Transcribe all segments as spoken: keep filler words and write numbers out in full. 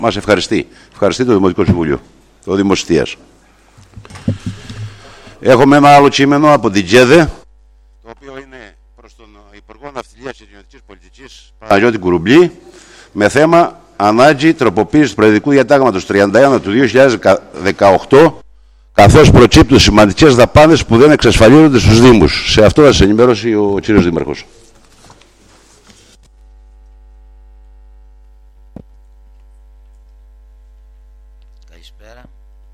μας ευχαριστεί. Ευχαριστεί το Δημοτικό Συμβούλιο, το Δημοσιτείας. Έχουμε ένα άλλο κείμενο από την ΚΕΔΕ, το οποίο είναι προς τον Υπουργό Ναυτιλίας και Κοινωνικής Πολιτικής Παναγιώτη Κουρουμπλή, με θέμα ανάγκη τροποποίηση του Προεδρικού Διατάγματος τριάντα ένα του δύο χιλιάδες δεκαοκτώ, καθώς προκύπτουν σημαντικές δαπάνες που δεν εξασφαλίζονται στους Δήμους. Σε αυτό θα σας ενημερώσει ο κύριος Δήμαρχος. Καλησπέρα.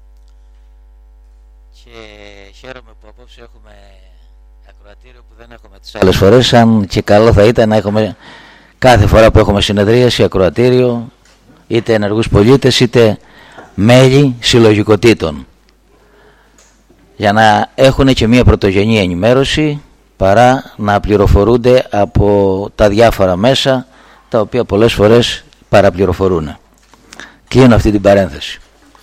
Και χαίρομαι που απόψε έχουμε ακροατήριο που δεν έχουμε τις άλλες φορές, αν και καλό θα ήταν να έχουμε κάθε φορά που έχουμε συνεδρίαση ακροατήριο, είτε ενεργούς πολίτες είτε μέλη συλλογικοτήτων, για να έχουν και μια πρωτογενή ενημέρωση παρά να πληροφορούνται από τα διάφορα μέσα τα οποία πολλές φορές παραπληροφορούν. Κλείνω αυτή την παρένθεση.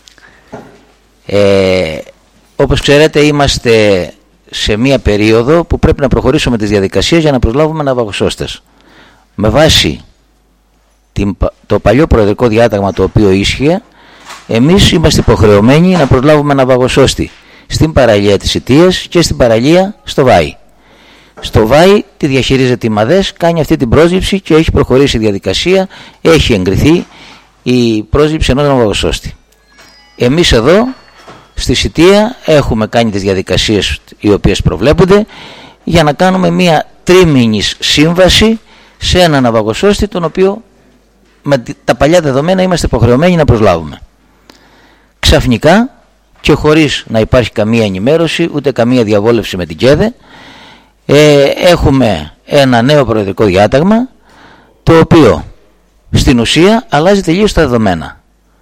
Ε, όπως ξέρετε, είμαστε σε μια περίοδο που πρέπει να προχωρήσουμε τις διαδικασίες για να προσλάβουμε ναυαγοσώστες. Με βάση την, το παλιό προεδρικό διάταγμα το οποίο ίσχυε, εμείς είμαστε υποχρεωμένοι να προσλάβουμε ναυαγοσώστη στην παραλία της Ιτίας και στην παραλία στο Βάη. Στο Βάη τη διαχειρίζεται η ΜΑΔΕΣ, κάνει αυτή την πρόσληψη και έχει προχωρήσει η διαδικασία, έχει εγκριθεί η πρόσληψη ενός ναυαγοσώστη. Εμείς εδώ στη Σιτία έχουμε κάνει τις διαδικασίες οι οποίες προβλέπονται για να κάνουμε μια τρίμηνης σύμβαση σε έναν ναυαγοσώστη, τον οποίο με τα παλιά δεδομένα είμαστε υποχρεωμένοι να προσλάβουμε. Ξαφνικά και χωρίς να υπάρχει καμία ενημέρωση ούτε καμία διαβόλευση με την ΚΕΔΕ, ε, έχουμε ένα νέο προεδρικό διάταγμα, το οποίο στην ουσία αλλάζει τελείως τα δεδομένα.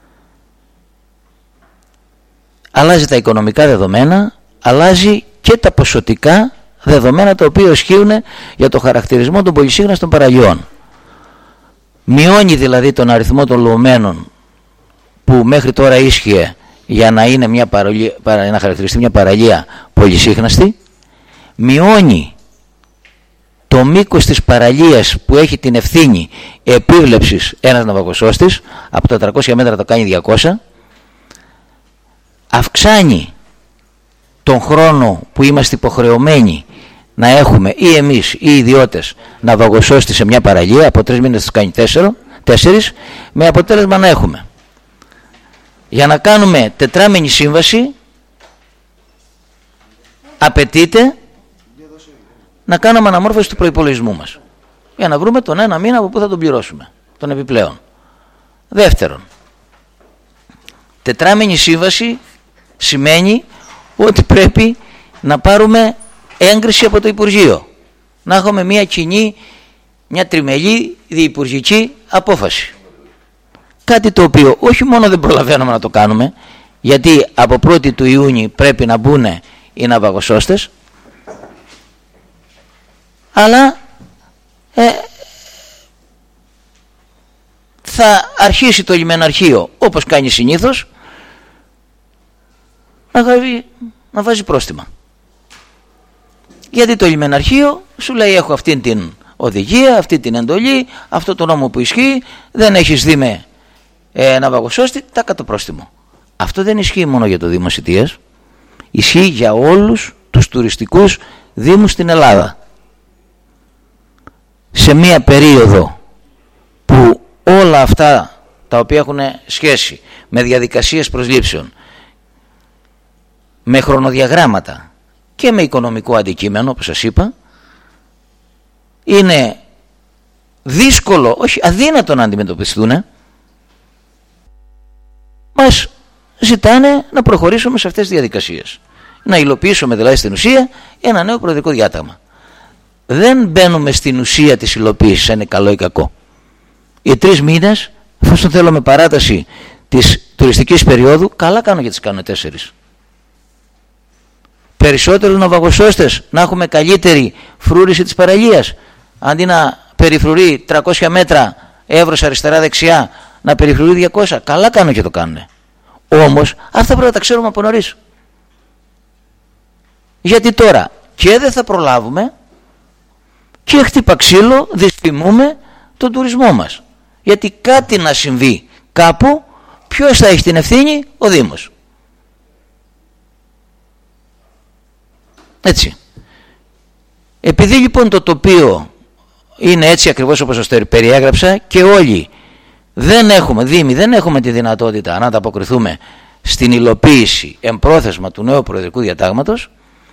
Αλλάζει τα οικονομικά δεδομένα, αλλάζει και τα ποσοτικά δεδομένα τα οποία ισχύουν για το χαρακτηρισμό των πολυσύχναστων παραλιών. Μειώνει δηλαδή τον αριθμό των λοωμένων που μέχρι τώρα ίσχυε για να, είναι μια παραλία, να χαρακτηριστεί μια παραλία πολυσύχναστη. Μειώνει το μήκος της παραλίας που έχει την ευθύνη επίβλεψης ένας ναυαγοσώστης, από τα τριακόσια μέτρα το κάνει διακόσια. Αυξάνει τον χρόνο που είμαστε υποχρεωμένοι να έχουμε ή εμείς ή οι ιδιώτες ναυαγοσώστη σε μια παραλία, από τρεις μήνες θα κάνει τέσσερα, τέσσερις, με αποτέλεσμα να έχουμε, για να κάνουμε τετράμηνη σύμβαση, απαιτείται να κάνουμε αναμόρφωση του προϋπολογισμού μας, για να βρούμε τον ένα μήνα από πού θα τον πληρώσουμε, τον επιπλέον. Δεύτερον, τετράμηνη σύμβαση σημαίνει ότι πρέπει να πάρουμε έγκριση από το Υπουργείο, να έχουμε μια κοινή, μια τριμελή διυπουργική απόφαση. Κάτι το οποίο όχι μόνο δεν προλαβαίνουμε να το κάνουμε, γιατί από πρώτη του Ιούνιου πρέπει να μπουν οι ναυαγοσώστες, αλλά ε, θα αρχίσει το λιμεναρχείο, όπως κάνει συνήθως, να, βάζει, να βάζει πρόστιμα. Γιατί το λιμεναρχείο σου λέει: έχω αυτή την οδηγία, αυτή την εντολή, αυτό το νόμο που ισχύει, δεν έχεις δει με ε, ναυαγοσώστη, τάκα το πρόστιμο. Αυτό δεν ισχύει μόνο για το Δήμο Σιτίας, ισχύει για όλους τους τουριστικούς δήμους στην Ελλάδα. Σε μία περίοδο που όλα αυτά τα οποία έχουν σχέση με διαδικασίες προσλήψεων, με χρονοδιαγράμματα και με οικονομικό αντικείμενο, όπως σας είπα, είναι δύσκολο, όχι αδύνατο να αντιμετωπιστούν, μας ζητάνε να προχωρήσουμε σε αυτές τις διαδικασίες, να υλοποιήσουμε δηλαδή στην ουσία ένα νέο προεδρικό διάταγμα. Δεν μπαίνουμε στην ουσία της υλοποίησης, αν είναι καλό ή κακό. Οι τρεις μήνες, εφόσον θέλουμε παράταση της τουριστικής περίοδου, καλά κάνω και τις κάνω τέσσερις. Περισσότερους ναυαγοσώστες, να έχουμε καλύτερη φρούρηση της παραλίας, αντί να περιφρουρεί τριακόσια μέτρα εύρος αριστερά δεξιά, να περιφρουρεί διακόσια. Καλά κάνω και το κάνουν. Όμως αυτά πρέπει να τα ξέρουμε από νωρίς. Γιατί τώρα και δεν θα προλάβουμε και χτύπα ξύλο δυσφημούμε τον τουρισμό μας. Γιατί κάτι να συμβεί κάπου Ποιος θα έχει την ευθύνη? Ο Δήμος. Έτσι. Επειδή λοιπόν το τοπίο είναι έτσι ακριβώς όπως σας το περιέγραψα και όλοι δεν έχουμε, Δήμοι, δεν έχουμε τη δυνατότητα να ανταποκριθούμε στην υλοποίηση εμπρόθεσμα του νέου προεδρικού διατάγματος,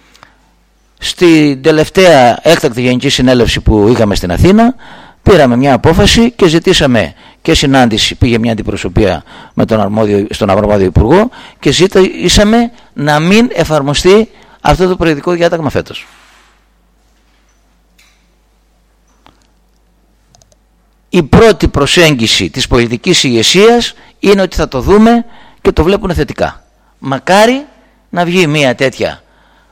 στην τελευταία έκτακτη γενική συνέλευση που είχαμε στην Αθήνα πήραμε μια απόφαση και ζητήσαμε και συνάντηση, πήγε μια αντιπροσωπεία με τον αρμόδιο, στον αρμόδιο Υπουργό και ζητήσαμε να μην εφαρμοστεί αυτό το προεδρικό διάταγμα φέτος. Η πρώτη προσέγγιση της πολιτικής ηγεσίας είναι ότι θα το δούμε και το βλέπουν θετικά. Μακάρι να βγει μια τέτοια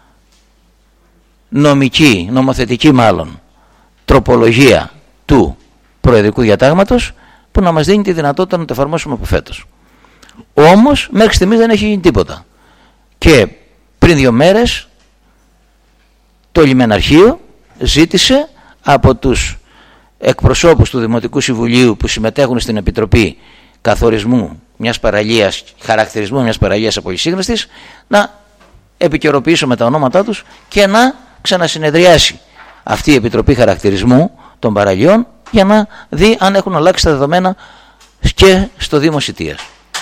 νομική, νομοθετική μάλλον, τροπολογία του προεδρικού διατάγματος που να μας δίνει τη δυνατότητα να το εφαρμόσουμε από φέτος. Όμως μέχρι στιγμής δεν έχει γίνει τίποτα. Και πριν δύο μέρες το Λιμεναρχείο ζήτησε από τους εκπροσώπους του Δημοτικού Συμβουλίου που συμμετέχουν στην Επιτροπή Καθορισμού μιας παραλίας, χαρακτηρισμού μιας παραλίας απολυσίγναστης, να επικαιροποιήσουμε τα ονόματά τους και να ξανασυνεδριάσει αυτή η Επιτροπή Χαρακτηρισμού των Παραλιών για να δει αν έχουν αλλάξει τα δεδομένα και στο Δήμο Σιτίας.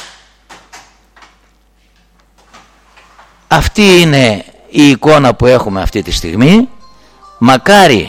Αυτή είναι η εικόνα που έχουμε αυτή τη στιγμή. Μακάρι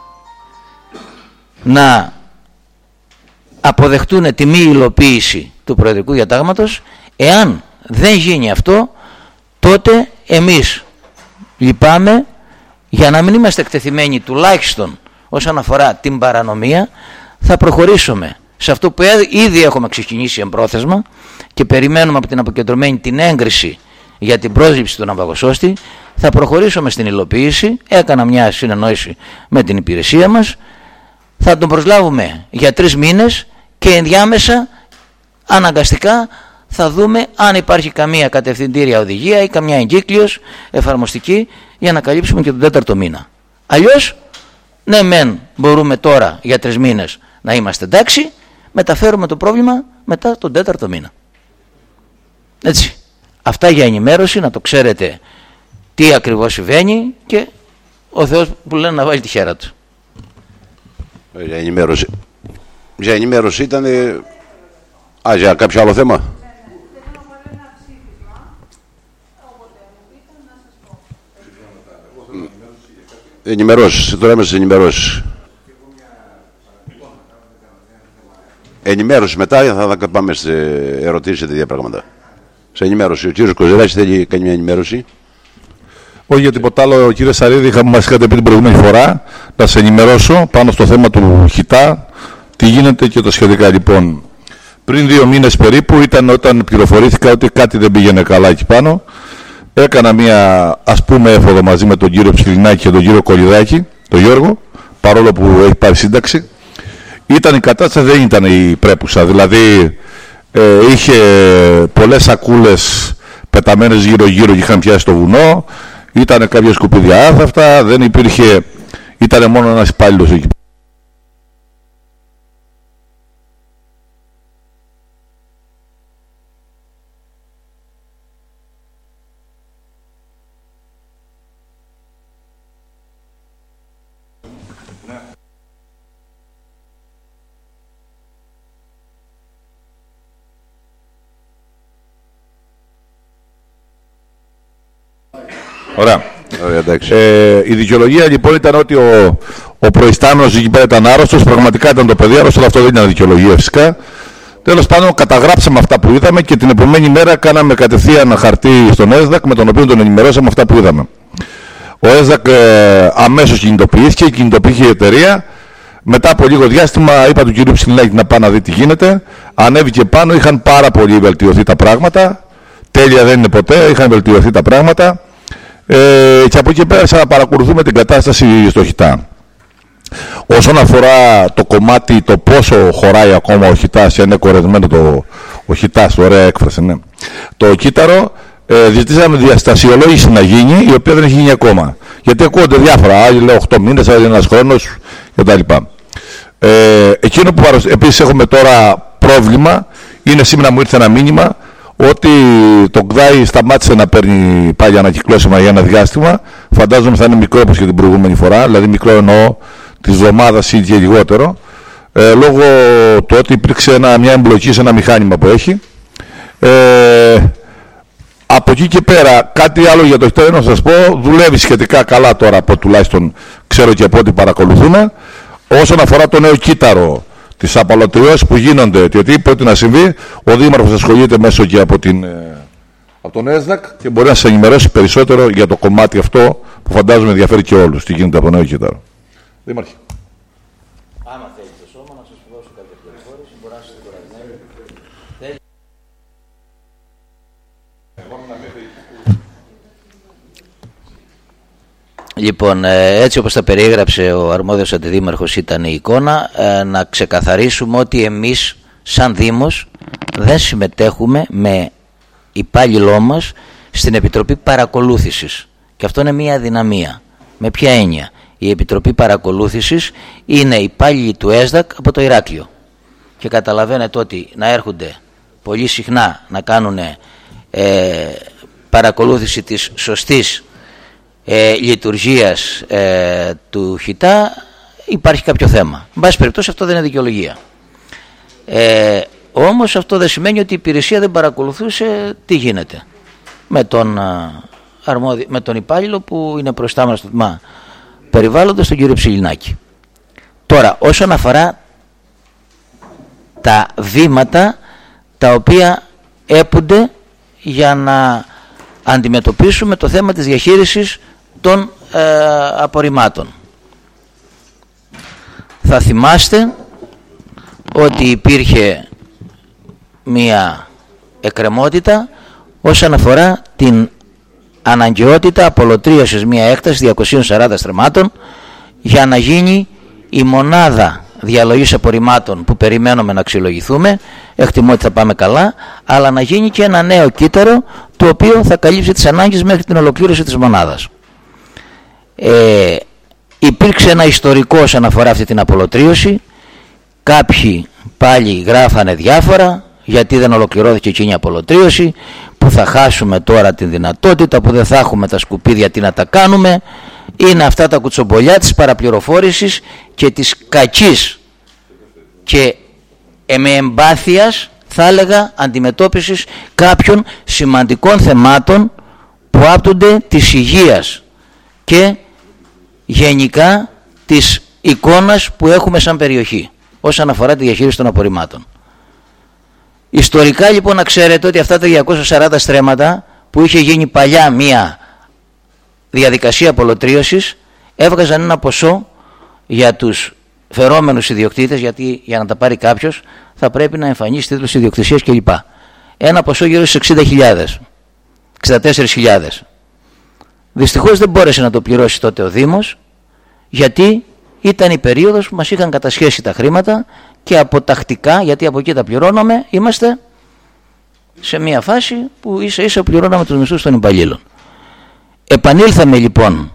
να αποδεχτούν τη μη υλοποίηση του προεδρικού διατάγματος. Εάν δεν γίνει αυτό, τότε εμείς λυπάμαι, για να μην είμαστε εκτεθειμένοι τουλάχιστον όσον αφορά την παρανομία, θα προχωρήσουμε σε αυτό που ήδη έχουμε ξεκινήσει εμπρόθεσμα και περιμένουμε από την αποκεντρωμένη την έγκριση για την πρόσληψη του ναυαγοσώστη. Θα προχωρήσουμε στην υλοποίηση. Έκανα μια συνεννόηση με την υπηρεσία μας. Θα τον προσλάβουμε για τρεις μήνες και ενδιάμεσα αναγκαστικά θα δούμε αν υπάρχει καμία κατευθυντήρια οδηγία ή καμιά εγκύκλειος εφαρμοστική για να καλύψουμε και τον τέταρτο μήνα. Αλλιώς, ναι μεν μπορούμε τώρα για τρεις μήνες να είμαστε εντάξει, μεταφέρουμε το πρόβλημα μετά τον τέταρτο μήνα. Έτσι. Αυτά για ενημέρωση, να το ξέρετε τι ακριβώς συμβαίνει και ο Θεός που λένε να βάλει τη χέρα του. Για ενημέρωση. Για ενημέρωση ήταν... Α, για κάποιο άλλο θέμα. Ενημερώσεις, τώρα είμαστε σε ενημερώσεις. Ενημέρωση μετά θα, θα πάμε σε ερωτήσεις και τέτοια πράγματα. Σε ενημέρωση. Ο κύριος Κοζεράκης θέλει κάνει μια ενημέρωση. Όχι για τίποτα άλλο, κύριε Σαρίδη, είχαμε μας είχατε πει την προηγούμενη φορά να σε ενημερώσω πάνω στο θέμα του ΧΙΤΑ, τι γίνεται και τα σχετικά. Λοιπόν, πριν δύο μήνες περίπου ήταν όταν πληροφορήθηκα ότι κάτι δεν πήγαινε καλά εκεί πάνω. Έκανα μια ας πούμε έφοδο μαζί με τον κύριο Ψιλινάκη και τον κύριο Κολιδάκη, τον Γιώργο, παρόλο που έχει πάρει σύνταξη. Ήταν η κατάσταση, δεν ήταν η πρέπουσα. Δηλαδή ε, είχε πολλές σακούλες πεταμένες γύρω-γύρω και είχαν πιάσει το βουνό. Ήταν κάποια σκουπίδια άθαυτα, δεν υπήρχε, ήταν μόνο ένας υπάλληλος εκεί. Ωραία. Ωραία, ε, η δικαιολογία λοιπόν ήταν ότι ο, ο προϊστάμενος εκεί πέρα ήταν άρρωστος. Πραγματικά ήταν το παιδί άρρωστο, αλλά αυτό δεν ήταν δικαιολογία φυσικά. Τέλος πάντων, καταγράψαμε αυτά που είδαμε και την επομένη μέρα κάναμε κατευθείαν χαρτί στον ΕΣΔΑΚ με τον οποίο τον ενημερώσαμε αυτά που είδαμε. Ο ΕΣΔΑΚ ε, αμέσως κινητοποιήθηκε, κινητοποιήθηκε η εταιρεία. Μετά από λίγο διάστημα είπα του κυρίου Ψιλινάκη να πάει να δει τι γίνεται. Ανέβηκε πάνω, είχαν πάρα πολύ βελτιωθεί τα πράγματα. Τέλεια δεν είναι ποτέ, είχαν βελτιωθεί τα πράγματα. Ε, και από εκεί πέρα να παρακολουθούμε την κατάσταση στο ΧΙΤΑ. Όσον αφορά το κομμάτι το πόσο χωράει ακόμα ο ΧΙΤΑς, αν είναι κορεσμένο το ο ΧΙΤΑς, ωραία έκφραση, ναι. Το κύτταρο ε, ζητήσαμε διαστασιολόγηση να γίνει, η οποία δεν έχει γίνει ακόμα. Γιατί ακούγονται διάφορα, άλλοι λέω οκτώ μήνες, άλλοι ένας χρόνος κτλ. Ε, εκείνο που επίσης έχουμε τώρα πρόβλημα είναι σήμερα μου ήρθε ένα μήνυμα ότι το ΚΔΑΗ σταμάτησε να παίρνει πάλι ανακυκλώσιμα για ένα διάστημα. Φαντάζομαι θα είναι μικρό όπως και την προηγούμενη φορά, δηλαδή μικρό εννοώ της εβδομάδας ή και λιγότερο, ε, λόγω του ότι υπήρξε ένα, μια εμπλοκή σε ένα μηχάνημα που έχει. Ε, από εκεί και πέρα, κάτι άλλο για το χτένο να σας πω, δουλεύει σχετικά καλά τώρα, από τουλάχιστον ξέρω και από ό,τι παρακολουθούμε. Όσον αφορά το νέο κύτταρο, τις απαλωτριώσεις που γίνονται, γιατί πρέπει να συμβεί, ο Δήμαρχος ασχολείται μέσω και από, την, από τον ΕΣΔΑΚ και μπορεί να σας ενημερώσει περισσότερο για το κομμάτι αυτό που φαντάζομαι ενδιαφέρει και όλους, τι γίνεται από νέο κύτταρο. Δήμαρχε. Άμα θέλει το σώμα να σας δώσω κάποια πληροφόρηση, μπορεί να σας κουρασμένοι. Λοιπόν, έτσι όπως τα περιέγραψε ο αρμόδιος αντιδήμαρχος ήταν η εικόνα, να ξεκαθαρίσουμε ότι εμείς σαν Δήμος δεν συμμετέχουμε με υπάλληλό μας στην Επιτροπή Παρακολούθησης. Και αυτό είναι μια αδυναμία. Με ποια έννοια? Η Επιτροπή Παρακολούθησης είναι υπάλληλοι του ΕΣΔΑΚ από το Ηράκλειο. Και καταλαβαίνετε ότι να έρχονται πολύ συχνά να κάνουν ε, παρακολούθηση της σωστής ε, λειτουργίας ε, του ΧΙΤΑ, υπάρχει κάποιο θέμα. Εν πάση περιπτώσει αυτό δεν είναι δικαιολογία. Ε, όμως αυτό δεν σημαίνει ότι η υπηρεσία δεν παρακολουθούσε τι γίνεται με τον, αρμόδι, με τον υπάλληλο που είναι προϊστάμενος στο τμήμα περιβάλλοντος, τον κύριο Ψηλινάκη. Τώρα, όσον αφορά τα βήματα τα οποία έπονται για να αντιμετωπίσουμε το θέμα της διαχείρισης των ε, απορριμμάτων. Θα θυμάστε ότι υπήρχε μία εκκρεμότητα όσον αφορά την αναγκαιότητα απολωτρίωσης μία έκταση διακοσίων σαράντα στρεμμάτων για να γίνει η μονάδα διαλογής απορριμμάτων που περιμένουμε να αξιολογηθούμε. Εκτιμώ ότι θα πάμε καλά, αλλά να γίνει και ένα νέο κύτταρο το οποίο θα καλύψει τις ανάγκες μέχρι την ολοκλήρωση της μονάδας. Ε, υπήρξε ένα ιστορικό όσον αφορά αυτή την απολωτρίωση. Κάποιοι πάλι γράφανε διάφορα γιατί δεν ολοκληρώθηκε εκείνη η απολωτρίωση, που θα χάσουμε τώρα την δυνατότητα, που δεν θα έχουμε τα σκουπίδια, τι να τα κάνουμε. Είναι αυτά τα κουτσομπολιά της παραπληροφόρησης και της κακής και με εμπάθειας, θα έλεγα, αντιμετώπισης κάποιων σημαντικών θεμάτων που άπτονται της υγείας και γενικά της εικόνας που έχουμε σαν περιοχή όσον αφορά τη διαχείριση των απορριμμάτων. Ιστορικά λοιπόν να ξέρετε ότι αυτά τα διακόσια σαράντα στρέμματα που είχε γίνει παλιά μία διαδικασία απολωτρίωσης έβγαζαν ένα ποσό για τους φερόμενους ιδιοκτήτες, γιατί για να τα πάρει κάποιος θα πρέπει να εμφανίσει τίτλους ιδιοκτησίας κλπ. Ένα ποσό γύρω στις εξήντα χιλιάδες, εξήντα τέσσερις χιλιάδες. Δυστυχώς δεν μπόρεσε να το πληρώσει τότε ο Δήμος, γιατί ήταν η περίοδος που μας είχαν κατασχέσει τα χρήματα και αποτακτικά, γιατί από εκεί τα πληρώναμε, είμαστε σε μια φάση που ίσα ίσα πληρώναμε τους μισθούς των υπαλλήλων. Επανήλθαμε λοιπόν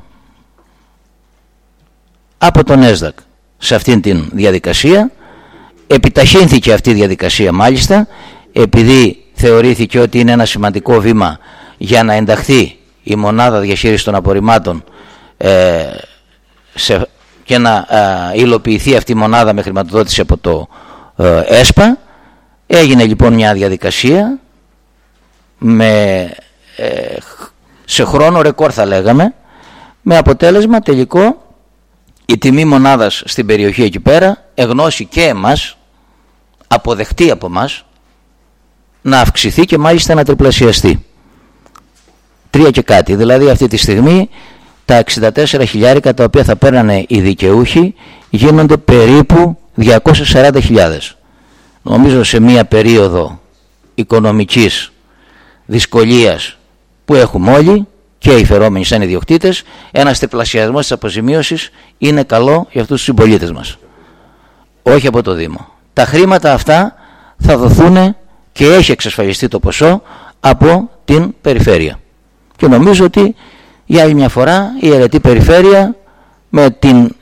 από τον ΕΣΔΑΚ σε αυτήν την διαδικασία. Επιταχύνθηκε αυτή η διαδικασία μάλιστα, επειδή θεωρήθηκε ότι είναι ένα σημαντικό βήμα για να ενταχθεί η μονάδα διαχείρισης των απορριμμάτων ε, σε, και να ε, υλοποιηθεί αυτή η μονάδα με χρηματοδότηση από το ε, ΕΣΠΑ. Έγινε λοιπόν μια διαδικασία με, ε, σε χρόνο ρεκόρ θα λέγαμε, με αποτέλεσμα τελικό η τιμή μονάδας στην περιοχή εκεί πέρα εγνώσει και εμάς, αποδεχτεί από μας, να αυξηθεί και μάλιστα να τριπλασιαστεί. Τρία και κάτι, δηλαδή αυτή τη στιγμή τα εξήντα τέσσερα χιλιάρικα τα οποία θα παίρνανε οι δικαιούχοι γίνονται περίπου διακόσιες σαράντα χιλιάδες. Νομίζω σε μία περίοδο οικονομικής δυσκολίας που έχουμε όλοι και οι φερόμενοι σαν ιδιοκτήτες, ένας τριπλασιασμός της αποζημίωσης είναι καλό για αυτούς τους συμπολίτες μας. Όχι από το Δήμο. Τα χρήματα αυτά θα δοθούν και έχει εξασφαλιστεί το ποσό από την περιφέρεια. Και νομίζω ότι για άλλη μια φορά η αιρετή περιφέρεια με την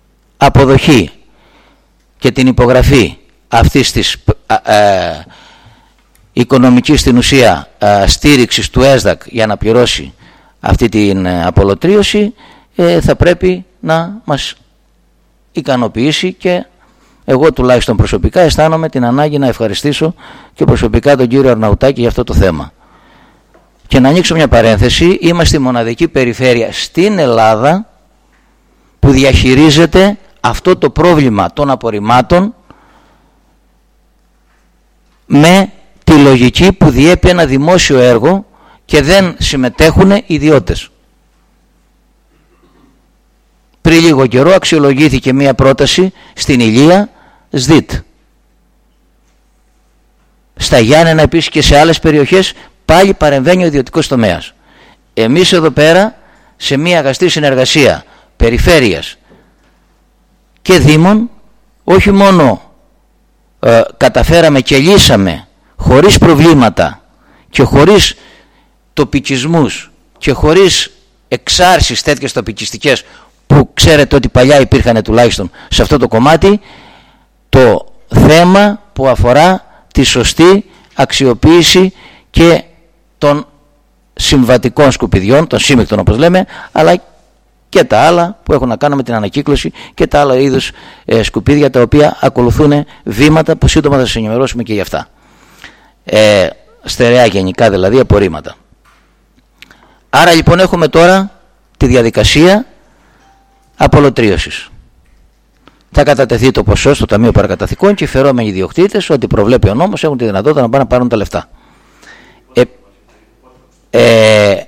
αποδοχή και την υπογραφή αυτής της ε, οικονομική στην ουσία στήριξης του ΕΣΔΑΚ για να πληρώσει αυτή την απολωτρίωση θα πρέπει να μας ικανοποιήσει, και εγώ τουλάχιστον προσωπικά αισθάνομαι την ανάγκη να ευχαριστήσω και προσωπικά τον κύριο Αρναουτάκη για αυτό το θέμα. Και να ανοίξω μια παρένθεση, είμαστε η μοναδική περιφέρεια στην Ελλάδα που διαχειρίζεται αυτό το πρόβλημα των απορριμμάτων με τη λογική που διέπει ένα δημόσιο έργο και δεν συμμετέχουν ιδιώτες. Πριν λίγο καιρό αξιολογήθηκε μια πρόταση στην Ηλία ΣΔΙΤ. Στα Γιάννενα επίσης και σε άλλες περιοχές πάλι παρεμβαίνει ο ιδιωτικός τομέας. Εμείς εδώ πέρα σε μια αγαστή συνεργασία περιφέρειας και δήμων όχι μόνο ε, καταφέραμε και λύσαμε χωρίς προβλήματα και χωρίς τοπικισμούς και χωρίς εξάρσεις τέτοιες τοπικιστικές που ξέρετε ότι παλιά υπήρχαν τουλάχιστον σε αυτό το κομμάτι, το θέμα που αφορά τη σωστή αξιοποίηση και των συμβατικών σκουπιδιών, των σύμμικτων όπως λέμε, αλλά και τα άλλα που έχουν να κάνουν με την ανακύκλωση και τα άλλα είδους ε, σκουπίδια τα οποία ακολουθούν βήματα που σύντομα θα σας ενημερώσουμε και για αυτά. Ε, στερεά γενικά δηλαδή απορρίμματα. Άρα λοιπόν έχουμε τώρα τη διαδικασία απολωτρίωσης. Θα κατατεθεί το ποσό στο Ταμείο Παρακαταθήκων και οι φερόμενοι ιδιοκτήτες, ό,τι προβλέπει ο νόμος, έχουν τη δυνατότητα να πάνε να πάρουν τα λεφτά. Ε, ε,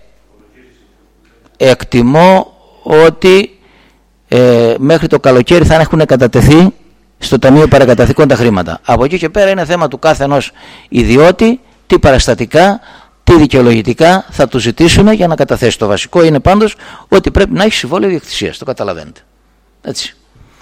εκτιμώ ότι ε, μέχρι το καλοκαίρι θα έχουν κατατεθεί στο Ταμείο Παρακαταθήκων τα χρήματα. Από εκεί και πέρα είναι θέμα του κάθε ενός ιδιώτη τι παραστατικά, τι δικαιολογητικά θα του ζητήσουμε για να καταθέσει. Το βασικό είναι πάντως ότι πρέπει να έχει συμβόλαιο ιδιοκτησίας. Το καταλαβαίνετε. Έτσι.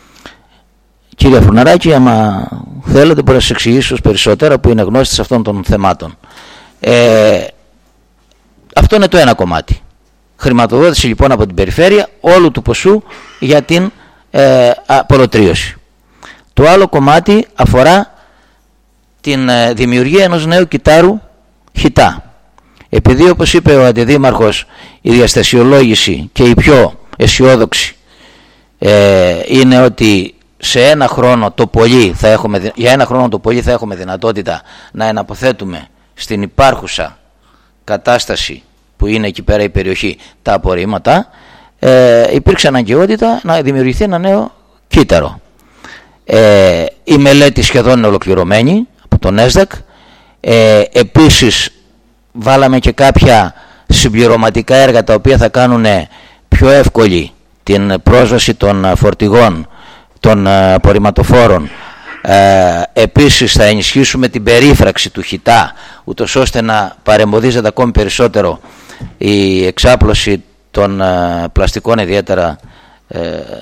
Κύριε Φουρναράκη, άμα θέλετε μπορώ να σας εξηγήσω περισσότερα που είναι γνώστης αυτών των θεμάτων. Ε, αυτό είναι το ένα κομμάτι. Χρηματοδότηση λοιπόν από την περιφέρεια όλου του ποσού για την ε, απολωτρίωση. Το άλλο κομμάτι αφορά την ε, δημιουργία ενός νέου κυτάρου χιτά. Επειδή όπως είπε ο αντιδήμαρχος η διαστασιολόγηση και η πιο αισιόδοξη ε, είναι ότι σε ένα χρόνο το πολύ θα έχουμε, για ένα χρόνο το πολύ θα έχουμε δυνατότητα να εναποθέτουμε στην υπάρχουσα κατάσταση που είναι εκεί πέρα η περιοχή τα απορρίμματα, ε, υπήρξε αναγκαιότητα να δημιουργηθεί ένα νέο κύτταρο. Ε, η μελέτη σχεδόν είναι ολοκληρωμένη από τον ΕΣΔΑΚ. Ε, επίσης βάλαμε και κάποια συμπληρωματικά έργα τα οποία θα κάνουν πιο εύκολη την πρόσβαση των φορτηγών, των απορριμματοφόρων. Ε, επίσης θα ενισχύσουμε την περίφραξη του χιτά, ούτως ώστε να παρεμποδίζεται ακόμη περισσότερο η εξάπλωση των ε, πλαστικών, ιδιαίτερα ε,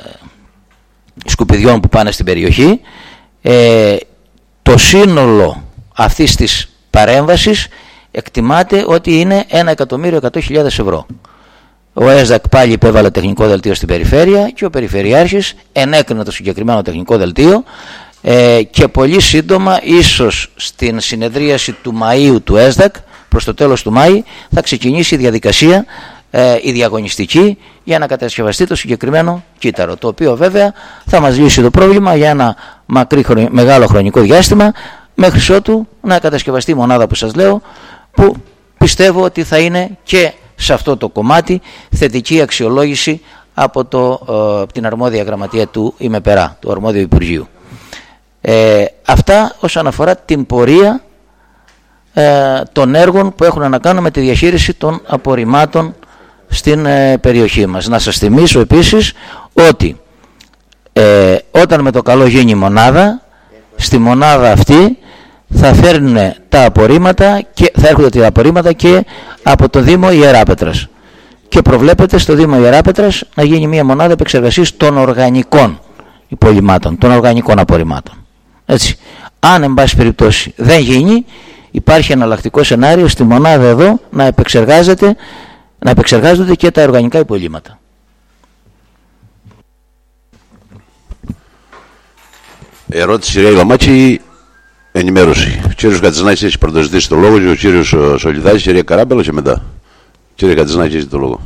σκουπιδιών που πάνε στην περιοχή. Ε, το σύνολο αυτής της παρέμβασης εκτιμάται ότι είναι ένα εκατομμύριο εκατό χιλιάδες ευρώ. Ο ΕΣΔΑΚ πάλι υπέβαλε τεχνικό δελτίο στην περιφέρεια και ο Περιφερειάρχης ενέκρινε το συγκεκριμένο τεχνικό δελτίο ε, και πολύ σύντομα, ίσως στην συνεδρίαση του Μαΐου του ΕΣΔΑΚ, προς το τέλος του Μάη, θα ξεκινήσει η διαδικασία ε, η διαγωνιστική για να κατασκευαστεί το συγκεκριμένο κύτταρο, το οποίο βέβαια θα μας λύσει το πρόβλημα για ένα μακρύ, μεγάλο χρονικό διάστημα, μέχρι ότου να κατασκευαστεί η μονάδα που σας λέω, που πιστεύω ότι θα είναι και σε αυτό το κομμάτι θετική αξιολόγηση από, το, ε, από την αρμόδια γραμματεία του ΙΜΕΠΕΡΑ, του αρμόδιου Υπουργείου. Ε, αυτά όσον αφορά την πορεία ε, των έργων που έχουν να κάνουν με τη διαχείριση των απορριμμάτων στην ε, περιοχή μας. Να σας θυμίσω επίσης ότι ε, όταν με το καλό γίνει η μονάδα, στη μονάδα αυτή θα φέρνουν τα απορρίμματα και θα έρχονται τα απορρίμματα και από το Δήμο Ιεράπετρας. Και προβλέπεται στο Δήμο Ιεράπετρας να γίνει μια μονάδα επεξεργασίας των οργανικών υπολειμμάτων, των οργανικών απορριμμάτων. Έτσι. Αν εν πάση περιπτώσει δεν γίνει, υπάρχει εναλλακτικό σενάριο στη μονάδα εδώ να επεξεργάζεται, να επεξεργάζονται και τα οργανικά υπολείμματα. Ερώτηση, κύριε Γαμάτση. ενημέρωση. Ο κύριος Κατσινάκης έχει πρωτοζητήσει το λόγο και ο κύριος Σολιδάκης, η κυρία Καράμπελα και μετά. Κύριε Κατσινάκη, έχει το λόγο.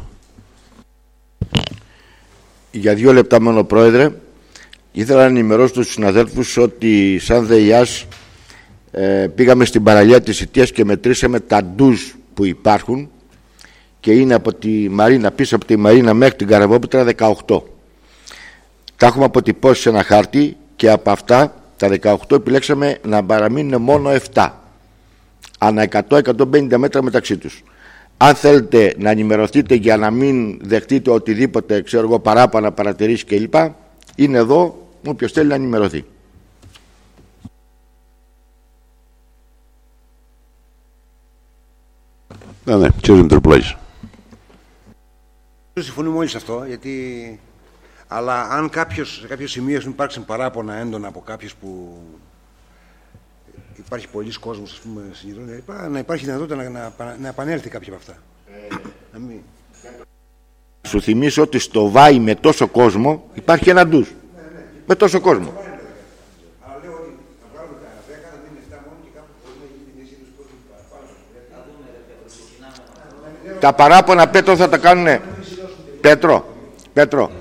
Για δύο λεπτά μόνο, Πρόεδρε. Ήθελα να ενημερώσω τους συναδέλφους ότι σαν ΔΕΙΑΣ ε, πήγαμε στην παραλία της Ιτίας και μετρήσαμε τα ντουζ που υπάρχουν και είναι από τη Μαρίνα, πίσω από τη Μαρίνα μέχρι την Καραβόπετρα δεκαοκτώ. Τα έχουμε αποτυπώσει σε ένα χάρτη και από αυτά τα δεκαοκτώ επιλέξαμε να παραμείνουν μόνο επτά. Ανά εκατό με εκατόν πενήντα μέτρα μεταξύ τους. Αν θέλετε να ενημερωθείτε για να μην δεχτείτε οτιδήποτε, ξέρω εγώ, παράπονα, παρατηρήσεις κλπ, είναι εδώ όποιος θέλει να ενημερωθεί. Ναι, ναι, κύριος Μητροπουλάκης. Συμφωνούμε όλοι σε αυτό, γιατί... αλλά αν κάποιος, σε κάποιο σημείο υπάρξουν παράπονα έντονα από κάποιους που υπάρχει πολλής κόσμος, ας πούμε, συγκεντρώνει, να υπάρχει δυνατότητα να, να, να επανέλθει κάποια από αυτά. Ε, να μην... Σου θυμίσω ότι στο Βάι με τόσο κόσμο υπάρχει ένα ντουζ. Ναι, ναι. Με τόσο κόσμο. Αλλά λέω ότι να βγάλουμε τα δέκα, να μείνει εφτά μόνο και κάπου μπορεί να γίνει την αίσθηση του κόσμου. Τα παράπονα, Πέτρο, θα τα κάνουνε. Πέτρο, Πέτρο.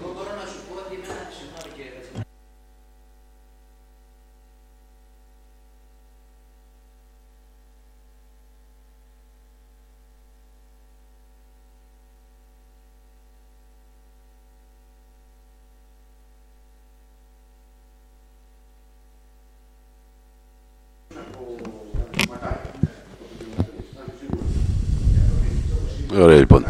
Ωραία, λοιπόν.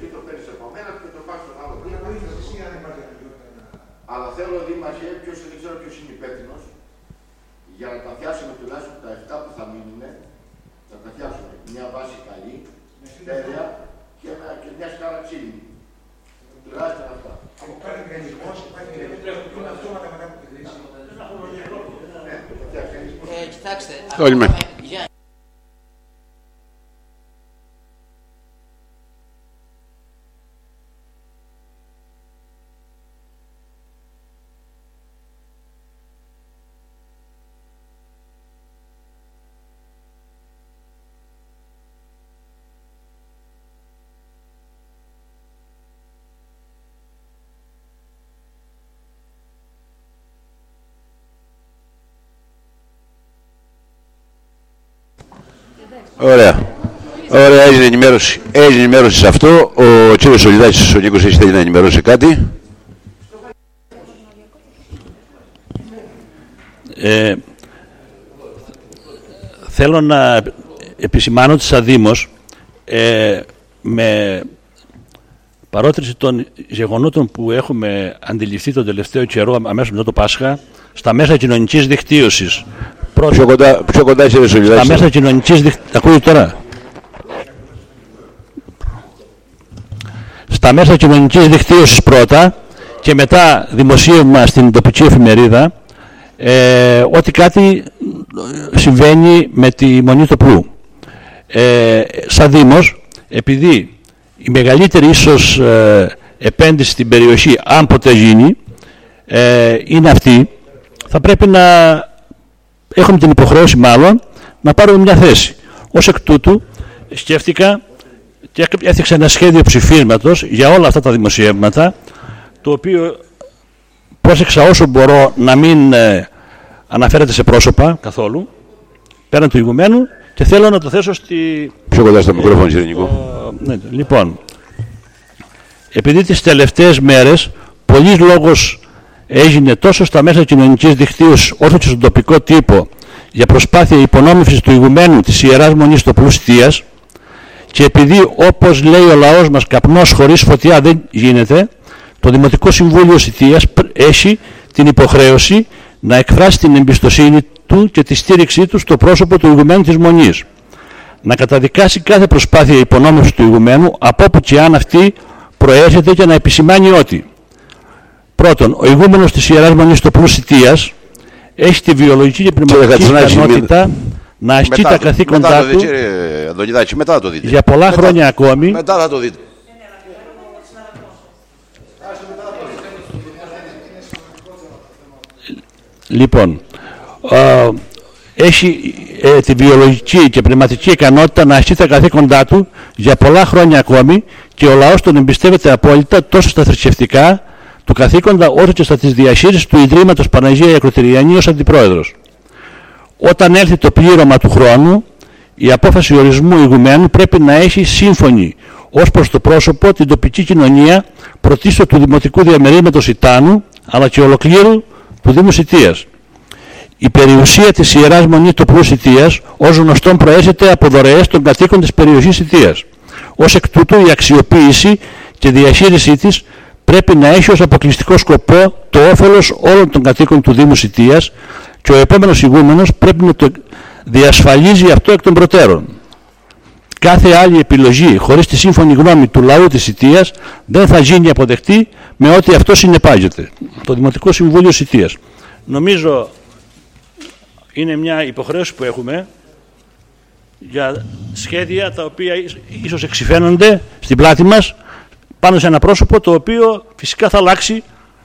Αλλά θέλω δήμαρχε, ποιος δεν ξέρω ποιος είναι υπεύθυνος, για να τα πιάσουμε τουλάχιστον τα επτά που θα μείνουν, να τα πιάσουμε μια βάση καλή, στέρεα και, και μια σκάρα ξύλινη. Τουλάχιστον αυτά. Από κάθε μηχανισμός υπάρχει ένα αυτόματα μετά από τη χρήση. Κοιτάξτε. Όλοι με. Ωραία. Ωραία, έγινε ενημέρωση. Έγινε ενημέρωση σε αυτό. Ο κύριος Σολιδάκης, ο Νίκος, έχει θέλει να ενημερώσει κάτι. Ε, θέλω να επισημάνω ότι σαν Δήμος, ε, με παρότριση των γεγονότων που έχουμε αντιληφθεί τον τελευταίο καιρό, αμέσως μετά το Πάσχα, στα μέσα κοινωνικής δικτύωσης. Πρώτα, πιο κοντά, πιο κοντά κύριε Σολιδάκη. Στα μέσα κοινωνικής δικτύωσης. Ακούει τώρα. Στα μέσα κοινωνικής δικτύωσης πρώτα και μετά δημοσίευμα στην τοπική εφημερίδα, ε, ότι κάτι συμβαίνει με τη Μονή Τοπλού. Ε, σαν Δήμος, επειδή η μεγαλύτερη ίσως ε, επένδυση στην περιοχή, αν ποτέ γίνει, ε, είναι αυτή, θα πρέπει να έχουμε την υποχρέωση μάλλον να πάρουμε μια θέση. Ως εκ τούτου σκέφτηκα και έφτιαξα ένα σχέδιο ψηφίσματος για όλα αυτά τα δημοσιεύματα, το οποίο πρόσεξα όσο μπορώ να μην ε, αναφέρεται σε πρόσωπα καθόλου, πέραν του ηγουμένου, και θέλω να το θέσω στη... Πιο κοντά στο μικρόφωνο, κύριε Νικό. Ναι, λοιπόν, επειδή τις τελευταίες μέρες πολλής λόγος έγινε τόσο στα μέσα κοινωνικής δικτύωσης όσο και στον τοπικό τύπο για προσπάθεια υπονόμευσης του ηγουμένου της Ιεράς Μονής Τοπλού Ιτίας, και επειδή, όπως λέει ο λαός μας, καπνός χωρίς φωτιά δεν γίνεται, το Δημοτικό Συμβούλιο Ιτίας έχει την υποχρέωση να εκφράσει την εμπιστοσύνη του και τη στήριξή του στο πρόσωπο του ηγουμένου της Μονής, να καταδικάσει κάθε προσπάθεια υπονόμευσης του ηγουμένου από όπου και αν αυτή προέρχεται, και να επισημάνει ότι πρώτον, ο ηγούμενος της Ιεράς Μονής Τοπλού Ιτίας έχει τη βιολογική και πνευματική ικανότητα να ασκεί τα καθήκοντά του μετά το δείτε. για πολλά μετά, χρόνια ακόμη. Μετά θα το δείτε. Λοιπόν, ε, έχει ε, τη βιολογική και πνευματική ικανότητα να ασκεί τα καθήκοντά του για πολλά χρόνια ακόμη και ο λαός τον εμπιστεύεται απόλυτα τόσο στα θρησκευτικά του καθήκοντα όσο και στα της διαχείρισης του Ιδρύματος Παναγία Ακροτηριανή ως αντιπρόεδρος. Όταν έρθει το πλήρωμα του χρόνου, η απόφαση ορισμού ηγουμένου πρέπει να έχει σύμφωνη ως προς το πρόσωπο την τοπική κοινωνία πρωτίστως του Δημοτικού Διαμερίσματος Ιτάνου αλλά και ολοκλήρου του Δήμου Σιτίας. Η περιουσία της Ιεράς Μονής Τοπλού Σιτίας ως γνωστόν προέρχεται από δωρεές των κατοίκων της περιοχής Σιτίας. Ως εκ τούτου η αξιοποίηση και διαχείρισή της πρέπει να έχει ως αποκλειστικό σκοπό το όφελος όλων των κατοίκων του Δήμου Σιτίας και ο επόμενος ηγούμενος πρέπει να το διασφαλίζει αυτό εκ των προτέρων. Κάθε άλλη επιλογή χωρίς τη σύμφωνη γνώμη του λαού της Σιτίας δεν θα γίνει αποδεκτή με ό,τι αυτό συνεπάγεται. Το Δημοτικό Συμβούλιο Σιτίας. Νομίζω είναι μια υποχρέωση που έχουμε για σχέδια τα οποία ίσως εξυφαίνονται στην πλάτη μας πάνω σε ένα πρόσωπο το οποίο φυσικά θα αλλάξει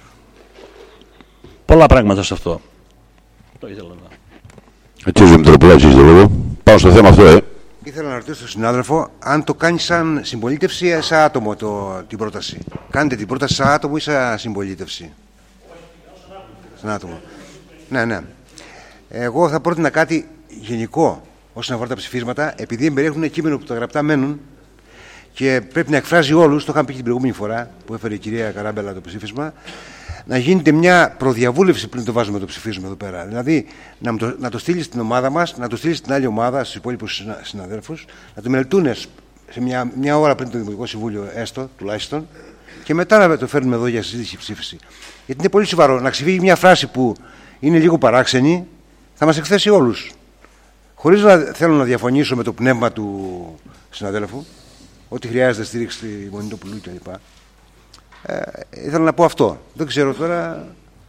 πολλά πράγματα σε αυτό. Το ήθελα να... Κύριε Μητροπουλάκη, έχετε το λόγο. Πάω στο θέμα αυτό, ε. Ήθελα να ρωτήσω τον συνάδελφο αν το κάνει σαν συμπολίτευση ή σαν άτομο το, την πρόταση. Κάνετε την πρόταση σαν άτομο ή σαν συμπολίτευση? Σαν άτομο. Ναι, ναι. Εγώ θα πρότεινα κάτι γενικό όσον αφορά τα ψηφίσματα, επειδή περιέχουν κείμενο που τα γραπτά μένουν και πρέπει να εκφράζει όλους, το είχαμε πει και την προηγούμενη φορά που έφερε η κυρία Καράμπελα το ψήφισμα, να γίνεται μια προδιαβούλευση πριν το βάζουμε το ψηφίσμα εδώ πέρα. Δηλαδή να το, να το στείλει στην ομάδα μας, να το στείλει στην άλλη ομάδα, στους υπόλοιπους συναδέλφους, να το μελετούν σε μια, μια ώρα πριν το Δημοτικό Συμβούλιο, έστω τουλάχιστον, και μετά να το φέρνουμε εδώ για συζήτηση ψήφιση. Γιατί είναι πολύ σοβαρό να ξεφύγει μια φράση που είναι λίγο παράξενη, θα μας εκθέσει όλους. Χωρίς να θέλω να διαφωνήσω με το πνεύμα του συναδέλφου, ότι χρειάζεται στήριξη στη Μονή Τοπλού κλπ. Ε, ήθελα να πω αυτό. Δεν ξέρω τώρα.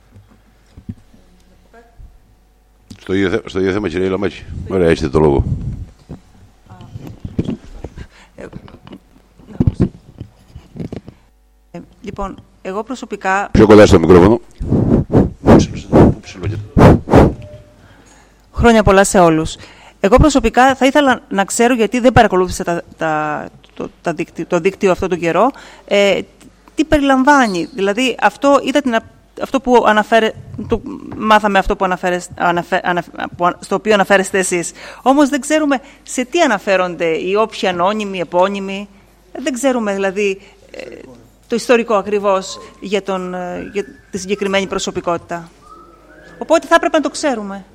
Στο ίδιο, στο ίδιο θέμα, κύριε Λαμάκη. Ωραία, έχετε το λόγο. Ε, λοιπόν, εγώ προσωπικά... Πιο κοντά στο μικρόφωνο. Χρόνια πολλά σε όλους. Εγώ προσωπικά θα ήθελα να ξέρω, γιατί δεν παρακολούθησα τα, τα, το, τα δίκτυο, το δίκτυο αυτό τον καιρό, ε, τι περιλαμβάνει. Δηλαδή, αυτό, είδα την, αυτό που αναφέρε, το, μάθαμε αυτό που αναφέρε, αναφέ, αναφέ, που, στο οποίο αναφέρεστε εσείς. Όμως δεν ξέρουμε σε τι αναφέρονται οι όποιοι ανώνυμοι, επώνυμοι. Δεν ξέρουμε δηλαδή ε, το ιστορικό ακριβώς για, τον, για τη συγκεκριμένη προσωπικότητα. Οπότε θα έπρεπε να το ξέρουμε.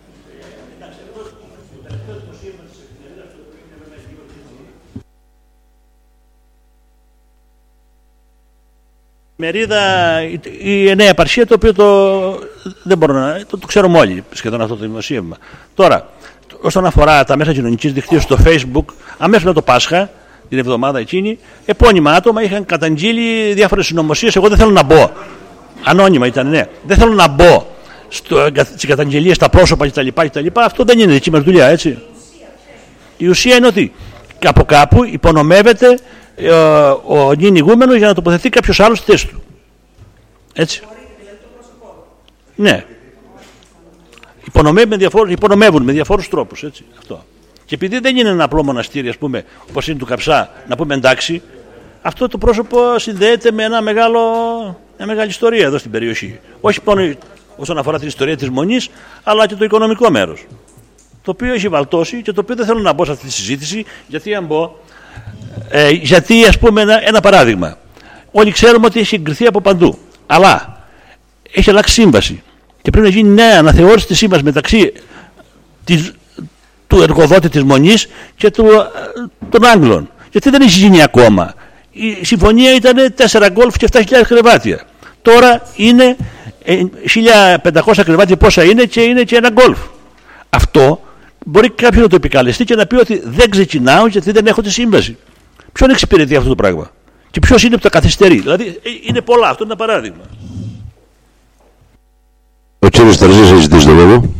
Μερίδα, η νέα επαρχία, το οποίο το, δεν μπορώ να, το, το ξέρουμε όλοι σχεδόν αυτό το δημοσίευμα. Τώρα, όσον αφορά τα μέσα κοινωνικής δικτύωσης στο Facebook, αμέσως μετά το Πάσχα, την εβδομάδα εκείνη, επώνυμα άτομα είχαν καταγγείλει διάφορες συνωμοσίες. Εγώ δεν θέλω να μπω. Ανώνυμα ήταν, ναι. Δεν θέλω να μπω στις καταγγελίες, στα πρόσωπα κτλ. Αυτό δεν είναι δική μας δουλειά, έτσι. Η ουσία είναι ότι από κάπου υπονομεύεται ο νυν ηγούμενος για να τοποθετεί κάποιος άλλος στη θέση του. Έτσι. Ναι. Υπονομεύουν με διαφόρους, υπονομεύουν με διαφόρους τρόπους. Έτσι. Αυτό. Και επειδή δεν είναι ένα απλό μοναστήρι, ας πούμε, όπως είναι του Καψά, να πούμε εντάξει, αυτό το πρόσωπο συνδέεται με ένα μεγάλο, μια μεγάλη ιστορία εδώ στην περιοχή. Όχι μόνο όσον αφορά την ιστορία της Μονής, αλλά και το οικονομικό μέρος. Το οποίο έχει βαλτώσει και το οποίο δεν θέλω να μπω σε αυτή τη συζήτηση, γιατί αν μπω. Ε, γιατί, ας πούμε, ένα, ένα παράδειγμα. Όλοι ξέρουμε ότι έχει εγκριθεί από παντού. Αλλά έχει αλλάξει σύμβαση. Και πρέπει να γίνει νέα αναθεώρηση της σύμβασης μεταξύ της, του εργοδότη της Μονής και του, των Άγγλων. Γιατί δεν έχει γίνει ακόμα. Η συμφωνία ήταν τέσσερα γκολφ και επτά χιλιάδες κρεβάτια. Τώρα είναι χίλια πεντακόσια κρεβάτια, πόσα είναι, και είναι και ένα γκολφ. Αυτό μπορεί κάποιος να το επικαλεστεί και να πει ότι δεν ξεκινάω γιατί δεν έχω τη σύμβαση. Ποιον εξυπηρετεί αυτό το πράγμα? Και ποιος είναι που τα καθυστερεί? Δηλαδή είναι πολλά. Αυτό είναι ένα παράδειγμα. Ο κύριος Τερζής έχει ζητήσει το λόγο.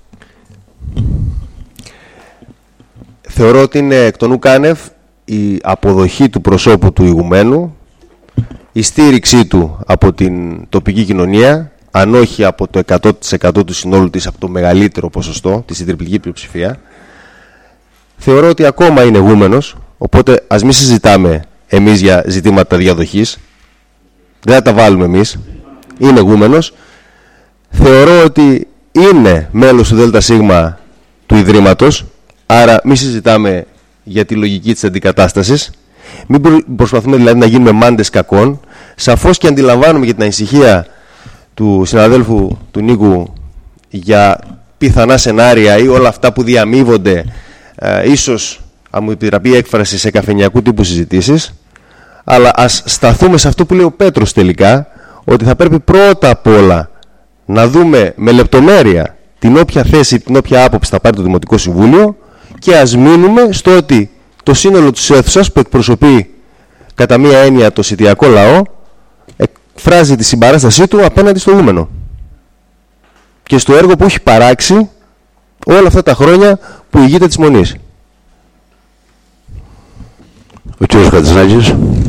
Θεωρώ ότι είναι εκ των ουκάνευ η αποδοχή του προσώπου του ηγουμένου, η στήριξή του από την τοπική κοινωνία αν όχι από το εκατό τοις εκατό του συνόλου της, από το μεγαλύτερο ποσοστό, τη συντριπτική πλειοψηφία, θεωρώ ότι ακόμα είναι ηγούμενος, οπότε ας μην συζητάμε εμείς για ζητήματα διαδοχής, δεν θα τα βάλουμε εμείς, είναι ηγούμενος. Θεωρώ ότι είναι μέλος του ΔΣ του Ιδρύματος, άρα μην συζητάμε για τη λογική της αντικατάστασης, μην προσπαθούμε δηλαδή να γίνουμε μάντες κακών. Σαφώς και αντιλαμβάνομαι για την ανησυχία του συναδέλφου του Νίκου για πιθανά σενάρια ή όλα αυτά που διαμείβονται, ε, ίσως, αν μου επιτραπεί η έκφραση, σε καφενειακού τύπου συζητήσεις, αλλά ας σταθούμε σε αυτό που λέει ο Πέτρος τελικά, ότι θα πρέπει πρώτα απ' όλα να δούμε με λεπτομέρεια την όποια θέση, την όποια άποψη θα πάρει το Δημοτικό Συμβούλιο, και ας μείνουμε στο ότι το σύνολο της αίθουσας που εκπροσωπεί κατά μία έννοια το σιτιακό λαό εκφράζει τη συμπαράστασή του απέναντι στο ηγούμενο και στο έργο που έχει παράξει όλα αυτά τα χρόνια που ηγείται της Μονής. Ο κύριος Χατζηνάκης.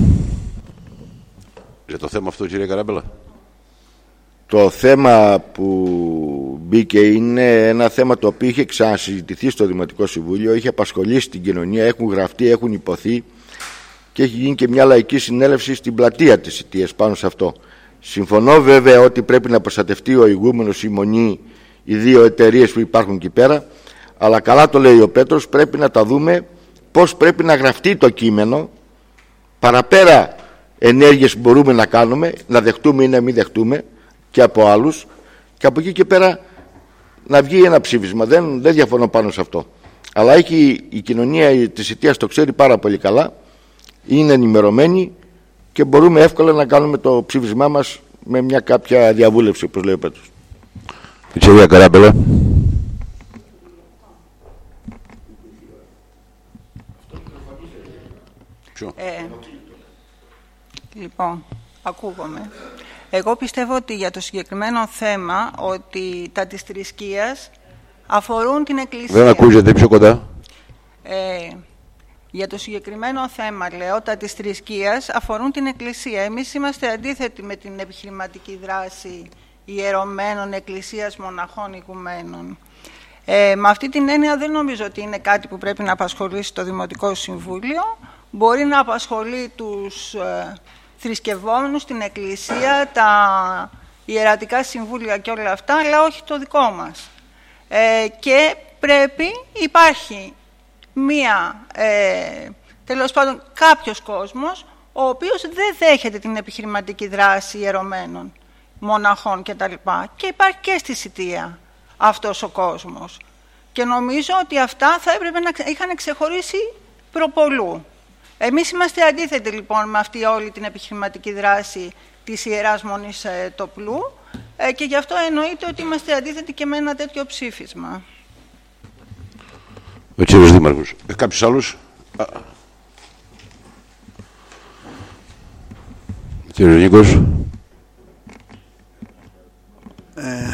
Για το θέμα αυτό, κύριε Καράμπελα. Το θέμα που μπήκε είναι ένα θέμα το οποίο είχε ξανασυζητηθεί στο Δημοτικό Συμβούλιο, είχε απασχολήσει την κοινωνία, έχουν γραφτεί, έχουν υποθεί και έχει γίνει και μια λαϊκή συνέλευση στην πλατεία της Ιτίας πάνω σε αυτό. Συμφωνώ βέβαια ότι πρέπει να προστατευτεί ο ηγούμενος, η Μονή, οι δύο εταιρείες που υπάρχουν εκεί πέρα, αλλά καλά το λέει ο Πέτρος, πρέπει να τα δούμε πώς πρέπει να γραφτεί το κείμενο, παραπέρα ενέργειες που μπορούμε να κάνουμε, να δεχτούμε ή να μην δεχτούμε και από άλλους, και από εκεί και πέρα να βγει ένα ψήφισμα. Δεν, δεν διαφωνώ πάνω σε αυτό. Αλλά έχει, η κοινωνία της Ιτίας το ξέρει πάρα πολύ καλά, είναι ενημερωμένη και μπορούμε εύκολα να κάνουμε το ψήφισμά μας με μια κάποια διαβούλευση, όπως λέει ο Πέτρος. Η κυρία Καράμπελα. Ε, λοιπόν, ακούγομαι. Εγώ πιστεύω ότι για το συγκεκριμένο θέμα, ότι τα της θρησκείας αφορούν την Εκκλησία. Δεν ακούγεται, πιο κοντά. Ε, για το συγκεκριμένο θέμα, λέω, τα της θρησκείας αφορούν την Εκκλησία. Εμείς είμαστε αντίθετοι με την επιχειρηματική δράση ιερωμένων, εκκλησίας, μοναχών, οικουμένων. Ε, με αυτή την έννοια δεν νομίζω ότι είναι κάτι που πρέπει να απασχολήσει το Δημοτικό Συμβούλιο. Μπορεί να απασχολεί τους ε, θρησκευόμενους, την Εκκλησία, τα ιερατικά συμβούλια και όλα αυτά, αλλά όχι το δικό μας. Ε, και πρέπει, υπάρχει μία, ε, τέλος πάντων, κάποιος κόσμος, ο οποίος δεν δέχεται την επιχειρηματική δράση ιερωμένων, μοναχών κτλ. Και υπάρχει και στη Σιτία αυτός ο κόσμος. Και νομίζω ότι αυτά θα έπρεπε να είχαν ξεχωρίσει προπολού. Εμείς είμαστε αντίθετοι λοιπόν με αυτή όλη την επιχειρηματική δράση της Ιεράς Μονής ε, Τοπλού ε, και γι' αυτό εννοείται ότι είμαστε αντίθετοι και με ένα τέτοιο ψήφισμα. Ο κύριος Δήμαρχος. Ε, κάποιος άλλος. Α. Ο κύριος Νίκος. Ε,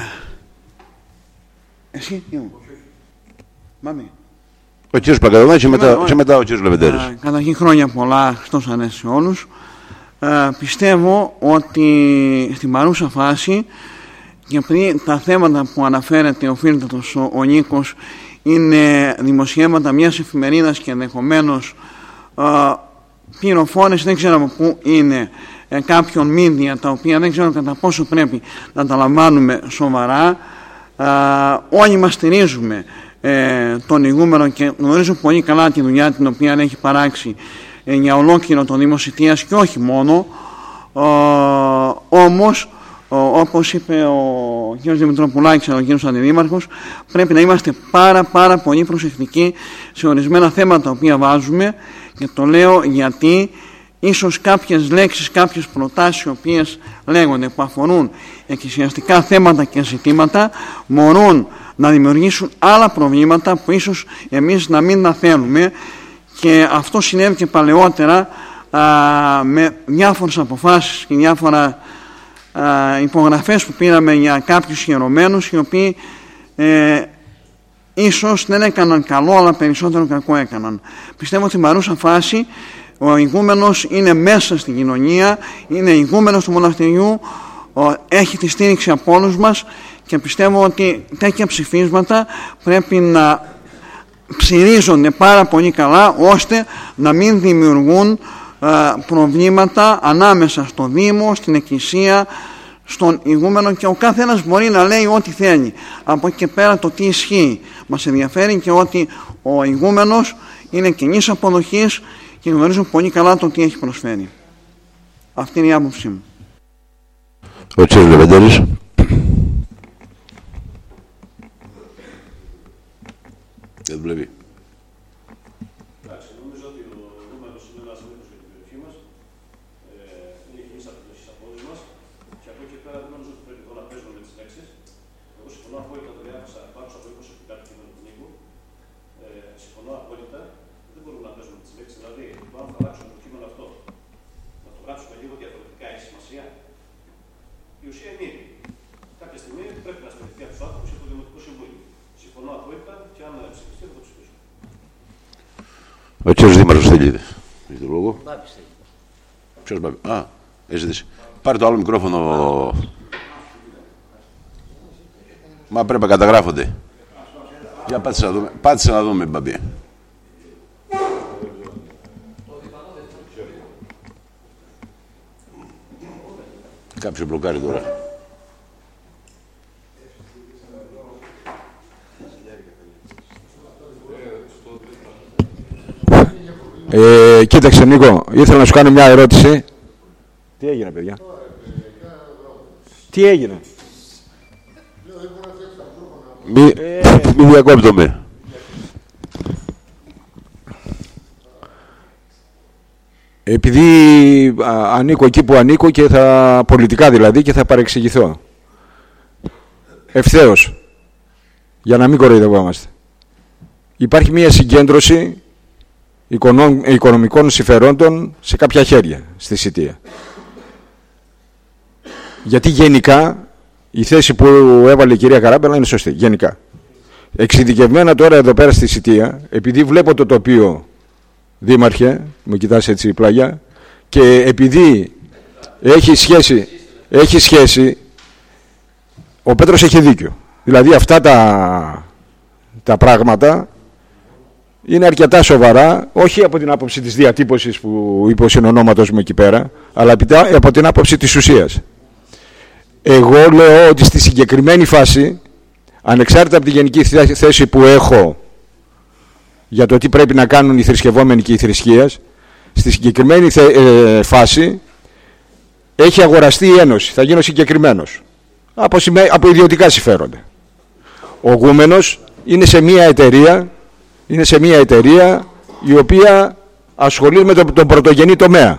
εσύ, Μάμη. Ο κύριος Παγκαδονάκης και, μετά, και μετά ο κύριος Λεβεντέρης. Ε, καταρχήν χρόνια πολλά, Χριστός Ανέστη σε όλους. Ε, πιστεύω ότι στην παρούσα φάση, και επειδή τα θέματα που αναφέρεται οφείλεται ο, ο Νίκος είναι δημοσιεύματα μιας εφημερίδας και ενδεχομένως ε, πληροφόρες, δεν ξέρω από πού είναι, ε, κάποιων μίδια τα οποία δεν ξέρω κατά πόσο πρέπει να τα λαμβάνουμε σοβαρά. Ε, όλοι μας στηρίζουμε ε, τον ηγούμενο και γνωρίζω πολύ καλά τη δουλειά την οποία έχει παράξει ε, για ολόκληρο το Δήμο Σιτίας και όχι μόνο. Ε, όμως, ε, όπως είπε ο κ. Δημητροπουλάκης αλλά ο κ. Αντιδήμαρχος, πρέπει να είμαστε πάρα πάρα πολύ προσεκτικοί σε ορισμένα θέματα τα οποία βάζουμε, και το λέω γιατί ίσως κάποιες λέξεις, κάποιες προτάσεις οι οποίες λέγονται που αφορούν εκκλησιαστικά θέματα και ζητήματα μπορούν να δημιουργήσουν άλλα προβλήματα που ίσως εμείς να μην τα θέλουμε, και αυτό συνέβη και παλαιότερα α, με διάφορες αποφάσεις και διάφορα α, υπογραφές που πήραμε για κάποιους ιερωμένους οι οποίοι ε, ίσως δεν έκαναν καλό αλλά περισσότερο κακό έκαναν. Πιστεύω ότι στην παρούσα φάση ο ηγούμενος είναι μέσα στην κοινωνία, είναι ηγούμενος του μοναστηριού, έχει τη στήριξη από όλους μας και πιστεύω ότι τέτοια ψηφίσματα πρέπει να ψηρίζονται πάρα πολύ καλά ώστε να μην δημιουργούν προβλήματα ανάμεσα στο Δήμο, στην Εκκλησία, στον ηγούμενο, και ο κάθε ένας μπορεί να λέει ό,τι θέλει. Από εκεί και πέρα το τι ισχύει μας ενδιαφέρει και ότι ο ηγούμενος είναι κοινής αποδοχής και γνωρίζω πολύ καλά το τι έχει προσφέρει. Αυτή είναι η άποψή μου. Ο κ. Λεβεντέρης. Δεν βλέπει. Εντάξει, νομίζω ότι ο ηγούμενος είναι ένας μύθος για την περιοχή μας. Ε, είναι κοινής αποδοχής από όλους μας. Και από εκεί και πέρα δεν νομίζω ότι πρέπει εδώ να παίζουμε με τις λέξεις. Εγώ συμφωνώ απόλυτα, το διάβασα πάνω από είκοσι κάτι κείμενο του Νίκου. Ε, συμφωνώ απόλυτα. Δεν μπορούμε να παίζουμε με τις λέξεις. Δηλαδή, το αν θα αλλάξουμε το κείμενο αυτό, να το γράψουμε λίγο διαφορετικά, έχει σημασία. Η ουσία είναι ίδια. Κάποια στιγμή πρέπει να στηριχθεί από τους άνθρωπους από το Δημοτικό Συμβούλιο. Συμφωνώ απόλυτα και αν ψηφιστεί θα το ψηφίσω. Ο κ. Δήμαρχος θέλει. Έχει το λόγο. Ποιος Μπάμπη. Α, έζητησε. Πάρε το άλλο μικρόφωνο. Μα πρέπει να καταγράφονται. Για πάτησε να δούμε. Πάτησε να δούμε, Μπάμπη. Κάποιο μπλοκάρει τώρα. Ε, κοίταξε Νίκο, ήθελα να σου κάνω μια ερώτηση. Τι έγινε, παιδιά? Τι έγινε? Μη, ε... μη διακόπτομαι. Επειδή α, ανήκω εκεί που ανήκω και θα, πολιτικά δηλαδή, και θα παρεξηγηθώ. Ευθέως, για να μην κοροϊδευόμαστε. Υπάρχει μια συγκέντρωση οικονομικών συμφερόντων σε κάποια χέρια στη Σιτία. Γιατί γενικά η θέση που έβαλε η κυρία Καράμπελα είναι σωστή. Γενικά. Εξειδικευμένα τώρα εδώ πέρα στη Σιτία, επειδή βλέπω το τοπίο, Δήμαρχε, μου κοιτάς έτσι η πλάγια, και επειδή έχει σχέση, έχει σχέση, ο Πέτρος έχει δίκιο. Δηλαδή αυτά τα, τα πράγματα είναι αρκετά σοβαρά, όχι από την άποψη της διατύπωσης που είπε ο συνονόματος μου εκεί πέρα, αλλά από την άποψη της ουσίας. Εγώ λέω ότι στη συγκεκριμένη φάση, ανεξάρτητα από τη γενική θέση που έχω για το τι πρέπει να κάνουν οι θρησκευόμενοι και οι θρησκείες, στη συγκεκριμένη θε, ε, φάση έχει αγοραστεί η Ένωση. Θα γίνω συγκεκριμένος. Από, από ιδιωτικά συμφέροντα. Ο Γούμενος είναι σε μια εταιρεία, είναι σε μια εταιρεία η οποία ασχολείται με τον, τον πρωτογενή τομέα.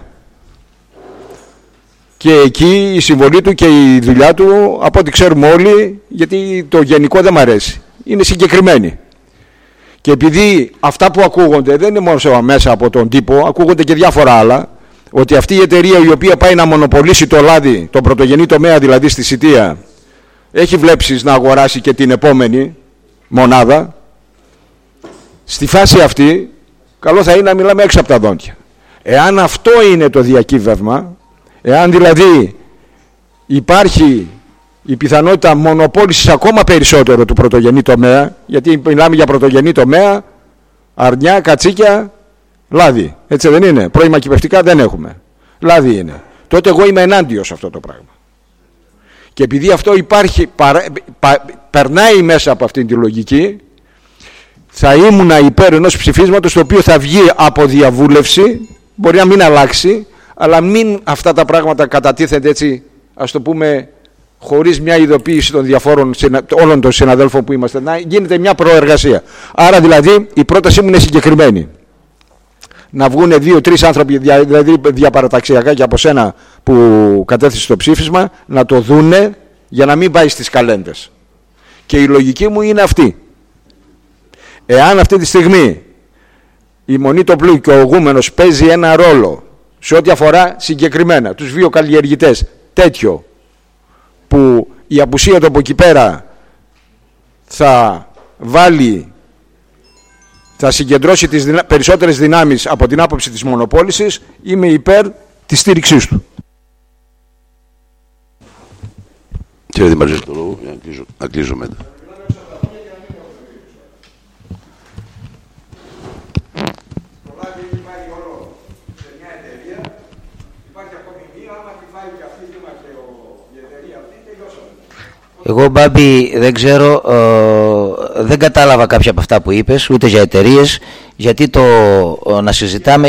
Και εκεί η συμβολή του και η δουλειά του, από ό,τι ξέρουμε όλοι, γιατί το γενικό δεν μ' αρέσει, είναι συγκεκριμένη. Και επειδή αυτά που ακούγονται δεν είναι μόνο μέσα από τον τύπο, ακούγονται και διάφορα άλλα, ότι αυτή η εταιρεία η οποία πάει να μονοπολίσει το λάδι, τον πρωτογενή τομέα δηλαδή στη Σιτία, έχει βλέψεις να αγοράσει και την επόμενη μονάδα. Στη φάση αυτή, καλό θα είναι να μιλάμε έξω από τα δόντια. Εάν αυτό είναι το διακύβευμα, εάν δηλαδή υπάρχει η πιθανότητα μονοπόλησης ακόμα περισσότερο του πρωτογενή τομέα, γιατί μιλάμε για πρωτογενή τομέα, αρνιά, κατσίκια, λάδι. Έτσι δεν είναι? Πρώιμα κυπευτικά δεν έχουμε. Λάδι είναι. Τότε εγώ είμαι ενάντια σε αυτό το πράγμα. Και επειδή αυτό υπάρχει, παρα, πα, περνάει μέσα από αυτήν τη λογική, θα ήμουν υπέρ ενός ψηφίσματος το οποίο θα βγει από διαβούλευση, μπορεί να μην αλλάξει, αλλά μην αυτά τα πράγματα κατατίθενται έτσι, ας το πούμε, χωρίς μια ειδοποίηση των διαφόρων, όλων των συναδέλφων που είμαστε, να γίνεται μια προεργασία. Άρα δηλαδή η πρότασή μου είναι συγκεκριμένη. Να βγουν δύο-τρεις άνθρωποι, δηλαδή διαπαραταξιακά και από σένα που κατέθεσε το ψήφισμα, να το δούνε για να μην πάει στις καλέντες. Και η λογική μου είναι αυτή. Εάν αυτή τη στιγμή η Μονή Τοπλού και ο Γούμενος παίζει ένα ρόλο σε ό,τι αφορά συγκεκριμένα τους βιοκαλλιεργητές, τέτοιο που η απουσία του από εκεί πέρα θα βάλει, θα συγκεντρώσει τις δυνα... περισσότερες δυνάμεις από την άποψη της μονοπόλησης, είμαι υπέρ της στήριξής του. Κύριε Δημαρχέ, το λόγο, για να κλείσω, να κλείσω μετά. Εγώ, Μπάμπη, δεν ξέρω, ε, δεν κατάλαβα κάποια από αυτά που είπες, ούτε για εταιρείες, γιατί το ε, να συζητάμε...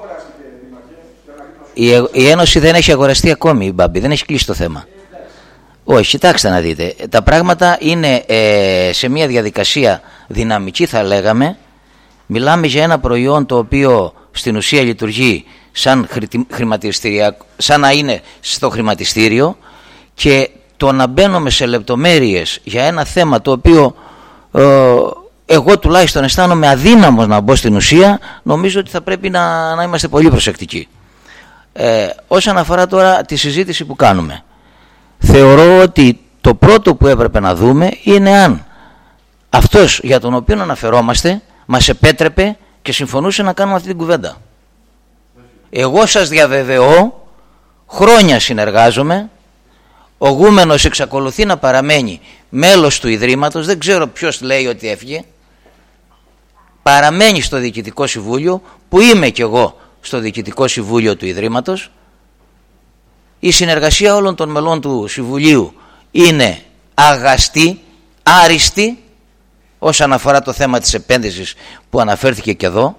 Η, η Ένωση δεν έχει αγοραστεί ακόμη, Μπάμπη, δεν έχει κλείσει το θέμα. Όχι, κοιτάξτε να δείτε, τα πράγματα είναι ε, σε μια διαδικασία δυναμική, θα λέγαμε. Μιλάμε για ένα προϊόν το οποίο στην ουσία λειτουργεί σαν, σαν να είναι στο χρηματιστήριο, και το να μπαίνουμε σε λεπτομέρειες για ένα θέμα το οποίο ε, εγώ τουλάχιστον αισθάνομαι αδύναμος να μπω στην ουσία, νομίζω ότι θα πρέπει να, να είμαστε πολύ προσεκτικοί. Ε, όσον αφορά τώρα τη συζήτηση που κάνουμε, θεωρώ ότι το πρώτο που έπρεπε να δούμε είναι αν αυτός για τον οποίο αναφερόμαστε μας επέτρεπε και συμφωνούσε να κάνουμε αυτή την κουβέντα. Εγώ σας διαβεβαιώ, χρόνια συνεργάζομαι, ο Γούμενος εξακολουθεί να παραμένει μέλος του Ιδρύματος, δεν ξέρω ποιος λέει ότι έφυγε, παραμένει στο Διοικητικό Συμβούλιο, που είμαι κι εγώ στο Διοικητικό Συμβούλιο του Ιδρύματος. Η συνεργασία όλων των μελών του Συμβουλίου είναι αγαστή, άριστη, όσον αφορά το θέμα της επένδυσης που αναφέρθηκε και εδώ.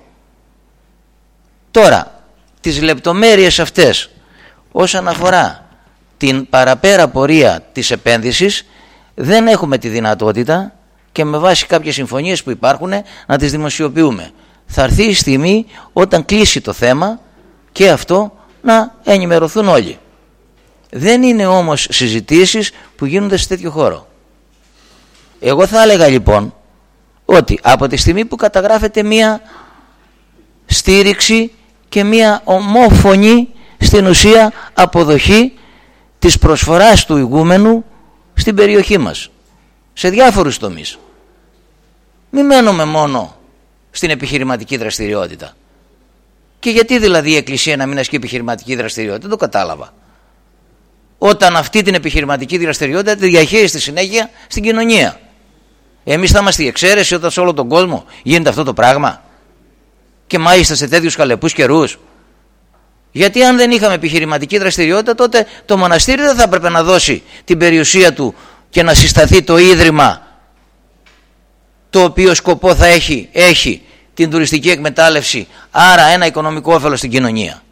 Τώρα, τις λεπτομέρειες αυτές όσον αφορά την παραπέρα πορεία της επένδυσης δεν έχουμε τη δυνατότητα, και με βάση κάποιες συμφωνίες που υπάρχουν, να τις δημοσιοποιούμε. Θα έρθει η στιγμή όταν κλείσει το θέμα και αυτό να ενημερωθούν όλοι. Δεν είναι όμως συζητήσεις που γίνονται σε τέτοιο χώρο. Εγώ θα έλεγα λοιπόν ότι από τη στιγμή που καταγράφεται μία στήριξη και μία ομόφωνη στην ουσία αποδοχή της προσφοράς του ηγούμενου στην περιοχή μας, σε διάφορους τομείς, μην μένουμε μόνο στην επιχειρηματική δραστηριότητα. Και γιατί δηλαδή η Εκκλησία να μην ασκεί επιχειρηματική δραστηριότητα, δεν το κατάλαβα, όταν αυτή την επιχειρηματική δραστηριότητα τη διαχείριζε στη συνέχεια στην κοινωνία. Εμείς θα είμαστε η εξαίρεση όταν σε όλο τον κόσμο γίνεται αυτό το πράγμα, και μάλιστα σε τέτοιους χαλεπούς καιρούς? Γιατί αν δεν είχαμε επιχειρηματική δραστηριότητα, τότε το μοναστήρι δεν θα έπρεπε να δώσει την περιουσία του και να συσταθεί το ίδρυμα, το οποίο σκοπό θα έχει, έχει την τουριστική εκμετάλλευση, άρα ένα οικονομικό όφελος στην κοινωνία.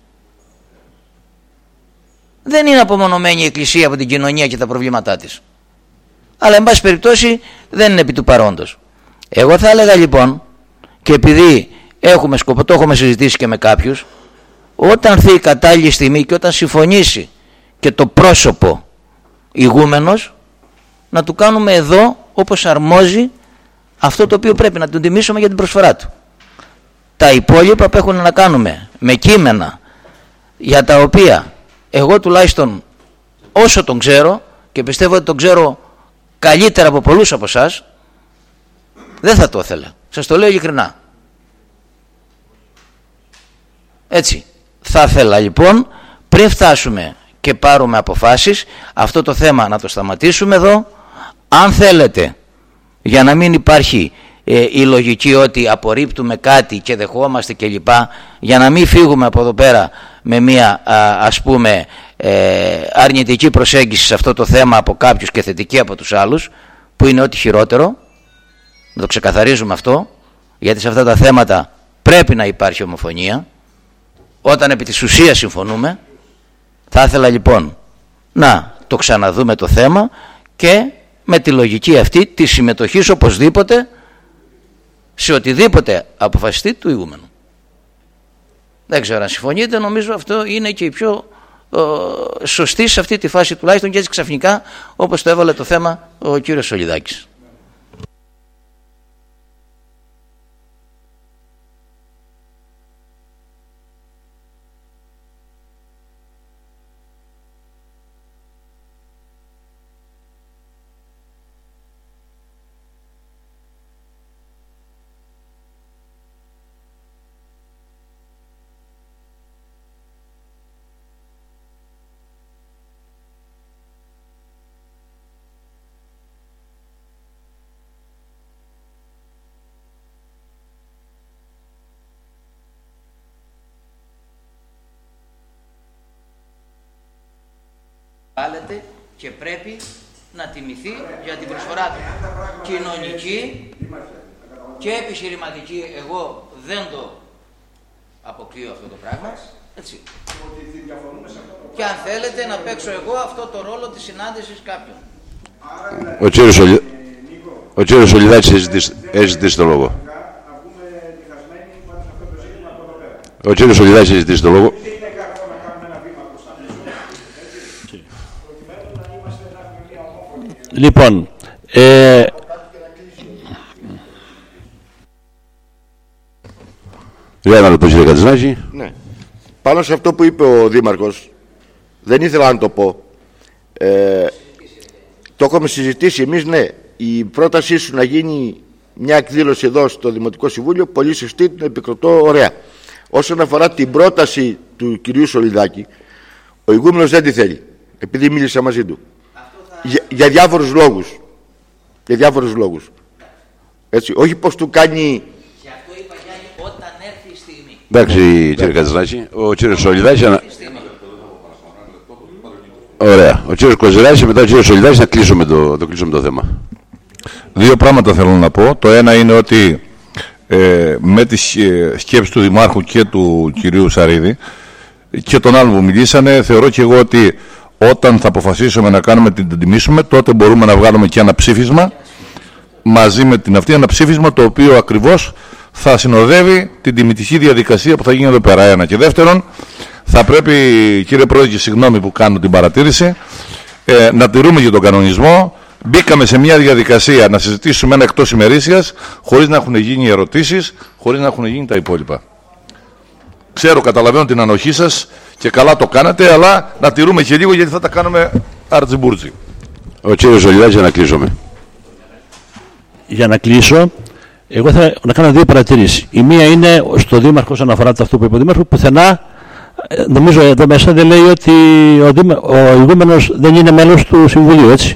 Δεν είναι απομονωμένη η Εκκλησία από την κοινωνία και τα προβλήματά της. Αλλά εν πάση περιπτώσει δεν είναι επί του παρόντος. Εγώ θα έλεγα λοιπόν, και επειδή έχουμε σκοπό, το έχουμε συζητήσει και με κάποιους, όταν έρθει η κατάλληλη στιγμή και όταν συμφωνήσει και το πρόσωπο ηγούμενος, να του κάνουμε εδώ όπως αρμόζει αυτό το οποίο πρέπει, να τον τιμήσουμε για την προσφορά του. Τα υπόλοιπα που έχουν να κάνουμε με κείμενα, για τα οποία εγώ τουλάχιστον όσο τον ξέρω, και πιστεύω ότι τον ξέρω καλύτερα από πολλούς από εσάς, δεν θα το ήθελα. Σας το λέω ειλικρινά. Έτσι. Θα ήθελα λοιπόν, πριν φτάσουμε και πάρουμε αποφάσεις, αυτό το θέμα να το σταματήσουμε εδώ. Αν θέλετε, για να μην υπάρχει ε, η λογική ότι απορρίπτουμε κάτι και δεχόμαστε κλπ, για να μην φύγουμε από εδώ πέρα με μια α, ας πούμε ε, αρνητική προσέγγιση σε αυτό το θέμα από κάποιους και θετική από τους άλλους, που είναι ό,τι χειρότερο, να το ξεκαθαρίζουμε αυτό, γιατί σε αυτά τα θέματα πρέπει να υπάρχει ομοφωνία όταν επί της ουσίας συμφωνούμε. Θα ήθελα λοιπόν να το ξαναδούμε το θέμα, και με τη λογική αυτή τη συμμετοχής οπωσδήποτε σε οτιδήποτε αποφασιστεί του ηγούμενου. Δεν ξέρω αν συμφωνείτε, νομίζω αυτό είναι και η πιο ε, σωστή σε αυτή τη φάση, τουλάχιστον, και έτσι ξαφνικά όπως το έβαλε το θέμα ο κύριος Σολιδάκης. βάλετε και πρέπει να τιμηθεί για την προσφορά του. Κοινωνική και επιχειρηματική, εγώ δεν το αποκλείω αυτό το πράγμα. Έτσι. Και αν θέλετε να παίξω εγώ αυτό το ρόλο της συνάντησης κάποιων. Ο κύριος, Ολι... Ο κύριος Σολιδάκης έχει ζητήσει το λόγο. Ο κύριος Σολιδάκης έχει ζητήσει το λόγο. Λοιπόν, ε... για ένα λεπτό κύριε Κατζηνάκη. Ναι. Πάνω σε αυτό που είπε ο Δήμαρχος, δεν ήθελα να το πω. Ε, το έχουμε συζητήσει εμείς, ναι. Η πρότασή σου να γίνει μια εκδήλωση εδώ στο Δημοτικό Συμβούλιο, πολύ σωστή, την επικροτώ, ωραία. Όσον αφορά την πρόταση του κυρίου Σολιδάκη, ο ηγούμενος δεν τη θέλει, επειδή μίλησα μαζί του. Θα... Για, για διάφορους λόγους. Για διάφορους λόγους. Έτσι, όχι πως του κάνει... Γι' αυτό είπα, Γιάννη, όταν έρθει η στιγμή. Εντάξει, κύριε Κατζηνάκη, ο κύριος Σολιδάκης... Ανα... Ωραία. Ο κύριος Κοζεράκης, μετά ο κύριος Σολιδάκης, να κλείσουμε το, το, κλείσουμε το θέμα. Δύο πράγματα θέλω να πω. Το ένα είναι ότι ε, με τις ε, σκέψεις του Δημάρχου και του κυρίου Σαρίδη και των άλλων που μιλήσανε, θεωρώ και εγώ ότι όταν θα αποφασίσουμε να κάνουμε την τιμήσουμε, τότε μπορούμε να βγάλουμε και ένα ψήφισμα μαζί με την αυτή, ένα ψήφισμα το οποίο ακριβώς θα συνοδεύει την τιμητική διαδικασία που θα γίνει εδώ πέρα. Ένα. Και δεύτερον, θα πρέπει, κύριε Πρόεδρε, και συγγνώμη που κάνω την παρατήρηση, ε, να τηρούμε και τον κανονισμό. Μπήκαμε σε μια διαδικασία να συζητήσουμε ένα εκτός ημερήσιας, χωρίς να έχουν γίνει ερωτήσεις, χωρίς να έχουν γίνει τα υπόλοιπα. Ξέρω, καταλαβαίνω την ανοχή σας και καλά το κάνατε, αλλά να τηρούμε και λίγο γιατί θα τα κάνουμε αρτζιμπούρτζι. Ο κύριος Ζολιδάκης, για να κλείσουμε. Για να κλείσω, εγώ θα να κάνω δύο παρατηρήσεις. Η μία είναι στο Δήμαρχο, όσον αφορά αυτό που είπε ο Δήμαρχος, πουθενά, νομίζω εδώ μέσα δεν λέει ότι ο, Δήμα, ο ηγούμενος δεν είναι μέλος του Συμβουλίου, έτσι.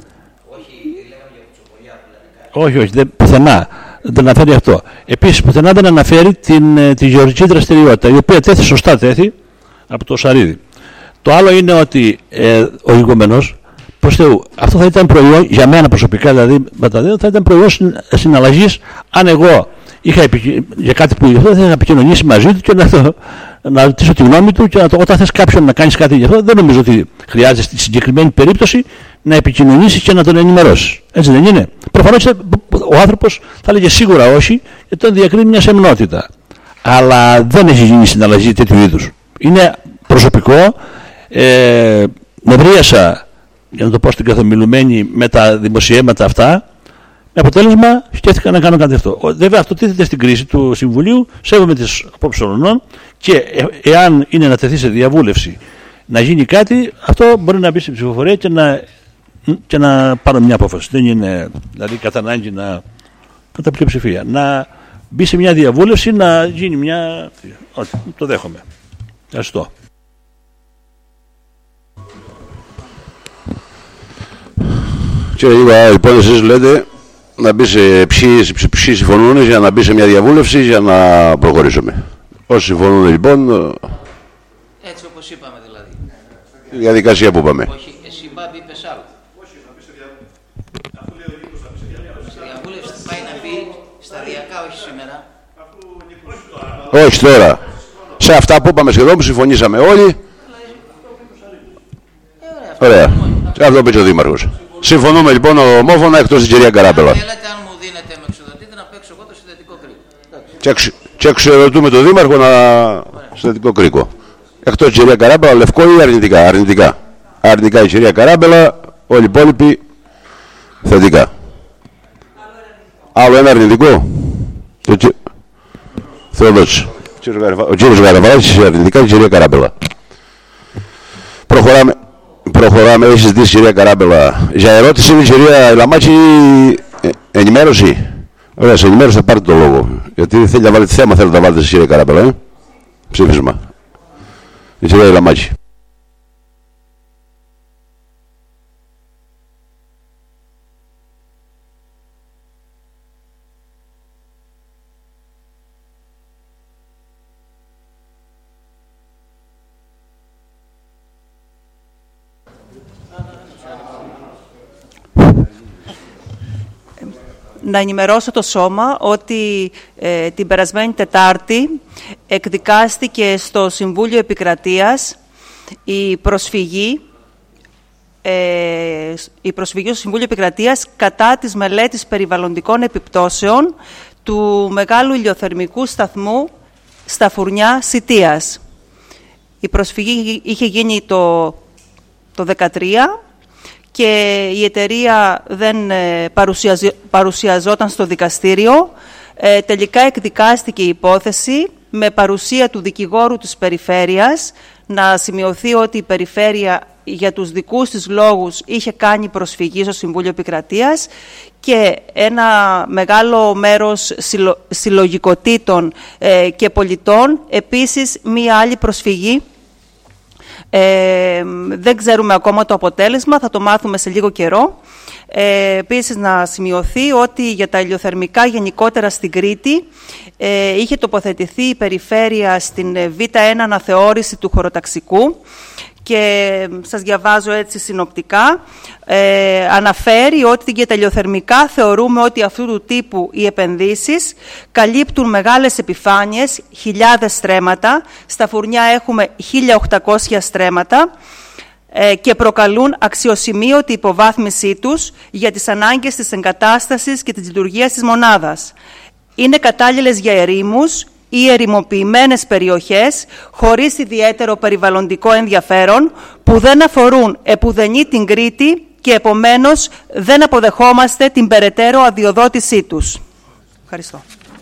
Όχι, όχι, δεν, πουθενά δεν αναφέρει αυτό. Επίσης, πουθενά δεν αναφέρει την, τη γεωργική δραστηριότητα, η οποία τέθη σωστά τέθη από το Σαρίδη. Το άλλο είναι ότι ε, ο ηγούμενος, προς Θεού, αυτό θα ήταν προϊόν, για μένα προσωπικά δηλαδή, θα ήταν προϊόν συναλλαγής αν εγώ είχα επικοι... για κάτι που ήθελα, θα είχα επικοινωνήσει μαζί του και να, το, να ρωτήσω τη γνώμη του και να το, όταν θες κάποιον να κάνεις κάτι γι' αυτό, δεν νομίζω ότι χρειάζεται στη συγκεκριμένη περίπτωση να επικοινωνήσει και να τον ενημερώσει. Έτσι δεν είναι? Προφανώς ο άνθρωπος θα έλεγε σίγουρα όχι, γιατί τον διακρίνει μια σεμνότητα. Αλλά δεν έχει γίνει συναλλαγή τέτοιου είδους. Είναι προσωπικό. Ε, νευρίασα, για να το πω στην καθομιλουμένη, με τα δημοσιεύματα αυτά. Με αποτέλεσμα, σκέφτηκα να κάνω κάτι αυτό. Βέβαια, αυτό τίθεται στην κρίση του Συμβουλίου, σέβομαι τις απόψεις όλων και ε, εάν είναι να τεθεί σε διαβούλευση να γίνει κάτι, αυτό μπορεί να μπει στην ψηφοφορία και να, και να πάρω μια απόφαση. Δεν είναι δηλαδή κατά ανάγκη να. Κατά πλειοψηφία. Να μπει σε μια διαβούλευση, να γίνει μια. Όχι, το δέχομαι. Ευχαριστώ. Κύριε Γίγα, λοιπόν, εσείς λέτε να μπει σε ποιοι, ποιοι συμφωνούν για να μπει σε μια διαβούλευση για να προχωρήσουμε. Όσοι συμφωνούν λοιπόν. Έτσι όπως είπαμε δηλαδή. Η διαδικασία που είπαμε. Όχι, εσύ Μπάμπη είπες άλλο. Όχι, να μπει σε διαβούλευση. Αφού λέει ο Νίκος να μπει σε διαβούλευση. Στη διαβούλευση πάει να μπει σταδιακά, όχι σήμερα. Όχι τώρα. Σε αυτά που είπαμε σχεδόν που συμφωνήσαμε όλοι. Ωραία. Και αυτό πει ο Δήμαρχος. Συμφωνούμε λοιπόν ομόφωνα εκτός την κυρία Καράμπελα. Αν θέλετε, αν μου δίνετε, με εξοδοτείτε να παίξω εγώ το συνδετικό κρίκο. Και εξοδοτούμε τον Δήμαρχο να... συνδετικό κρίκο. Εκτός την κυρία Καράμπελα, λευκό ή αρνητικά. Αρνητικά. Αρνητικά η κυρία Καράμπελα, όλοι οι υπόλοιποι θετικά. Άλλο ένα αρνητικό. Θεοδότης. Ο κύριος Γαραβάλης αρνητικά και η κυρία Καράμπελα. Προχωράμε. Προχωράμε, έχει ζητήσει η κυρία Καράμπελα. Για ερώτηση είναι η κυρία Λαμάκη, ε, ενημέρωση. Ωραία, σε ενημέρωση θα πάρετε το λόγο. Γιατί θέλει να βάλετε θέμα, θέλετε να βάλετε στη κυρία Καράμπελα. Ε? Ψήφισμα. Η κυρία Λαμάκη. να ενημερώσω το Σώμα ότι ε, την περασμένη Τετάρτη εκδικάστηκε στο Συμβούλιο Επικρατείας η προσφυγή, ε, η προσφυγή στο Συμβούλιο Επικρατείας κατά της μελέτης περιβαλλοντικών επιπτώσεων του μεγάλου ηλιοθερμικού σταθμού στα Φουρνιά Σιτίας. Η προσφυγή είχε γίνει το, το δεκατρία και η εταιρεία δεν ε, παρουσιαζ, παρουσιαζόταν στο δικαστήριο. Ε, τελικά εκδικάστηκε η υπόθεση με παρουσία του δικηγόρου της Περιφέρειας, να σημειωθεί ότι η Περιφέρεια για τους δικούς της λόγους είχε κάνει προσφυγή στο Συμβούλιο Επικρατείας και ένα μεγάλο μέρος συλλο, συλλογικοτήτων ε, και πολιτών επίσης μία άλλη προσφυγή. Ε, δεν ξέρουμε ακόμα το αποτέλεσμα, θα το μάθουμε σε λίγο καιρό. Ε, επίσης να σημειωθεί ότι για τα ηλιοθερμικά γενικότερα στην Κρήτη ε, είχε τοποθετηθεί η Περιφέρεια στην Β ένα αναθεώρηση του χωροταξικού και σας διαβάζω έτσι συνοπτικά. Ε, αναφέρει ότι για τα ηλιοθερμικά θεωρούμε ότι αυτού του τύπου οι επενδύσεις καλύπτουν μεγάλες επιφάνειες, χιλιάδες στρέμματα. Στα Φουρνιά έχουμε χίλια οκτακόσια στρέμματα ε, και προκαλούν αξιοσημείωτη υποβάθμισή τους για τις ανάγκες της εγκατάστασης και της λειτουργίας της μονάδας. Είναι κατάλληλες για ερήμους ή ερημοποιημένες περιοχές χωρίς ιδιαίτερο περιβαλλοντικό ενδιαφέρον που δεν αφορούν επουδενή την Κρήτη και επομένως δεν αποδεχόμαστε την περαιτέρω αδειοδότησή τους. Ευχαριστώ.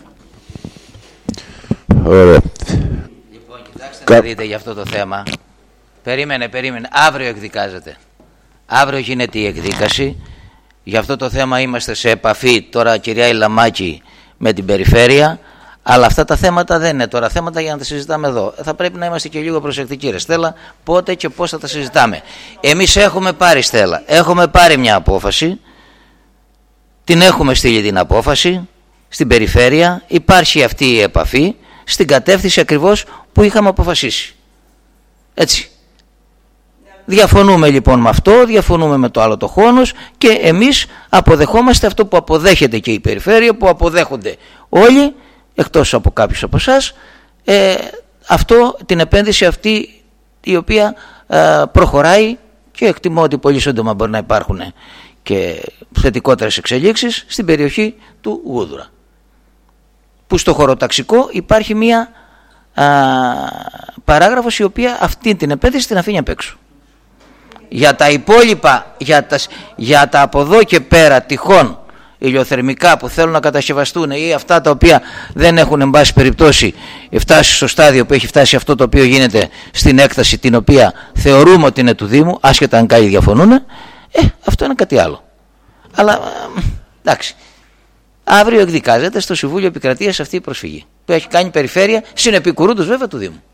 Ωραία. Λοιπόν, κοιτάξτε Κα... να δείτε για αυτό το θέμα. Περίμενε, περίμενε. Αύριο εκδικάζεται. Αύριο γίνεται η εκδίκαση. Για αυτό το θέμα είμαστε σε επαφή τώρα, κυρία Ηλαμάκη, με την Περιφέρεια. Αλλά αυτά τα θέματα δεν είναι τώρα θέματα για να τα συζητάμε εδώ. Θα πρέπει να είμαστε και λίγο προσεκτικοί, ρε Στέλλα, πότε και πώς θα τα συζητάμε. Εμείς έχουμε πάρει, Στέλλα, έχουμε πάρει μια απόφαση, την έχουμε στείλει την απόφαση στην Περιφέρεια, υπάρχει αυτή η επαφή στην κατεύθυνση ακριβώς που είχαμε αποφασίσει. Έτσι. Διαφωνούμε λοιπόν με αυτό, διαφωνούμε με το άλλο το χώνος και εμείς αποδεχόμαστε αυτό που αποδέχεται και η Περιφέρεια, που αποδέχονται όλοι, εκτός από κάποιους από εσάς, ε, αυτό, την επένδυση αυτή η οποία ε, προχωράει και εκτιμώ ότι πολύ σύντομα μπορεί να υπάρχουν και θετικότερες εξελίξεις στην περιοχή του Γούδουρα, που στο χωροταξικό υπάρχει μία α, παράγραφος η οποία αυτή την επένδυση την αφήνει απ' έξω. Για τα υπόλοιπα, για τα, για τα από εδώ και πέρα τυχόν ηλιοθερμικά που θέλουν να κατασκευαστούν ή αυτά τα οποία δεν έχουν εν πάση περιπτώσει φτάσει στο στάδιο που έχει φτάσει αυτό το οποίο γίνεται στην έκταση την οποία θεωρούμε ότι είναι του Δήμου, άσχετα αν κάποιοι διαφωνούν, ε, αυτό είναι κάτι άλλο. Αλλά εντάξει, αύριο εκδικάζεται στο Συμβούλιο Επικρατείας αυτή η προσφυγή που έχει κάνει η Περιφέρεια, συνεπικουρούντος βέβαια του Δήμου.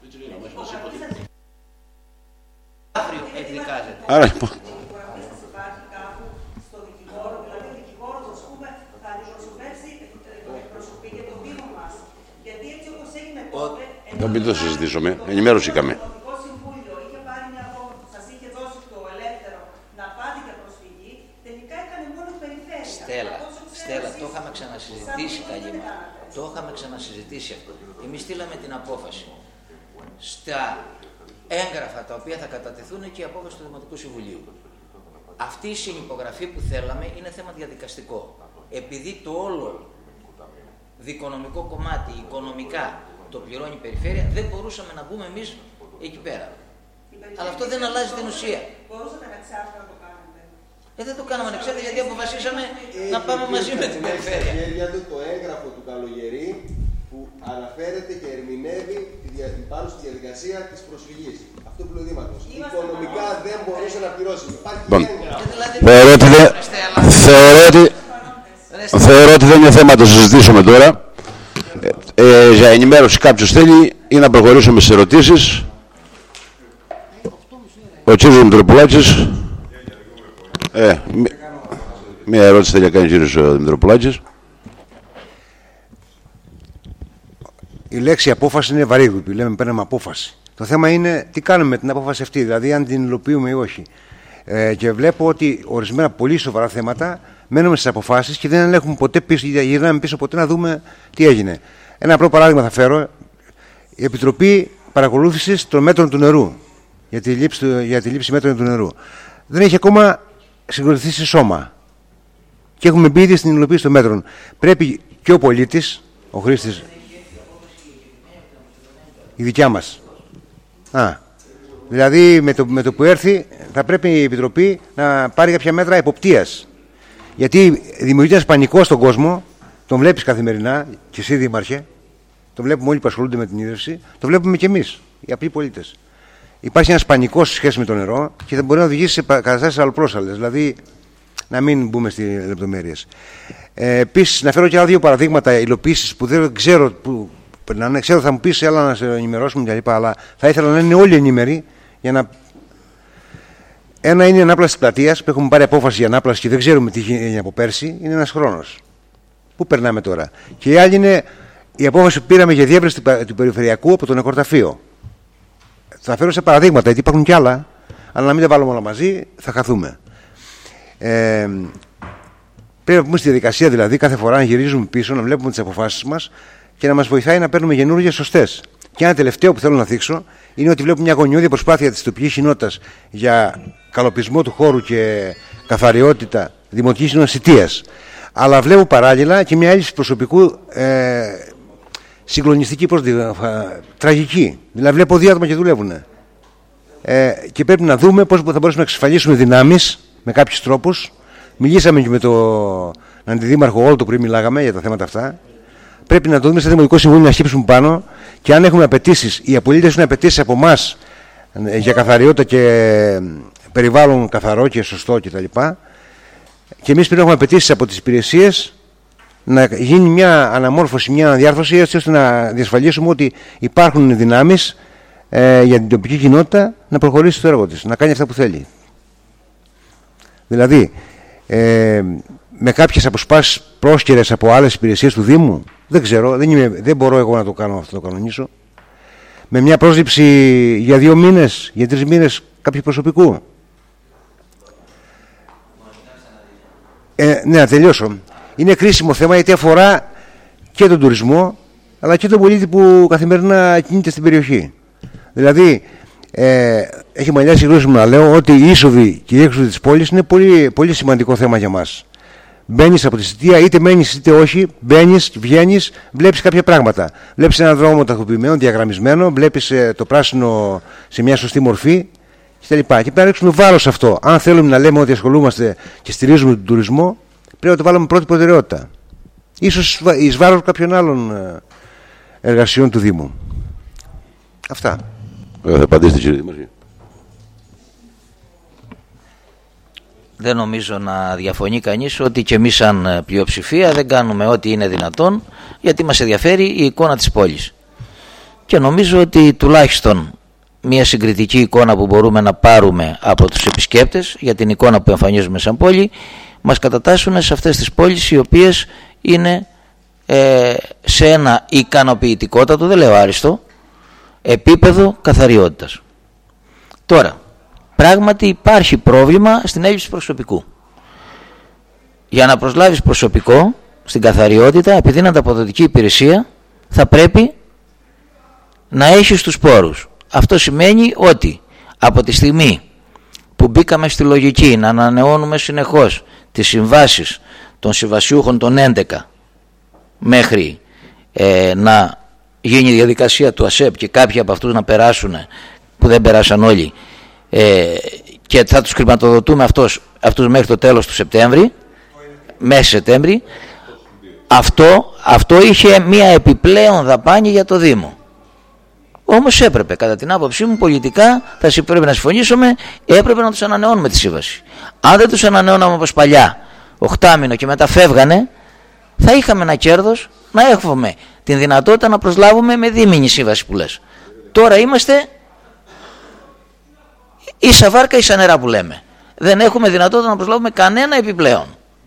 Αύριο εκδικάζεται. Άρα λοιπόν. Να μην το συζητήσουμε. Ενημέρωση είχαμε. Στέλλα, Στέλλα, το είχαμε ξανασυζητήσει καλή μας. Το είχαμε ξανασυζητήσει αυτό. Εμείς στείλαμε την απόφαση. Στα έγγραφα τα οποία θα κατατεθούν και η απόφαση του Δημοτικού Συμβουλίου. Αυτή η συνυπογραφή που θέλαμε είναι θέμα διαδικαστικό. Επειδή το όλο δικονομικό κομμάτι, οικονομικά, το πληρώνει η Περιφέρεια, δεν μπορούσαμε να μπούμε εμείς εκεί πέρα. Αλλά αυτό δεν αλλάζει την ουσία. Μπορούσατε ανεξάρτητα να το κάνετε. Ε, δεν το κάναμε ανεξάρτητα γιατί αποφασίσαμε ε, να πάμε μαζί με την Περιφέρεια. Για το έγγραφο του Καλογερή που αναφέρεται και ερμηνεύει πάνω στη διαδικασία της προσφυγής. Αυτό του Δήματος. Οικονομικά δεν μπορούσε να πληρώσει. Υπάρχει έγγραφο. Θεωρώ ότι δεν είναι θέμα να το συζητήσουμε τώρα. Ε, για ενημέρωση κάποιος θέλει ή να προχωρήσουμε σε ερωτήσεις. Ο κύριος Μητροπουλάκης. Ε, μία ερώτηση θέλει να κάνει ο κύριος Μητροπουλάκης. Η λέξη απόφαση είναι βαρύγρυπη. Λέμε παίρνουμε απόφαση. Το θέμα είναι τι κάνουμε με την απόφαση αυτή, δηλαδή αν την υλοποιούμε ή όχι. Ε, και βλέπω ότι ορισμένα πολύ σοβαρά θέματα μένουμε στις αποφάσεις και δεν ελέγχουμε ποτέ πίσω, γυρνάμε πίσω ποτέ να δούμε τι έγινε. Ένα απλό παράδειγμα θα φέρω. Η Επιτροπή Παρακολούθησης των Μέτρων του Νερού, για τη λήψη, για τη λήψη μέτρων του νερού, δεν έχει ακόμα συγκροτηθεί σε σώμα. Και έχουμε μπει ήδη στην υλοποίηση των μέτρων. Πρέπει και ο πολίτης, ο χρήστης, η δικιά μας. Α, δηλαδή με το, με το που έρθει θα πρέπει η Επιτροπή να πάρει κάποια μέτρα εποπτείας. Γιατί δημιουργείται ένας πανικός στον κόσμο, τον βλέπεις καθημερινά, και εσύ Δήμαρχε, τον βλέπουμε όλοι που ασχολούνται με την ίδρυυση, το βλέπουμε και εμείς, οι απλοί πολίτες. Υπάρχει ένας πανικός σε σχέση με το νερό και θα μπορεί να οδηγήσει σε καταστάσεις αλλοπρόσαλλες. Δηλαδή, να μην μπούμε στις λεπτομέρειες. Ε, Επίσης, να φέρω και άλλα δύο παραδείγματα υλοποίησης που δεν ξέρω που περνάνε. Ξέρω θα μου πεις, έλα να σε ενημερώσουμε κλπ. Αλλά θα ήθελα να είναι όλοι ενήμεροι για να. Ένα είναι η ανάπλαση της πλατείας που έχουμε πάρει απόφαση για ανάπλαση και δεν ξέρουμε τι γίνει από πέρσι. Είναι ένας χρόνος. Πού περνάμε τώρα. Και η άλλη είναι η απόφαση που πήραμε για διεύρυνση του περιφερειακού από το νεκροταφείο. Θα φέρω σε παραδείγματα, γιατί υπάρχουν κι άλλα, αλλά να μην τα βάλουμε όλα μαζί, θα χαθούμε. Ε, πρέπει να πούμε στη διαδικασία, δηλαδή, κάθε φορά να γυρίζουμε πίσω, να βλέπουμε τις αποφάσεις μας και να μας βοηθάει να παίρνουμε καινούργιες σωστές. Και ένα τελευταίο που θέλω να θίξω είναι ότι βλέπουμε μια αγωνιώδη προσπάθεια της τοπικής κοινότητας για καλοπισμό του χώρου και καθαριότητα δημοτικής κοινότητας Σιτίας. Αλλά βλέπω παράλληλα και μια έλλειψη προσωπικού ε, συγκλονιστική, πώς τη, τραγική. Δηλαδή βλέπω δύο άτομα και δουλεύουν. Ε, και πρέπει να δούμε πώς θα μπορέσουμε να εξασφαλίσουμε δυνάμεις με κάποιους τρόπους. Μιλήσαμε και με τον αντιδήμαρχο όλο το πρωί, μιλάγαμε για τα θέματα αυτά. Πρέπει να το δούμε στο Δημοτικό Συμβούλιο, να χύψουμε πάνω και αν έχουμε απαιτήσεις, οι πολίτες έχουν απαιτήσεις από εμάς για καθαριότητα και περιβάλλον καθαρό και σωστό κτλ. Και εμείς πρέπει να έχουμε απαιτήσεις από τις υπηρεσίες να γίνει μια αναμόρφωση, μια αναδιάρθρωση, έτσι ώστε να διασφαλίσουμε ότι υπάρχουν δυνάμεις ε, για την τοπική κοινότητα να προχωρήσει στο έργο της, να κάνει αυτά που θέλει. Δηλαδή, ε, με κάποιες αποσπάσεις πρόσκαιρες από άλλες υπηρεσίες του Δήμου, δεν ξέρω, δεν, είμαι, δεν μπορώ εγώ να το κάνω αυτό, το κανονίσω. Με μια πρόσληψη για δύο μήνες, για τρεις μήνες κάποιου προσωπικού. Ε, ναι, να τελειώσω. Είναι κρίσιμο θέμα γιατί αφορά και τον τουρισμό, αλλά και τον πολίτη που καθημερινά κινείται στην περιοχή. Δηλαδή, ε, έχει μαλλιάσει η γνώση μου να λέω ότι η είσοδη και η έξοδη της πόλης είναι πολύ, πολύ σημαντικό θέμα για μας. Μπαίνεις από τη Σιτία, είτε μένεις είτε όχι, μπαίνεις, βγαίνεις, βλέπεις κάποια πράγματα. Βλέπεις έναν δρόμο τακτοποιημένο, διαγραμμισμένο, βλέπεις ε, το πράσινο σε μια σωστή μορφή κτλ. Και πρέπει να ρίξουμε βάρος σε αυτό. Αν θέλουμε να λέμε ότι ασχολούμαστε και στηρίζουμε τον τουρισμό, πρέπει να το βάλουμε πρώτη προτεραιότητα. Ίσως εις βάρος κάποιων άλλων εργασιών του Δήμου. Αυτά. Ε, θα απαντήσετε, κύριε Δήμαρχε. Δεν νομίζω να διαφωνεί κανείς ότι και εμείς σαν πλειοψηφία δεν κάνουμε ό,τι είναι δυνατόν, γιατί μας ενδιαφέρει η εικόνα της πόλης. Και νομίζω ότι τουλάχιστον μια συγκριτική εικόνα που μπορούμε να πάρουμε από τους επισκέπτες για την εικόνα που εμφανίζουμε σαν πόλη μας κατατάσσουν σε αυτές τις πόλεις οι οποίες είναι ε, σε ένα ικανοποιητικότατο, δεν λέω άριστο, επίπεδο καθαριότητας. Τώρα, πράγματι υπάρχει πρόβλημα στην έλλειψη προσωπικού. Για να προσλάβεις προσωπικό στην καθαριότητα, επειδή είναι ανταποδοτική υπηρεσία, θα πρέπει να έχεις τους πόρους. Αυτό σημαίνει ότι από τη στιγμή που μπήκαμε στη λογική να ανανεώνουμε συνεχώς τις συμβάσεις των συμβασιούχων των έντεκα μέχρι ε, να γίνει η διαδικασία του ΑΣΕΠ και κάποιοι από αυτούς να περάσουν, που δεν περάσαν όλοι, ε, και θα τους χρηματοδοτούμε αυτούς, αυτούς μέχρι το τέλος του Σεπτέμβρη, μέσα Σεπτέμβρη, αυτό, αυτό είχε μια επιπλέον δαπάνη για το Δήμο. Όμως έπρεπε, κατά την άποψή μου, πολιτικά θα πρέπει να συμφωνήσουμε, έπρεπε να τους ανανεώνουμε τη σύμβαση. Αν δεν τους ανανεώναμε όπως παλιά, οχτάμηνο και μετά φεύγανε, θα είχαμε ένα κέρδος να έχουμε την δυνατότητα να προσλάβουμε με δίμηνη σύμβαση που λες. Τώρα είμαστε ίσα βάρκα ίσα νερά που λέμε. Δεν έχουμε δυνατότητα να προσλάβουμε κανένα επιπλέον.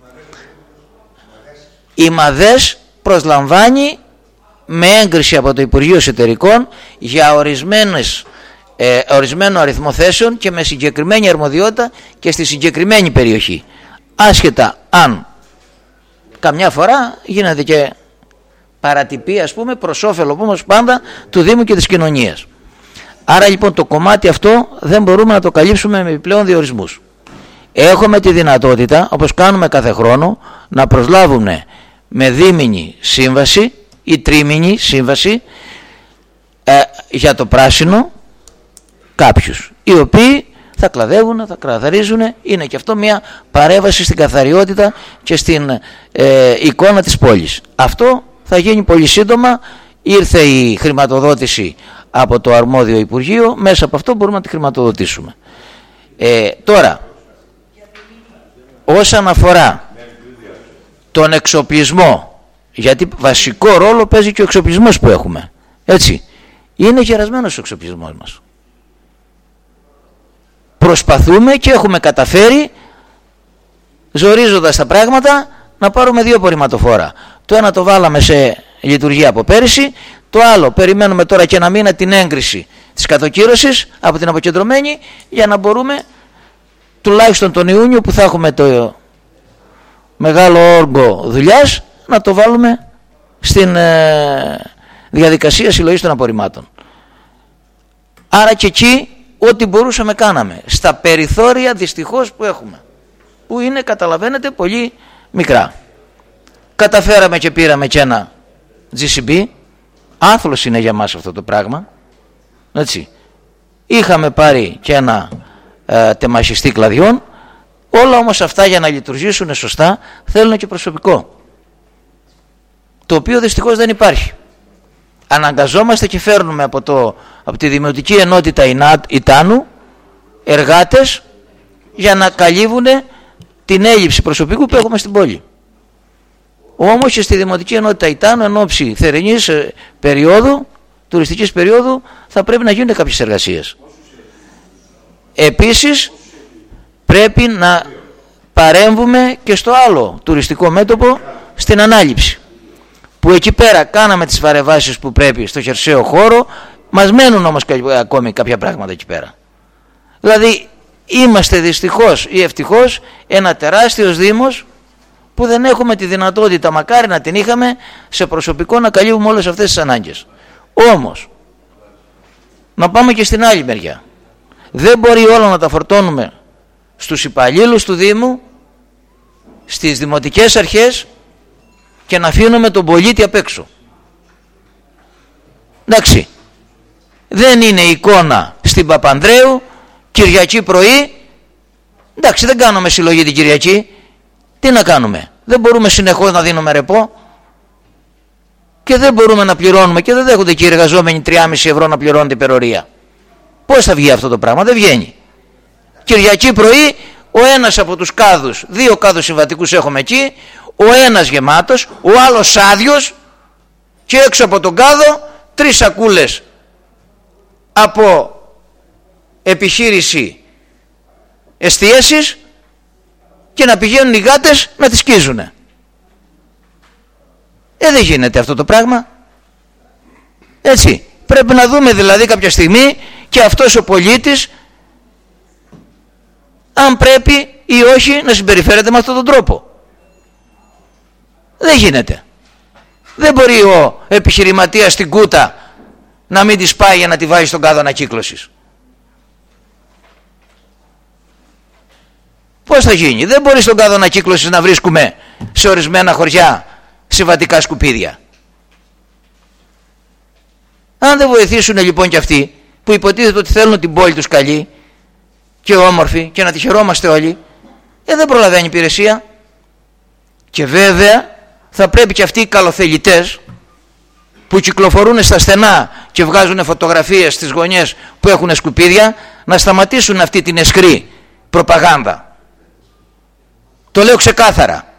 Η ΜΑΔΕΣ προσλαμβάνει με έγκριση από το Υπουργείο Εσωτερικών για ορισμένες, ε, ορισμένο αριθμό θέσεων και με συγκεκριμένη αρμοδιότητα και στη συγκεκριμένη περιοχή. Άσχετα αν καμιά φορά γίνεται και παρατυπή, ας πούμε, προς όφελο όμως πάντα του Δήμου και της κοινωνίας. Άρα λοιπόν το κομμάτι αυτό δεν μπορούμε να το καλύψουμε με επιπλέον διορισμούς. Έχουμε τη δυνατότητα, όπως κάνουμε κάθε χρόνο, να προσλάβουμε με δίμηνη σύμβαση ή τρίμηνη σύμβαση ε, για το πράσινο κάποιους, οι οποίοι θα κλαδεύουν, θα καθαρίζουν. Είναι και αυτό μια παρέμβαση στην καθαριότητα και στην ε, εικόνα της πόλης. Αυτό θα γίνει πολύ σύντομα. Ήρθε η χρηματοδότηση από το αρμόδιο Υπουργείο, μέσα από αυτό μπορούμε να τη χρηματοδοτήσουμε. Ε, τώρα, όσον αφορά τον εξοπλισμό, γιατί βασικό ρόλο παίζει και ο εξοπλισμός που έχουμε, έτσι, είναι γερασμένος ο εξοπλισμός μας. Προσπαθούμε και έχουμε καταφέρει, ζορίζοντας τα πράγματα, να πάρουμε δύο απορριμματοφόρα. Το ένα το βάλαμε σε λειτουργία από πέρυσι, το άλλο περιμένουμε τώρα και ένα μήνα την έγκριση της κατοκύρωσης από την αποκεντρωμένη, για να μπορούμε τουλάχιστον τον Ιούνιο που θα έχουμε το μεγάλο όργο δουλειάς να το βάλουμε στην ε, διαδικασία συλλογής των απορριμμάτων. Άρα και εκεί ό,τι μπορούσαμε κάναμε στα περιθώρια δυστυχώς που έχουμε, που είναι, καταλαβαίνετε, πολύ μικρά. Καταφέραμε και πήραμε και ένα τζι σι μπι. Άθλος είναι για μας αυτό το πράγμα, έτσι. Είχαμε πάρει και ένα ε, τεμαχιστή κλαδιών. Όλα όμως αυτά για να λειτουργήσουν σωστά θέλουν και προσωπικό, το οποίο δυστυχώς δεν υπάρχει. Αναγκαζόμαστε και φέρνουμε από, το, από τη Δημοτική Ενότητα Ιτάνου εργάτες για να καλύβουν την έλλειψη προσωπικού που έχουμε στην πόλη. Όμως και στη Δημοτική Ενότητα Ιτάνου, εν ώψη θερινής περίοδου, τουριστικής περίοδου, θα πρέπει να γίνουν κάποιες εργασίες. Επίσης πρέπει να παρέμβουμε και στο άλλο τουριστικό μέτωπο, στην ανάληψη, που εκεί πέρα κάναμε τις παρεμβάσεις που πρέπει στο χερσαίο χώρο. Μας μένουν όμως ακόμη κάποια πράγματα εκεί πέρα. Δηλαδή είμαστε δυστυχώς ή ευτυχώς ένα τεράστιος δήμος που δεν έχουμε τη δυνατότητα, μακάρι να την είχαμε, σε προσωπικό να καλύβουμε όλες αυτές τις ανάγκες. Όμως να πάμε και στην άλλη μεριά. Δεν μπορεί όλα να τα φορτώνουμε στους υπαλλήλους του Δήμου, στις δημοτικές αρχές, και να αφήνουμε τον πολίτη απ' έξω. Εντάξει, δεν είναι εικόνα στην Παπανδρέου Κυριακή πρωί. Εντάξει, δεν κάνουμε συλλογή την Κυριακή. Τι να κάνουμε? Δεν μπορούμε συνεχώς να δίνουμε ρεπό και δεν μπορούμε να πληρώνουμε, και δεν δέχονται και οι εργαζόμενοι τρία και μισό ευρώ να πληρώνουν υπερορία. Πώς θα βγει αυτό το πράγμα? Δεν βγαίνει. Κυριακή πρωί ο ένας από τους κάδους, δύο κάδους συμβατικούς έχουμε εκεί, ο ένας γεμάτος, ο άλλος άδειος, και έξω από τον κάδο τρεις σακούλες από επιχείρηση εστίασης, και να πηγαίνουν οι γάτες να τις σκίζουνε. Ε, δεν γίνεται αυτό το πράγμα. Έτσι, πρέπει να δούμε δηλαδή κάποια στιγμή και αυτός ο πολίτης αν πρέπει ή όχι να συμπεριφέρεται με αυτόν τον τρόπο. Δεν γίνεται. Δεν μπορεί ο επιχειρηματίας στην κούτα να μην τη σπάει για να τη βάλει στον κάδο ανακύκλωσης. Πώς θα γίνει? Δεν μπορεί στον κάδο ανακύκλωσης να βρίσκουμε σε ορισμένα χωριά συμβατικά σκουπίδια. Αν δεν βοηθήσουν λοιπόν και αυτοί που υποτίθεται ότι θέλουν την πόλη τους καλή και όμορφη και να τη χαιρόμαστε όλοι, ε, δεν προλαβαίνει υπηρεσία. Και βέβαια θα πρέπει και αυτοί οι καλοθελητές που κυκλοφορούν στα στενά και βγάζουν φωτογραφίες στις γωνιές που έχουν σκουπίδια να σταματήσουν αυτή την αισχρή προπαγάνδα. Το λέω ξεκάθαρα.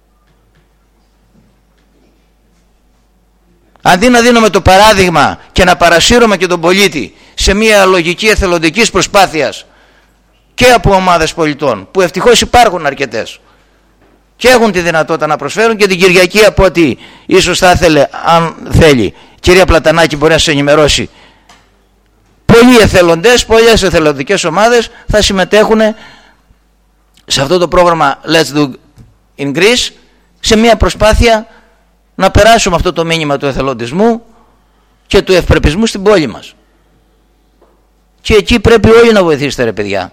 Αντί να δίνουμε το παράδειγμα και να παρασύρουμε και τον πολίτη σε μια λογική εθελοντικής προσπάθειας και από ομάδες πολιτών, που ευτυχώς υπάρχουν αρκετές και έχουν τη δυνατότητα να προσφέρουν, και την Κυριακή, από ό,τι ίσως θα ήθελε, αν θέλει, κυρία Πλατανάκη μπορεί να σας ενημερώσει, πολλοί εθελοντές, πολλές εθελοντικές ομάδες θα συμμετέχουν σε αυτό το πρόγραμμα Let's Do in Greece, σε μια προσπάθεια να περάσουμε αυτό το μήνυμα του εθελοντισμού και του ευπρεπισμού στην πόλη μας. Και εκεί πρέπει όλοι να βοηθήσετε, ρε παιδιά.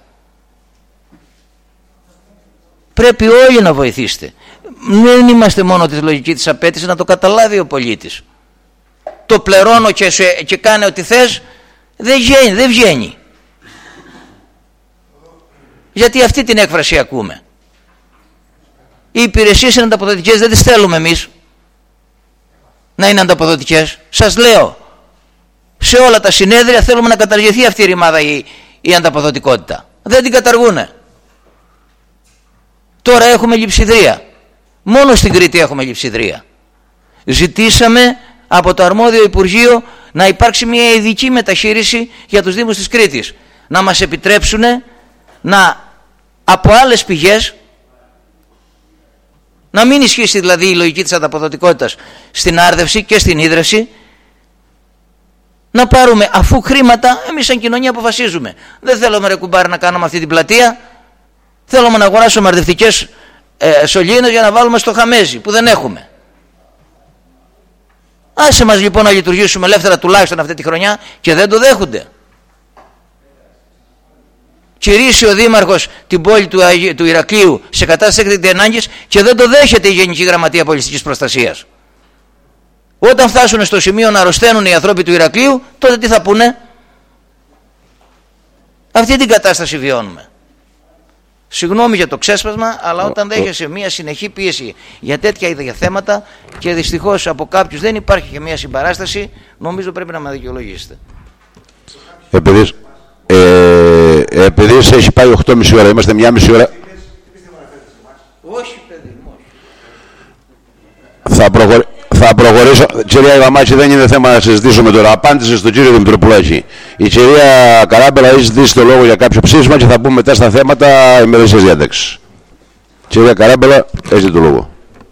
Πρέπει όλοι να βοηθήσετε. Δεν είμαστε μόνο τη λογική της απέτησης, να το καταλάβει ο πολίτης. Το πληρώνω και, και κάνε ό,τι θες, δεν βγαίνει, δεν βγαίνει. Γιατί αυτή την έκφραση ακούμε. Οι υπηρεσίες είναι ανταποδοτικές, δεν τις θέλουμε εμείς να είναι ανταποδοτικές. Σας λέω, σε όλα τα συνέδρια θέλουμε να καταργηθεί αυτή η ρημάδα, η, η ανταποδοτικότητα. Δεν την καταργούνε. Τώρα έχουμε λειψιδρία. Μόνο στην Κρήτη έχουμε λειψιδρία. Ζητήσαμε από το αρμόδιο Υπουργείο να υπάρξει μια ειδική μεταχείριση για τους Δήμους της Κρήτης. Να μας επιτρέψουν να από άλλες πηγές, να μην ισχύσει δηλαδή η λογική της ανταποδοτικότητας στην άρδευση και στην ίδρυυση, να πάρουμε αφού χρήματα εμείς σαν κοινωνία αποφασίζουμε. Δεν θέλουμε, ρε κουμπάρ, να κάνουμε αυτή την πλατεία, θέλουμε να αγοράσουμε αρδευτικές ε, σωλήνες για να βάλουμε στο χαμέζι που δεν έχουμε. Άσε μας λοιπόν να λειτουργήσουμε ελεύθερα τουλάχιστον αυτή τη χρονιά, και δεν το δέχονται. Κηρύσσει ο Δήμαρχος την πόλη του, του Ηρακλείου σε κατάσταση έκτακτης ανάγκης και δεν το δέχεται η Γενική Γραμματεία Πολιτιστικής Προστασίας. Όταν φτάσουν στο σημείο να αρρωσταίνουν οι άνθρωποι του Ηρακλείου, τότε τι θα πούνε? Αυτή την κατάσταση βιώνουμε. Συγγνώμη για το ξέσπασμα, αλλά όταν δέχεσαι μια συνεχή πίεση για τέτοια ίδια θέματα και δυστυχώς από κάποιους δεν υπάρχει και μια συμπαράσταση, νομίζω πρέπει να με δικαιολογήσετε. Επειδή, ε, επειδή έχει πάει οκτώ και μισή ώρα, είμαστε μια μισή ώρα. Όχι, παιδί μου. Θα, προχωρ... θα προχωρήσω. Κυρία Ιβαμάκη, δεν είναι θέμα να συζητήσουμε τώρα. Απάντησε στον κύριο Δημητροπουλάκη. Η κυρία Καράμπελα έχει ζητήσει το λόγο για κάποιο ψήφισμα και θα πούμε μετά στα θέματα ημερήσιας διάταξης. Κυρία Καράμπελα, έχετε το λόγο.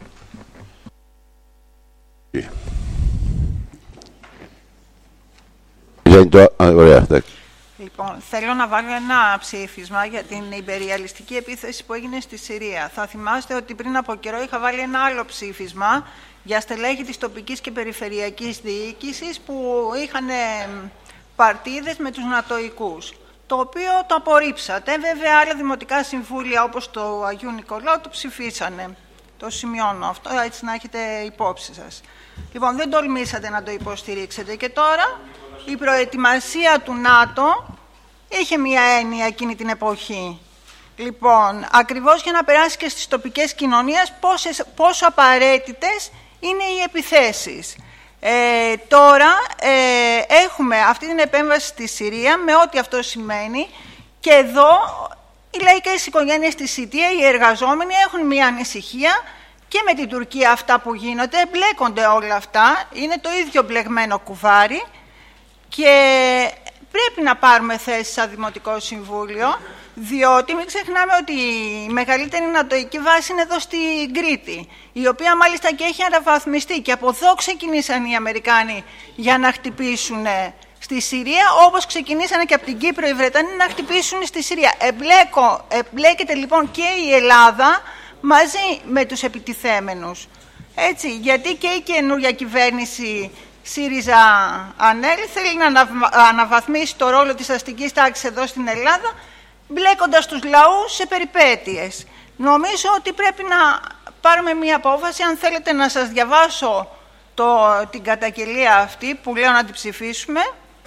Ωραία, Λοιπόν, θέλω να βάλω ένα ψήφισμα για την υπεριαλιστική επίθεση που έγινε στη Συρία. Θα θυμάστε ότι πριν από καιρό είχα βάλει ένα άλλο ψήφισμα για στελέχη της τοπικής και περιφερειακής διοίκησης που είχαν παρτίδες με τους νατοικούς, το οποίο το απορρίψατε. Βέβαια, άλλα δημοτικά συμβούλια όπως το Αγίου Νικολάου το ψηφίσανε. Το σημειώνω αυτό, έτσι να έχετε υπόψη σας. Λοιπόν, δεν τολμήσατε να το υποστηρίξετε και τώρα η προετοιμασία του ΝΑΤΟ είχε μία έννοια εκείνη την εποχή. Λοιπόν, ακριβώς για να περάσει και στις τοπικές κοινωνίες πόσες, πόσο απαραίτητες είναι οι επιθέσεις. Ε, τώρα ε, έχουμε αυτή την επέμβαση στη Συρία με ό,τι αυτό σημαίνει, και εδώ οι λαϊκές οικογένειες στη Σιτία, οι εργαζόμενοι έχουν μία ανησυχία και με την Τουρκία αυτά που γίνονται, μπλέκονται όλα αυτά, είναι το ίδιο μπλεγμένο κουβάρι και πρέπει να πάρουμε θέση σαν Δημοτικό Συμβούλιο, διότι μην ξεχνάμε ότι η μεγαλύτερη νατοική βάση είναι εδώ στην Κρήτη, η οποία μάλιστα και έχει αναβαθμιστεί, και από εδώ ξεκινήσαν οι Αμερικάνοι για να χτυπήσουν στη Συρία, όπως ξεκινήσανε και από την Κύπρο οι Βρετανοί να χτυπήσουν στη Συρία. Εμπλέκω, εμπλέκεται λοιπόν και η Ελλάδα μαζί με τους επιτιθέμενους. Έτσι, γιατί και η καινούργια κυβέρνηση ΣΥΡΙΖΑ ΑΝΕΛ θέλει να αναβαθμίσει το ρόλο της αστικής τάξης εδώ στην Ελλάδα, μπλέκοντας τους λαούς σε περιπέτειες. Νομίζω ότι πρέπει να πάρουμε μία απόφαση. Αν θέλετε να σας διαβάσω το, την καταγγελία αυτή που λέω να την ψηφίσουμε.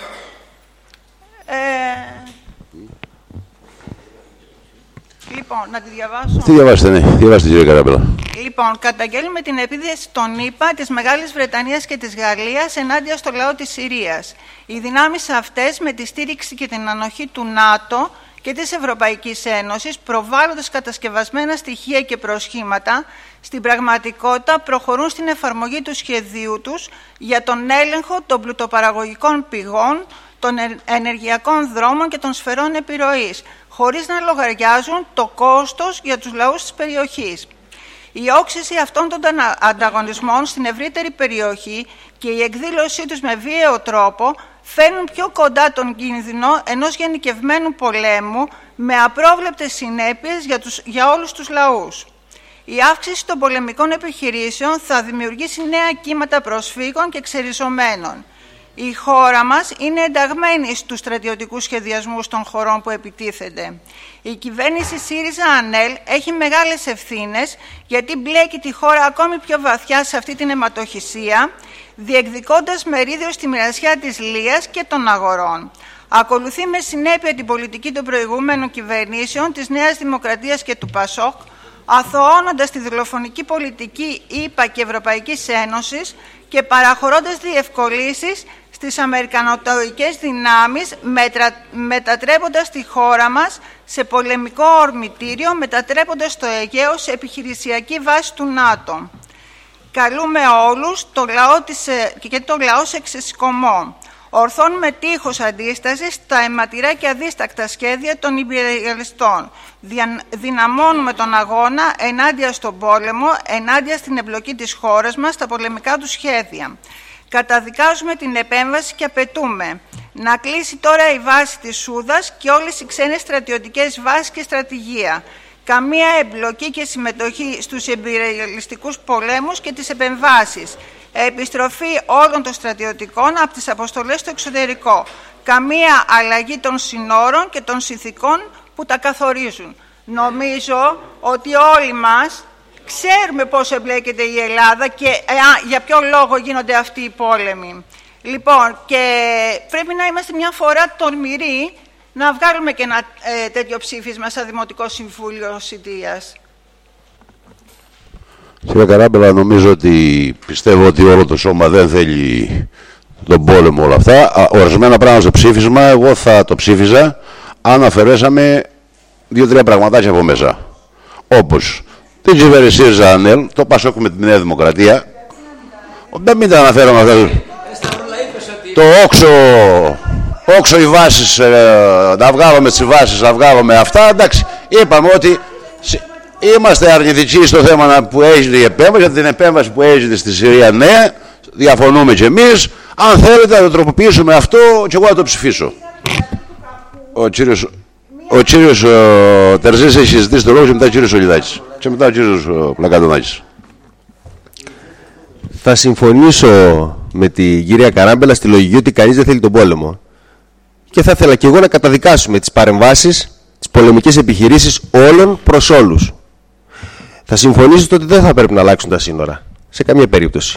Ε, λοιπόν, να τη διαβάσω. Τι διαβάστε, ναι. Διαβάστε, κύριε Καράμπελα. Λοιπόν, καταγγέλνουμε την επίθεση των ΗΠΑ, της Μεγάλης Βρετανίας και της Γαλλίας ενάντια στο λαό της Συρίας. Οι δυνάμεις αυτές, με τη στήριξη και την ανοχή του ΝΑΤΟ και της Ευρωπαϊκής Ένωσης, προβάλλοντας κατασκευασμένα στοιχεία και προσχήματα, στην πραγματικότητα προχωρούν στην εφαρμογή του σχεδίου τους για τον έλεγχο των πλουτοπαραγωγικών πηγών, των ενεργειακών δρόμων και των σφαιρών επιρροής, χωρίς να λογαριάζουν το κόστος για τους λαούς της περιοχής. Η όξυση αυτών των ανταγωνισμών στην ευρύτερη περιοχή και η εκδήλωσή τους με βίαιο τρόπο φέρνουν πιο κοντά τον κίνδυνο ενός γενικευμένου πολέμου με απρόβλεπτες συνέπειες για, τους, για όλους τους λαούς. Η αύξηση των πολεμικών επιχειρήσεων θα δημιουργήσει νέα κύματα προσφύγων και εξεριζωμένων. Η χώρα μας είναι ενταγμένη στους στρατιωτικούς σχεδιασμούς των χωρών που επιτίθενται. Η κυβέρνηση ΣΥΡΙΖΑ-ΑΝΕΛ έχει μεγάλες ευθύνες γιατί μπλέκει τη χώρα ακόμη πιο βαθιά σε αυτή την αιματοχυσία, διεκδικώντας μερίδιο στη μοιρασιά της Λίας και των αγορών. Ακολουθεί με συνέπεια την πολιτική των προηγούμενων κυβερνήσεων της Νέας Δημοκρατίας και του ΠΑΣΟΚ, αθωώνοντας τη δολοφονική πολιτική ΗΠΑ και Ευρωπαϊκής Ένωσης και παραχωρώντας διευκολύνσεις στις αμερικανοτοικές δυνάμεις, μετρα... μετατρέποντας τη χώρα μας σε πολεμικό ορμητήριο, μετατρέποντας το Αιγαίο σε επιχειρησιακή βάση του ΝΑΤΟ. Καλούμε όλους το λαό της... και το λαό σε ξεσηκωμό. Ορθώνουμε τείχος αντίσταση στα αιματηρά και αδίστακτα σχέδια των υπεριαλιστών. Δυναμώνουμε τον αγώνα ενάντια στον πόλεμο, ενάντια στην εμπλοκή της χώρας μας στα πολεμικά του σχέδια. Καταδικάζουμε την επέμβαση και απαιτούμε να κλείσει τώρα η βάση της Σούδας και όλες οι ξένες στρατιωτικές βάσεις και στρατηγία. Καμία εμπλοκή και συμμετοχή στους υπεριαλιστικούς πολέμους και τις επεμβάσεις. Επιστροφή όλων των στρατιωτικών από τις αποστολές στο εξωτερικό. Καμία αλλαγή των συνόρων και των συνθηκών που τα καθορίζουν. Νομίζω ότι όλοι μας ξέρουμε πώς εμπλέκεται η Ελλάδα και ε, α, για ποιο λόγο γίνονται αυτοί οι πόλεμοι. Λοιπόν, και πρέπει να είμαστε μια φορά τολμηροί να βγάλουμε και ένα ε, τέτοιο ψήφισμα σαν Δημοτικό Συμβούλιο Σιτίας. Κύριε Καράμπελα, νομίζω ότι πιστεύω ότι όλο το σώμα δεν θέλει τον πόλεμο όλα αυτά. Ορισμένα πράγματα στο ψήφισμα, εγώ θα το ψήφιζα αν αφαιρέσαμε δύο-τρία πραγματάκια από μέσα. Όπως την κυβέρνηση ΣΥΡΙΖΑ-ΑΝΕΛ, το ΠΑΣΟΚ με τη Νέα Δημοκρατία. Δεν μην τα αναφέραμε αυτά. Το όξο, όξο οι βάσεις, ε, να βγάλουμε τις βάσεις, να βγάλουμε αυτά. Εντάξει, είπαμε ότι είμαστε αρνητικοί στο θέμα που έγινε η επέμβαση, για την επέμβαση που έγινε στη Συρία, ναι, διαφωνούμε κι εμείς. Αν θέλετε να το τροποποιήσουμε αυτό και εγώ να το ψηφίσω. Ο κύριος, ο κύριος ο Τερζής έχει συζητήσει το λόγο και μετά ο κύριος Σολιδάκης. Και μετά ο κύριος Πλακαντονάκης. Θα συμφωνήσω με την κυρία Καράμπελα στη λογική ότι κανείς δεν θέλει τον πόλεμο. Και θα ήθελα και εγώ να καταδικάσουμε τις παρεμβάσεις, τις πολεμικές επιχειρήσεις όλων προς όλους. Θα συμφωνήσω ότι δεν θα πρέπει να αλλάξουν τα σύνορα. Σε καμία περίπτωση.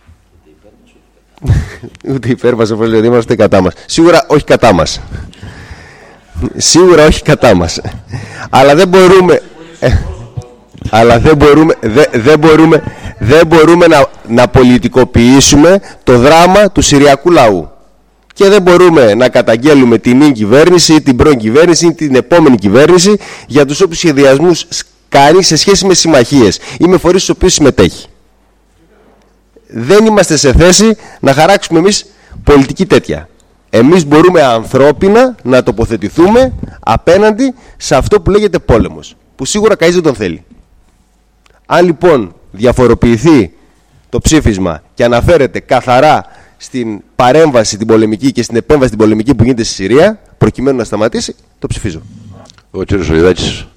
Ούτε υπέρ μας, όπως λέει, είμαστε κατά μας. Σίγουρα όχι κατά μας. Σίγουρα όχι κατά μας. Αλλά δεν μπορούμε... Αλλά δεν μπορούμε, δεν, δεν μπορούμε, δεν μπορούμε να, να πολιτικοποιήσουμε το δράμα του Συριακού λαού. Και δεν μπορούμε να καταγγέλουμε την νυν κυβέρνηση ή την πρώην κυβέρνηση ή την επόμενη κυβέρνηση για τους όποιους σχεδιασμούς κάνει σε σχέση με συμμαχίες ή με φορείς στους οποίους συμμετέχει. Δεν είμαστε σε θέση να χαράξουμε εμείς πολιτική τέτοια. Εμείς μπορούμε ανθρώπινα να τοποθετηθούμε απέναντι σε αυτό που λέγεται πόλεμος, που σίγουρα κανείς δεν τον θέλει. Αν λοιπόν διαφοροποιηθεί το ψήφισμα και αναφέρεται καθαρά στην παρέμβαση την πολεμική και στην επέμβαση την πολεμική που γίνεται στη Συρία, προκειμένου να σταματήσει, το ψηφίζω. Ο κύριος Σολιδάκης.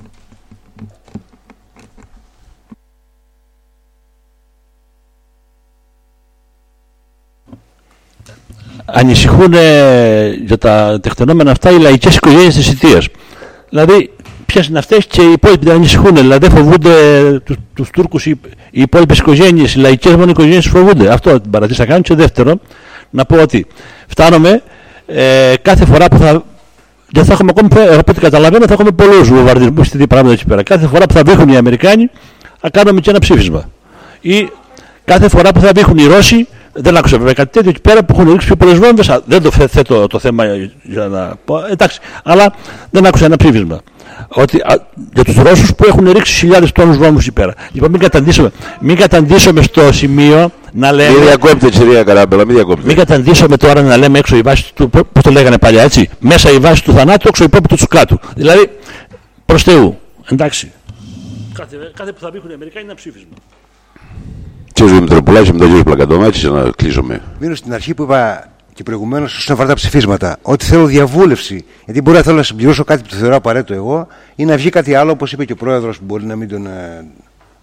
Ανησυχούν για τα τεκτενόμενα αυτά οι λαϊκές οικογένειες της Σιτίας. Δηλαδή, ποιες είναι αυτές και οι υπόλοιποι δεν ανησυχούν. Δηλαδή, φοβούνται τους, τους Τούρκους οι, οι υπόλοιπες οικογένειες, οι λαϊκές μόνο οικογένειες φοβούνται. Αυτό την παρατήρησα να κάνω. Και δεύτερον, να πω ότι φτάνουμε ε, κάθε φορά που θα. Δεν θα έχουμε ακόμη, από ό,τι καταλαβαίνω, θα έχουμε πολλούς βομβαρδισμούς και πράγματα εκεί πέρα. Κάθε φορά που θα βήχουν οι Αμερικάνοι, θα κάνουμε και ένα ψήφισμα. Ή κάθε φορά που θα βήχουν οι Ρώσοι. Δεν άκουσα βέβαια κάτι τέτοιο εκεί πέρα που έχουν ρίξει πιο πολλές βόμβες. Δεν το θέτω το θέμα για να πω. Εντάξει, αλλά δεν άκουσα ένα ψήφισμα. Ότι, α, για τους Ρώσους που έχουν ρίξει χιλιάδες τόνους βόμβους εκεί πέρα. Λοιπόν, μην καταντήσουμε, μην καταντήσουμε στο σημείο να λέμε. Μην διακόπτε, κυρία Καράμπελα, μην διακόπτε. Μην καταντήσουμε τώρα να λέμε έξω η βάση του. Πώς το λέγανε παλιά, έτσι. Μέσα η βάση του θανάτου, έξω η πόπη του τσουκάτου. Δηλαδή, προς Θεού. Εντάξει. Κάθε, κάθε που θα βγουν οι Αμερικάνοι είναι ένα ψήφισμα. Κύριε Δημητροπουλάκη, με τον κύριο Πλακαντονάκη, για να κλείσουμε. Μείνω στην αρχή που είπα και προηγουμένως όσον αφορά τα ψηφίσματα. Ότι θέλω διαβούλευση. Γιατί μπορεί να θέλω να συμπληρώσω κάτι που το θεωρώ απαραίτητο εγώ ή να βγει κάτι άλλο, όπως είπε και ο πρόεδρος, που μπορεί να μην τον,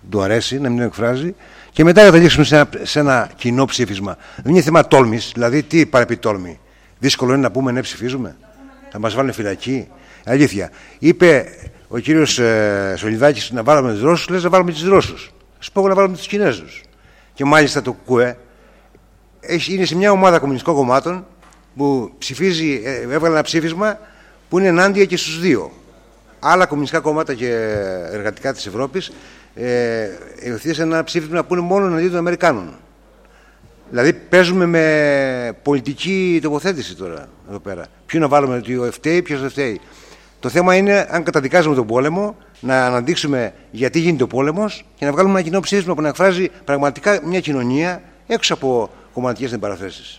του αρέσει, να μην το εκφράζει, και μετά καταλήξουμε σε ένα, σε ένα κοινό ψήφισμα. Δεν είναι θέμα τόλμης, δηλαδή τι παραπεί τόλμη. Δύσκολο είναι να πούμε ναι, ψηφίζουμε. Θα μας βάλουν φυλακή. Αλήθεια. Είπε ο κύριος ε, Σολιδάκης να βάλουμε τους Ρώσους, λες να βάλουμε τους Ρώσους. Σου πω να βάλουμε τους Κινέζους. Και μάλιστα το ΚΟΕ είναι σε μια ομάδα κομμουνιστικών κομμάτων που ψηφίζει, ε, έβγαλε ένα ψήφισμα που είναι ενάντια και στους δύο. Άλλα κομμουνιστικά κόμματα και εργατικά της Ευρώπης ε, υιοθέτησαν ένα ψήφισμα που είναι μόνο εναντίον των Αμερικάνων. Δηλαδή παίζουμε με πολιτική τοποθέτηση τώρα εδώ πέρα. Ποιο να βάλουμε, ότι φταίει, ποιος δεν φταίει. Το θέμα είναι, αν καταδικάζουμε τον πόλεμο, να αναδείξουμε γιατί γίνεται ο πόλεμος και να βγάλουμε ένα κοινό ψήφισμα που να εκφράζει πραγματικά μια κοινωνία έξω από κομματικές αντιπαραθέσεις.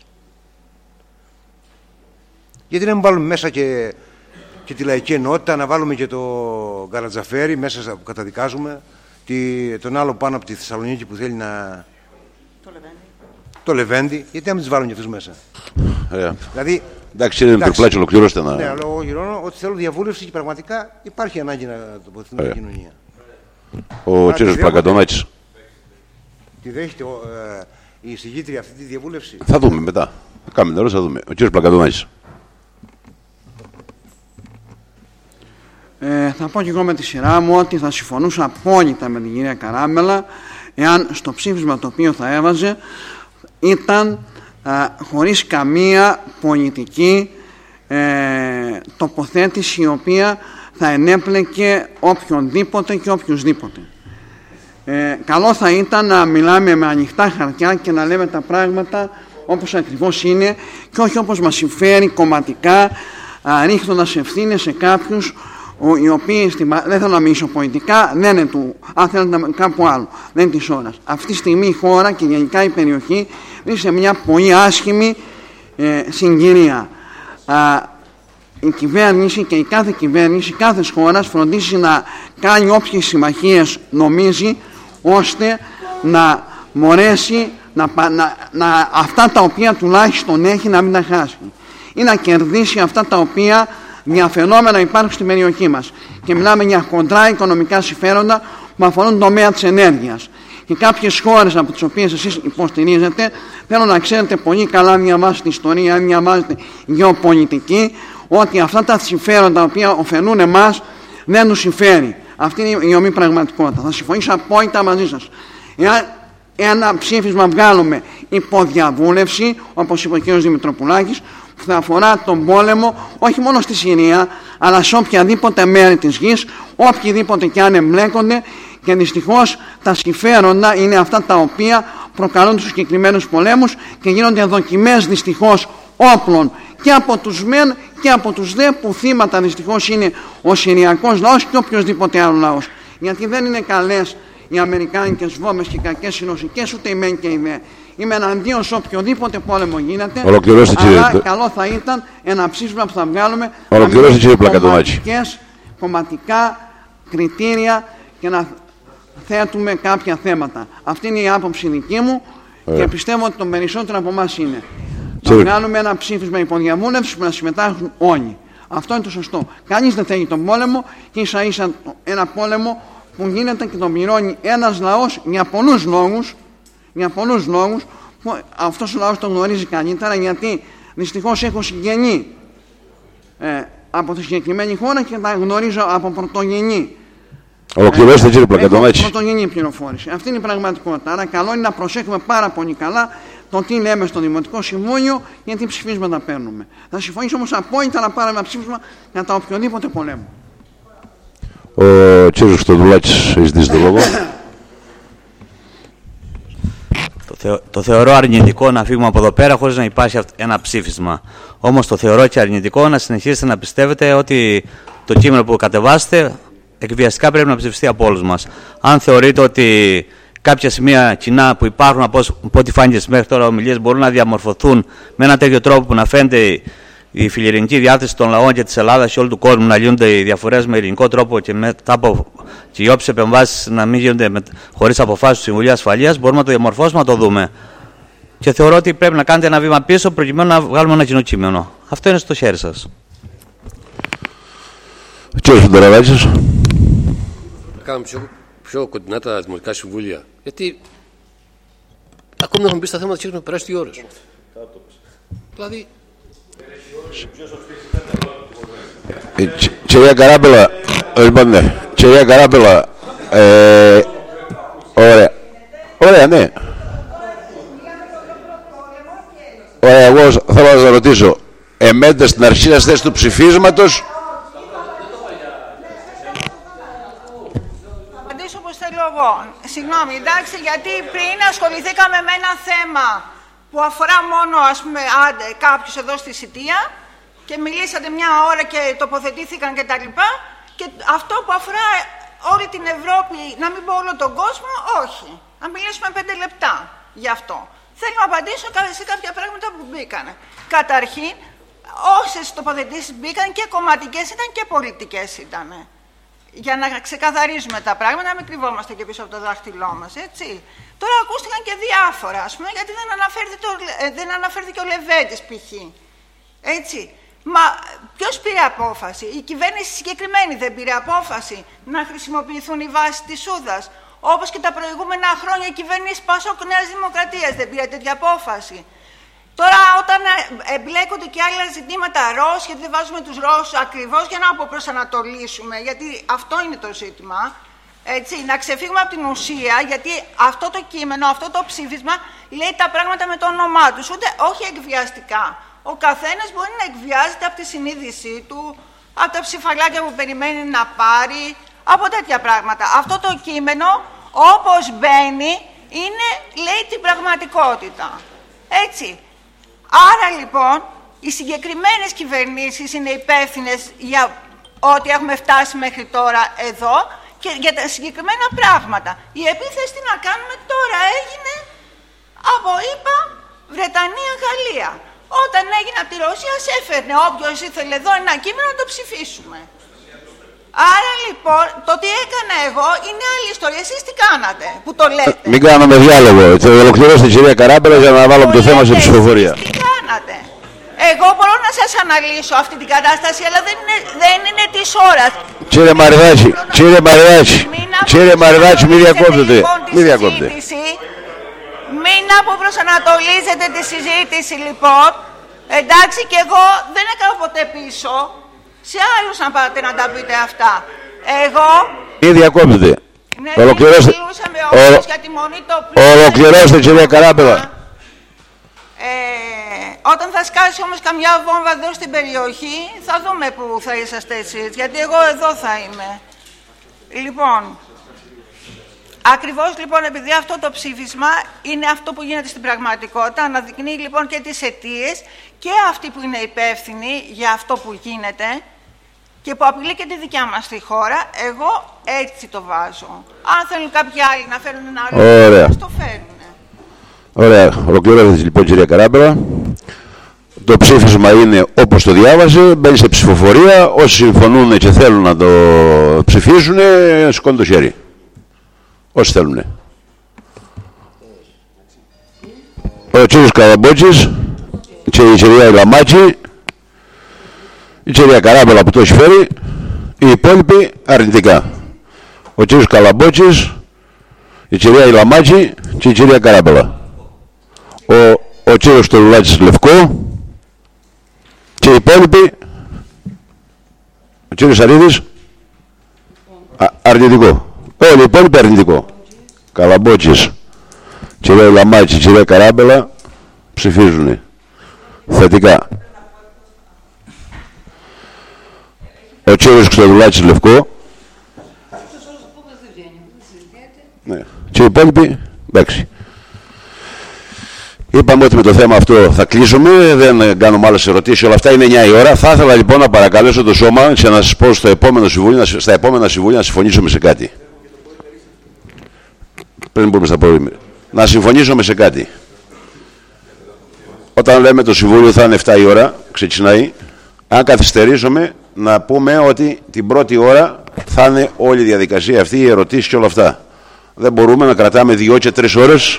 Γιατί να μην βάλουμε μέσα και, και τη λαϊκή ενότητα, να βάλουμε και το Γκαρατζαφέρι μέσα που καταδικάζουμε, τη, τον άλλο πάνω από τη Θεσσαλονίκη που θέλει να. Το Λεβέντι. Το Λεβέντι, γιατί να μην τις βάλουμε και αυτούς μέσα. Yeah. Δηλαδή. Εντάξει, είναι μικροπλάτσι, ολοκληρώστε να. Ναι, αλλά εγώ γυρώνω ότι θέλω διαβούλευση και πραγματικά υπάρχει ανάγκη να τοποθετηθούμε στην κοινωνία. Ο κύριος Πλακατονάκης. Τη δέχεται ο, ε, η εισηγήτρια αυτή τη διαβούλευση. Θα δούμε μετά. Κάμε νερό, θα δούμε. Ο κύριος Πλακατονάκης. Ε, θα πω και εγώ με τη σειρά μου ότι θα συμφωνούσα απόλυτα με την κυρία Καράμελα εάν στο ψήφισμα το οποίο θα έβαζε ήταν α, χωρίς καμία πολιτική ε, τοποθέτηση η οποία θα ενέπλεκε οποιονδήποτε και οποιουσδήποτε. Ε, καλό θα ήταν να μιλάμε με ανοιχτά χαρτιά και να λέμε τα πράγματα όπως ακριβώς είναι και όχι όπως μας συμφέρει κομματικά, α, ρίχνοντας ευθύνες σε κάποιους οι οποίοι, δεν θέλω να μιλήσω πολιτικά, δεν είναι του, αν θέλετε κάπου άλλο, δεν είναι της ώρας. Αυτή τη στιγμή η χώρα και γενικά η περιοχή είναι σε μια πολύ άσχημη ε, συγκυρία. Α, η κυβέρνηση και η κάθε κυβέρνηση κάθε χώρας φροντίζει να κάνει όποιες συμμαχίες νομίζει ώστε να μπορέσει να, να, να, αυτά τα οποία τουλάχιστον έχει να μην τα χάσει ή να κερδίσει αυτά τα οποία διαφαινόμενα υπάρχουν στην περιοχή μας. Και μιλάμε για χοντρά οικονομικά συμφέροντα που αφορούν τον τομέα της ενέργειας. Και κάποιες χώρες από τις οποίες εσείς υποστηρίζετε, θέλω να ξέρετε πολύ καλά, αν διαβάσετε ιστορία, αν διαβάζετε γεωπολιτική, ότι αυτά τα συμφέροντα τα οποία ωφελούν εμάς δεν τους συμφέρει. Αυτή είναι η ομή πραγματικότητα. Θα συμφωνήσω απόλυτα μαζί σας. Εάν ένα ψήφισμα βγάλουμε υποδιαβούλευση, όπως είπε ο κ. Δημητροπουλάκης, που θα αφορά τον πόλεμο όχι μόνο στη Συρία, αλλά σε οποιαδήποτε μέρη της γης, οποιοδήποτε και αν εμπλέκονται, και δυστυχώς τα συμφέροντα είναι αυτά τα οποία προκαλούν τους συγκεκριμένους πολέμους και γίνονται δοκιμές δυστυχώς όπλων και από τους μεν και από τους δε, που θύματα δυστυχώς είναι ο Συριακός λαός και οποιοδήποτε άλλο λαός. Γιατί δεν είναι καλές οι αμερικάνικες βόμβες και κακές οι ρωσικές, ούτε οι μεν και οι δε. Είμαι εναντίον σε οποιοδήποτε πόλεμο γίνεται. Ολοκληρώστε, αλλά κύριε. καλό θα ήταν ένα ψήφισμα που θα βγάλουμε Ολοκληρώστε, κύριε Πλακατονάκη. κομματικά κριτήρια και να θέτουμε κάποια θέματα. Αυτή είναι η άποψη δική μου ε. και πιστεύω ότι το περισσότερο από εμάς είναι. Κύριε. Να βγάλουμε ένα ψήφισμα υποδιαβούλευση που να συμμετάσχουν όλοι. Αυτό είναι το σωστό. Κανείς δεν θέλει τον πόλεμο και ίσα ίσα ένα πόλεμο που γίνεται και τον πληρώνει ένας λαός για πολλούς λόγους. Για πολλούς λόγους που αυτός ο λαός τον γνωρίζει καλύτερα, γιατί δυστυχώς έχω συγγενή ε, από τη συγκεκριμένη χώρα και τα γνωρίζω από πρωτογενή. Ολοκληρώστε, κύριε Πλακατονάκη. Πρωτογενή πληροφόρηση. Αυτή είναι η πραγματικότητα. Άρα καλό είναι να προσέχουμε πάρα πολύ καλά το τι λέμε στο Δημοτικό Συμβούλιο και τι ψηφίσματα παίρνουμε. Θα συμφωνήσω όμως απόλυτα να πάρουμε ένα ψήφισμα για τα οποιοδήποτε πολέμου. Ο κύριος Χριστοδουλάκης έχει ζητήσει το λόγο. Το, θεω, το θεωρώ αρνητικό να φύγουμε από εδώ πέρα χωρίς να υπάρχει ένα ψήφισμα. Όμως το θεωρώ και αρνητικό να συνεχίσετε να πιστεύετε ότι το κείμενο που κατεβάσετε εκβιαστικά πρέπει να ψηφιστεί από όλους μας. Αν θεωρείτε ότι κάποια σημεία κοινά που υπάρχουν από, από ό,τι φάνηκε μέχρι τώρα ομιλίες μπορούν να διαμορφωθούν με ένα τέτοιο τρόπο που να φαίνεται η φιλιρινική διάθεση των λαών και της Ελλάδας και όλου του κόσμου να λύνονται οι διαφορές με ειρηνικό τρόπο και μετά από και οι όποιες επεμβάσεις να μην γίνονται με, χωρίς αποφάσεις του Συμβουλίου Ασφαλείας, μπορούμε να το διαμορφώσουμε, να το δούμε. Και θεωρώ ότι πρέπει να κάνετε ένα βήμα πίσω προκειμένου να βγάλουμε ένα κοινό κείμενο. Αυτό είναι στο χέρι σας. Κύριε Φουνταραβάκης. Κάνω πιο, πιο κοντινά τα δημοτικά συμβούλια. Γιατί ακόμη να έχουμε μπει στα θέματα και έχουμε περάσει δύο ώρες. Δηλαδή. Ε, κυρία Καράμπελα, λοιπόν, ναι. Κυρία Καράμπελα, ε, ωραία. Ωραία, ναι. Ωραία, εγώ θέλω να σας ρωτήσω. Εμένετε στην αρχή σας θέση του ψηφίσματος. Απαντήσω όπως θέλω εγώ. Συγγνώμη, εντάξει, γιατί πριν ασχοληθήκαμε με ένα θέμα που αφορά μόνο, ας πούμε, άντε, κάποιους εδώ στη Σιτία και μιλήσατε μια ώρα και τοποθετήθηκαν και τα λοιπά, και αυτό που αφορά όλη την Ευρώπη, να μην πω όλο τον κόσμο, όχι. Να μιλήσουμε πέντε λεπτά γι' αυτό. Θέλω να απαντήσω σε κάποια πράγματα που μπήκαν. Καταρχήν, όσες τοποθετήσεις μπήκαν και κομματικές ήταν και πολιτικές ήταν. Για να ξεκαθαρίζουμε τα πράγματα, να μην κρυβόμαστε και πίσω από το δάχτυλό μας, έτσι. Τώρα ακούστηκαν και διάφορα, ας πούμε, γιατί δεν αναφέρθηκε, το, δεν αναφέρθηκε ο Λεβέντης π.χ. Έτσι. Μα ποιος πήρε απόφαση? Η κυβέρνηση συγκεκριμένη δεν πήρε απόφαση να χρησιμοποιηθούν οι βάσεις της Σούδας? Όπως και τα προηγούμενα χρόνια η κυβέρνηση Πασόκ Νέας Δημοκρατίας δεν πήρε τέτοια απόφαση? Τώρα όταν εμπλέκονται και άλλα ζητήματα Ρώσοι, γιατί δεν βάζουμε τους Ρώσους ακριβώς για να αποπροσανατολίσουμε, γιατί αυτό είναι το ζήτημα, έτσι, να ξεφύγουμε από την ουσία, γιατί αυτό το κείμενο, αυτό το ψήφισμα λέει τα πράγματα με το όνομά τους, ούτε όχι εκβιαστικά. Ο καθένας μπορεί να εκβιάζεται από τη συνείδησή του, από τα ψηφαλάκια που περιμένει να πάρει, από τέτοια πράγματα. Αυτό το κείμενο, όπως μπαίνει, είναι, λέει την πραγματικότητα. Έτσι. Άρα λοιπόν, οι συγκεκριμένες κυβερνήσεις είναι υπεύθυνες για ό,τι έχουμε φτάσει μέχρι τώρα εδώ και για τα συγκεκριμένα πράγματα. Η επίθεση τι να κάνουμε τώρα έγινε από, είπα, Βρετανία, Γαλλία. Όταν έγινε από τη Ρωσία, σε έφερνε όποιος ήθελε εδώ ένα κείμενο να το ψηφίσουμε. Άρα λοιπόν, το τι έκανα εγώ είναι άλλη ιστορία. Εσείς τι κάνατε που το λέτε? Μην κάνουμε διάλογο. Θα ολοκληρώσετε, κυρία Καράμπελα, για να βάλουμε το, το θέμα σε ψηφοφορία. Τι κάνατε? Εγώ μπορώ να σας αναλύσω αυτή την κατάσταση, αλλά δεν είναι, δεν είναι της ώρας. Κύριε Μαριδάκη, κύριε Μαριδάκη, κύριε Μαριδάκη, μην διακόπτετε. Λοιπόν, μην διακόπτετε. Μην αποπροσανατολίζετε τη συζήτηση, λοιπόν. Εντάξει, και εγώ δεν έκανα ποτέ πίσω. Σε άλλους να πάτε να τα πείτε αυτά. Εγώ... Μην διακόπτετε. Ναι, ολοκληρώστε. Όλο... για τη μονή το ολοκληρώστε, κυρία Καράμπελα. Ε, όταν θα σκάσει όμως καμιά βόμβα εδώ στην περιοχή, θα δούμε που θα είσαστε εσείς. Γιατί εγώ εδώ θα είμαι. Λοιπόν... Ακριβώς λοιπόν επειδή αυτό το ψήφισμα είναι αυτό που γίνεται στην πραγματικότητα, αναδεικνύει λοιπόν και τις αιτίες και αυτοί που είναι υπεύθυνοι για αυτό που γίνεται και που απειλεί και τη δικιά μας τη χώρα, εγώ έτσι το βάζω. Αν θέλουν κάποιοι άλλοι να φέρουν ένα άλλο, ωραία, το φέρουν. Ωραία, ολοκληρώθηκε λοιπόν, κυρία Καράμπελα. Το ψήφισμα είναι όπως το διάβασε, μπαίνει σε ψηφοφορία. Όσοι συμφωνούν και θέλουν να το ψηφίσουν, σηκώνουν το χέρι. Όσοι θέλουνε. Ο κύριος Καλαμπότσης και η κυρία Ηλαμάκη, η κυρία Καράμπελα που το έχει φέρει, οι υπόλοιποι αρνητικά. Ο κύριος Καλαμπότσης, η κυρία Ηλαμάκη και η κυρία Καράμπελα. Ο, ο κύριος Τολουλάκης λευκό και οι υπόλοιποι, ο κύριος Αρίδης, α, αρνητικό. Όλοι οι υπόλοιποι αρνητικό. Καλαμπότσης, κυρία Λαμάκη, κυρία Καράμπελα ψηφίζουν θετικά. Ο κύριος Χρυστοδουλάκης λευκό. Ναι. Και οι υπόλοιποι, εντάξει. Είπαμε ότι με το θέμα αυτό θα κλείσουμε, δεν κάνουμε άλλες ερωτήσεις, όλα αυτά είναι εννιά η ώρα. Θα ήθελα λοιπόν να παρακαλέσω το σώμα και να σας πω στο επόμενο συμβούλιο, στα επόμενα συμβούλια να συμφωνήσουμε σε κάτι. Πριν πούμε στα πρόβλημα. Να συμφωνήσουμε σε κάτι. Όταν λέμε το συμβούλιο θα είναι εφτά η ώρα, ξεκινάει. Αν καθυστερήσουμε, να πούμε ότι την πρώτη ώρα θα είναι όλη η διαδικασία αυτή, οι ερωτήσεις και όλα αυτά. Δεν μπορούμε να κρατάμε δύο και τρεις ώρες.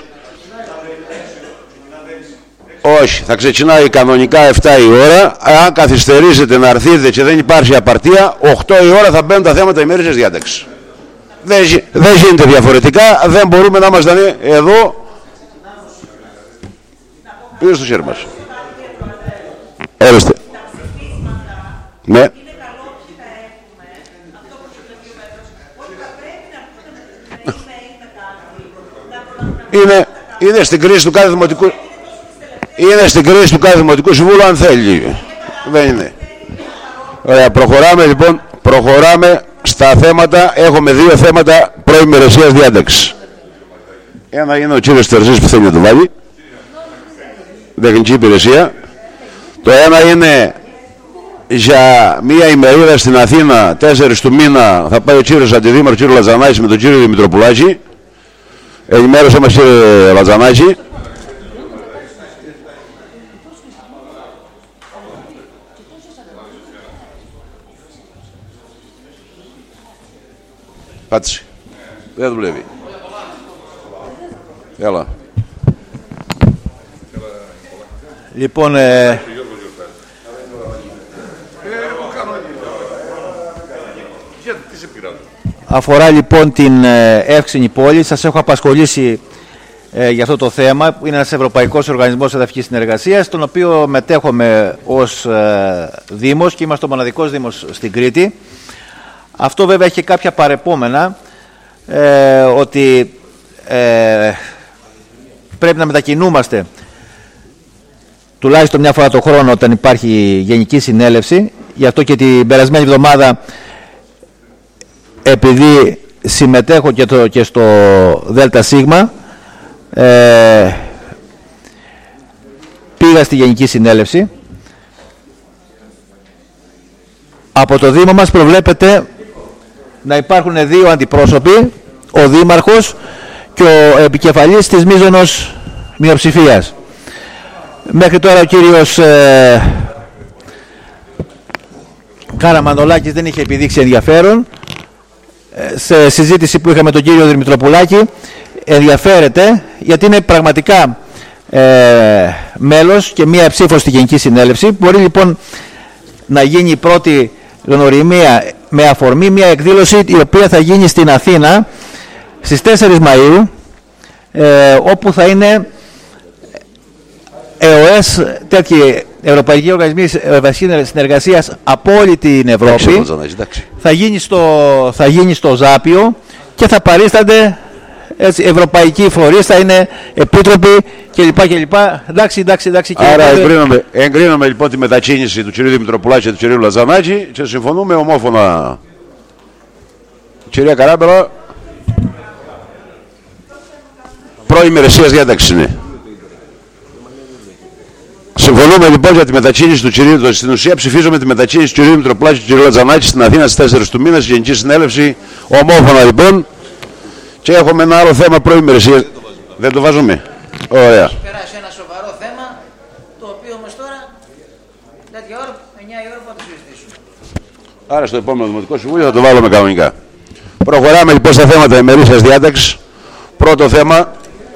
Όχι, θα ξεκινάει κανονικά εφτά η ώρα. Αν καθυστερήσετε να έρθετε και δεν υπάρχει απαρτία, οκτώ η ώρα θα μπαίνουν τα θέματα ημέρησης διάταξης. Δεν, δεν γίνεται διαφορετικά, δεν μπορούμε να είμαστε εδώ πίσω στο χέρι μας. Έλαστε. Ναι. Είναι, είναι στην κρίση του κάθε δημοτικού είναι στην κρίση του κάθε δημοτικού συμβούλου αν θέλει. Δεν είναι. Ωραία, προχωράμε λοιπόν, προχωράμε στα θέματα. Έχουμε δύο θέματα προημερησίας διάταξης. Ένα είναι ο κύριος Τερζής που θέλει να το βάλει, τεχνική υπηρεσία. Το ένα είναι για μία ημερίδα στην Αθήνα, τέσσερις του μήνα, θα πάει ο κύριος Αντιδήμαρχος, κύριο Λατζανάκη, με τον κύριο Δημητροπουλάκη. Ενημέρωσε μας κύριε Λατζανάκη. Πάτησε. Δεν δουλεύει. Έλα. Λοιπόν, ε... αφορά λοιπόν την ε, Εύξηνη πόλη. Σας έχω απασχολήσει ε, για αυτό το θέμα, που είναι ένας ευρωπαϊκός οργανισμός εδαφικής συνεργασίας, τον οποίο μετέχομαι ως ε, Δήμος και είμαστε ο μοναδικός Δήμος στην Κρήτη. Αυτό βέβαια έχει κάποια παρεπόμενα, ε, ότι ε, πρέπει να μετακινούμαστε τουλάχιστον μια φορά το χρόνο όταν υπάρχει γενική συνέλευση. Γι' αυτό και την περασμένη εβδομάδα, επειδή συμμετέχω και, το, και στο ΔΣ, ε, πήγα στη γενική συνέλευση. Από το Δήμο μας προβλέπεται να υπάρχουν δύο αντιπρόσωποι, ο Δήμαρχος και ο επικεφαλής της μείζωνος μειοψηφίας. Μέχρι τώρα ο κύριος ε, Καραμανολάκης δεν είχε επιδείξει ενδιαφέρον. Ε, σε συζήτηση που είχαμε με τον κύριο Δημητροπουλάκη, ενδιαφέρεται γιατί είναι πραγματικά ε, μέλος και μία ψήφος στη Γενική Συνέλευση. Μπορεί λοιπόν να γίνει η πρώτη γνωριμία με αφορμή μια εκδήλωση η οποία θα γίνει στην Αθήνα στις τέσσερις Μαΐου, ε, όπου θα είναι ΕΟΕΣ, τέτοιοι ευρωπαϊκοί οργανισμοί ευρωπαϊκής συνεργασίας από όλη την Ευρώπη. Θα γίνει στο, θα γίνει στο Ζάπιο και θα παρίστανται έτσι, ευρωπαϊκοί φορείς, θα είναι επίτροποι κλπ. κλπ. Εντάξει, εντάξει, εντάξει. Άρα εγκρίνουμε, εγκρίνουμε λοιπόν τη μετακίνηση του κ. Δημητροπουλάκη και του κ. Λατζανάκη και συμφωνούμε ομόφωνα. Κυρία Καράμπελα, προημερησίας διάταξης είναι. Συμφωνούμε λοιπόν για τη μετακίνηση του κυρίου. Στην ουσία ψηφίζουμε τη μετακίνηση του κ. Δημητροπουλάκη και του κ. Λατζανάκη στην Αθήνα στις τέσσερις του μήνα, στη Γενική Συνέλευση. Ομόφωνα λοιπόν. Και έχουμε ένα άλλο θέμα προημερησίας. Δεν το βάζουμε. Ωραία. Έχει περάσει ένα σοβαρό θέμα, το οποίο όμως τώρα, τέτοια ώρα, εννιά η ώρα που θα το συζητήσουμε. Άρα στο επόμενο Δημοτικό Συμβούλιο θα το βάλουμε κανονικά. Προχωράμε λοιπόν στα θέματα ημερήσιας διάταξης. Πρώτο θέμα.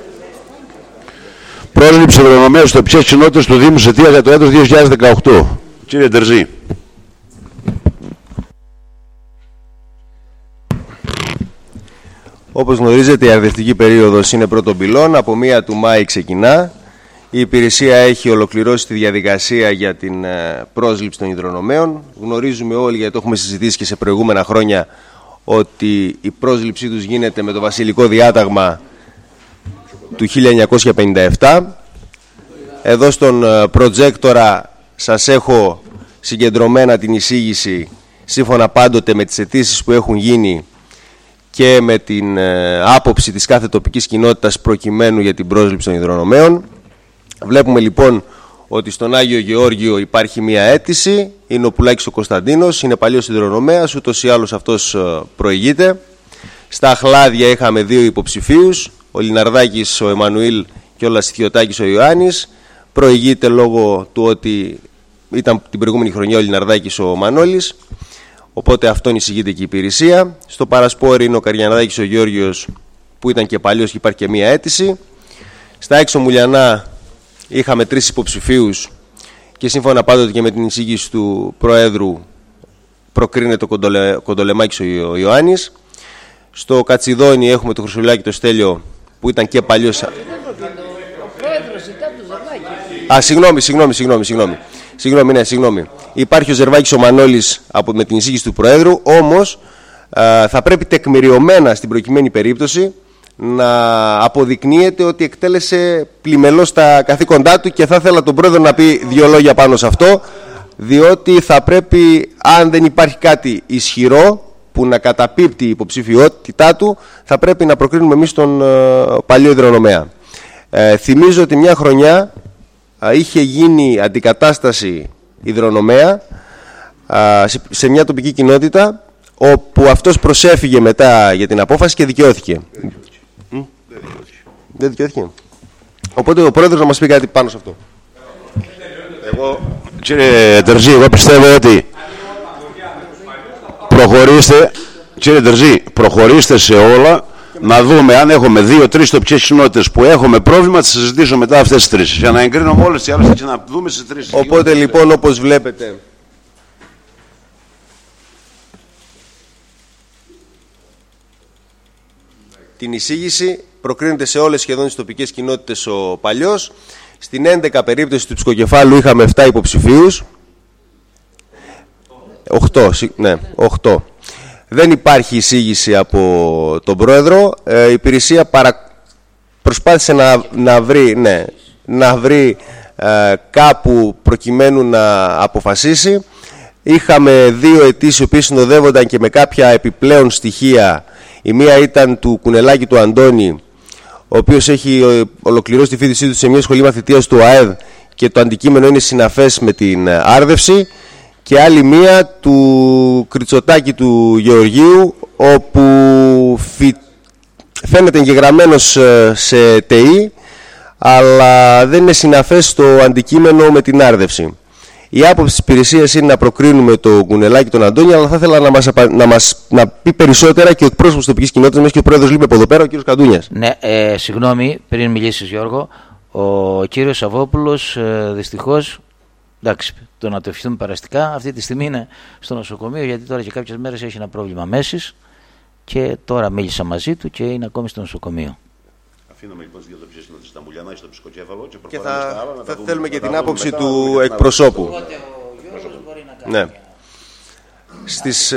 Πρόσληψη ευρωνομίας στο επικές κοινότητες του Δήμου Σετίας για το έτος δύο χιλιάδες δεκαοκτώ. Κύριε Τερζή. Όπως γνωρίζετε, η αρδευτική περίοδος είναι πρώτον πυλών. Από μία του Μάη ξεκινά. Η υπηρεσία έχει ολοκληρώσει τη διαδικασία για την πρόσληψη των υδρονομέων. Γνωρίζουμε όλοι, γιατί το έχουμε συζητήσει και σε προηγούμενα χρόνια, ότι η πρόσληψή τους γίνεται με το βασιλικό διάταγμα του χίλια εννιακόσια πενήντα επτά. Εδώ στον προτζέκτορα σας έχω συγκεντρωμένα την εισήγηση σύμφωνα πάντοτε με τις αιτήσεις που έχουν γίνει και με την ε, άποψη της κάθε τοπικής κοινότητας προκειμένου για την πρόσληψη των υδρονομέων. Βλέπουμε λοιπόν ότι στον Άγιο Γεώργιο υπάρχει μία αίτηση, είναι ο Πουλάκης ο Κωνσταντίνος, είναι παλιός υδρονομέας, ούτως ή άλλως αυτός ε, προηγείται. Στα Αχλάδια είχαμε δύο υποψηφίους, ο Λιναρδάκης ο Εμμανουήλ και ο Λαστιχιωτάκης ο Ιωάννης. Προηγείται λόγω του ότι ήταν την προηγούμενη χρονιά ο Λιναρδάκης ο Μανώλης. Οπότε αυτόν εισηγείται και η υπηρεσία. Στο Παρασπόρι είναι ο Καριαναδάκης ο Γεώργιος, που ήταν και παλιός και υπάρχει και μία αίτηση. Στα Έξω Μουλιανά είχαμε τρεις υποψηφίους και σύμφωνα πάντοτε και με την εισήγηση του Προέδρου προκρίνεται ο Κοντολε... Κοντολεμάκης ο Ιωάννης. Στο Κατσιδόνι έχουμε το Χρυσουλάκη το Στέλιο που ήταν και παλιός. Ο πρόεδρος ζητά το Ζερβάκη. Α, συγγνώμη, συγγνώμη, συγγνώμη, συγγνώμη. Συγγνώμη, ναι, συγγνώμη. Υπάρχει ο Ζερβάκης ο Μανώλης από, με την εισήγηση του Προέδρου, όμως α, θα πρέπει τεκμηριωμένα στην προκειμένη περίπτωση να αποδεικνύεται ότι εκτέλεσε πλημελώς τα καθήκοντά του και θα ήθελα τον Πρόεδρο να πει δύο λόγια πάνω σε αυτό, διότι θα πρέπει, αν δεν υπάρχει κάτι ισχυρό που να καταπίπτει η υποψηφιότητά του, θα πρέπει να προκρίνουμε εμείς τον ε, παλιό υδρονομέα. Ε, θυμίζω ότι μια χρονιά ε, είχε γίνει αντικατάσταση υδρονομέα ε, σε, σε μια τοπική κοινότητα, όπου αυτός προσέφυγε μετά για την απόφαση και δικαιώθηκε. Δεν δικαιώθηκε. Οπότε ο Πρόεδρος να μας πει κάτι πάνω σε αυτό. Εγώ, κύριε Τερζή, εγώ πιστεύω ότι προχωρήστε, κύριε Τερζή, προχωρήστε σε όλα, να δούμε αν έχουμε δύο-τρεις τοπικές κοινότητες που έχουμε πρόβλημα, θα συζητήσω μετά αυτές τις τρεις. Για να εγκρίνουμε όλες τις άλλες και να δούμε στις τρεις. Οπότε λοιπόν, όπως βλέπετε, την εισήγηση προκρίνεται σε όλες σχεδόν τις τοπικές κοινότητες ο παλιός. Στην έντεκα περίπτωση του Ψυχοκεφάλου είχαμε επτά υποψηφίους. οκτώ, ναι, οκτώ. Δεν υπάρχει εισήγηση από τον Πρόεδρο. Ε, η υπηρεσία παρα... προσπάθησε να, να βρει, ναι, να βρει ε, κάπου προκειμένου να αποφασίσει. Είχαμε δύο αιτήσεις οι οποίες συνοδεύονταν και με κάποια επιπλέον στοιχεία. Η μία ήταν του Κουνελάκη του Αντώνη, ο οποίος έχει ολοκληρώσει τη φοιτησή του σε μια σχολή μαθητείας του ΑΕΔ και το αντικείμενο είναι συναφές με την άρδευση, και άλλη μία του Κριτσοτάκη του Γεωργίου, όπου φι... φαίνεται εγγεγραμμένος σε ΤΕΗ, αλλά δεν είναι συναφές στο αντικείμενο με την άρδευση. Η άποψη της υπηρεσίας είναι να προκρίνουμε το Κουνελάκη τον Αντώνη, αλλά θα ήθελα να μας, να μας να πει περισσότερα και ο εκπρόσωπος της τοπικής κοινότητας μας και ο πρόεδρος λείπει από εδώ πέρα, ο κύριος Καντούνιας. Ναι, ε, συγγνώμη, πριν μιλήσεις Γιώργο, ο κύριος Σαββόπουλος ε, δυστυχώς, εντάξει, το να το ευχηθούμε παραστικά, αυτή τη στιγμή είναι στο νοσοκομείο, γιατί τώρα και κάποιες μέρες έχει ένα πρόβλημα μέσης και τώρα μίλησα μαζί του και είναι ακόμη στο νοσοκομείο. Αφήνουμε λοιπόν στις δύο τοπικές κοινότητες στα Μουλιανά, στο Ψυχοκέφαλο και, και θα, στα άλλα, θα δούμε, θέλουμε και την άποψη μετά, του εκπροσώπου. Οπότε ο Γιώργος μπορεί να κάνει. Ναι. Στις...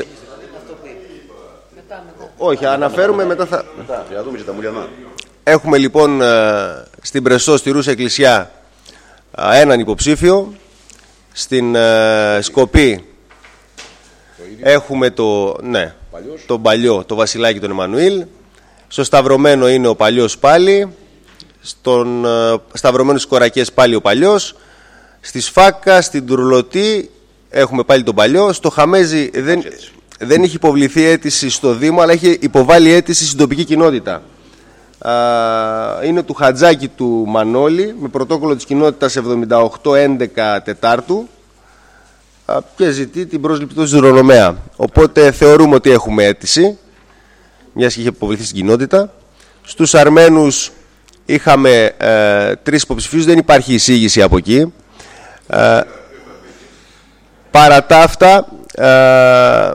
Όχι, αναφέρουμε μετά θα... Μετά, θα δούμε και τα Μουλιανά. Έχουμε λοιπόν στην Πρεσό, στη Ρούσα Εκκλησιά, έναν υποψήφιο. Στην Σκοπή έχουμε το, ναι, τον παλιό, το Βασιλάκι τον Εμμανουήλ. Στο Σταυρωμένο είναι ο παλιός πάλι. Στον Σταυρωμένο στις Κορακές πάλι ο παλιός. Στη Σφάκα, στην Τουρλωτή έχουμε πάλι τον παλιό. Στο Χαμέζι δεν, δεν έχει υποβληθεί αίτηση στο Δήμο, αλλά έχει υποβάλει αίτηση στην τοπική κοινότητα. Α, είναι του Χατζάκη του Μανώλη, με πρωτόκολλο της κοινότητας εβδομήντα οκτώ έντεκα Τετάρτου, α, και ζητεί την πρόσληψη του υδρονομέα. Οπότε θεωρούμε ότι έχουμε αίτηση, μιας και είχε υποβληθεί στην κοινότητα. Στους Αρμένους είχαμε ε, τρεις υποψηφίους, δεν υπάρχει εισήγηση από εκεί. Ε, παρά τα αυτά, ε,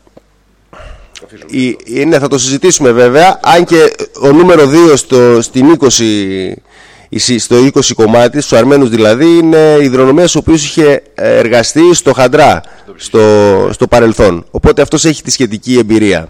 είναι, θα το συζητήσουμε βέβαια, αν και ο νούμερο δύο στο, στην είκοσι, στο είκοσι κομμάτι, στους Αρμένους δηλαδή, είναι υδρονομέας ο οποίος είχε εργαστεί στο Χαντρά στο, στο παρελθόν, οπότε αυτός έχει τη σχετική εμπειρία.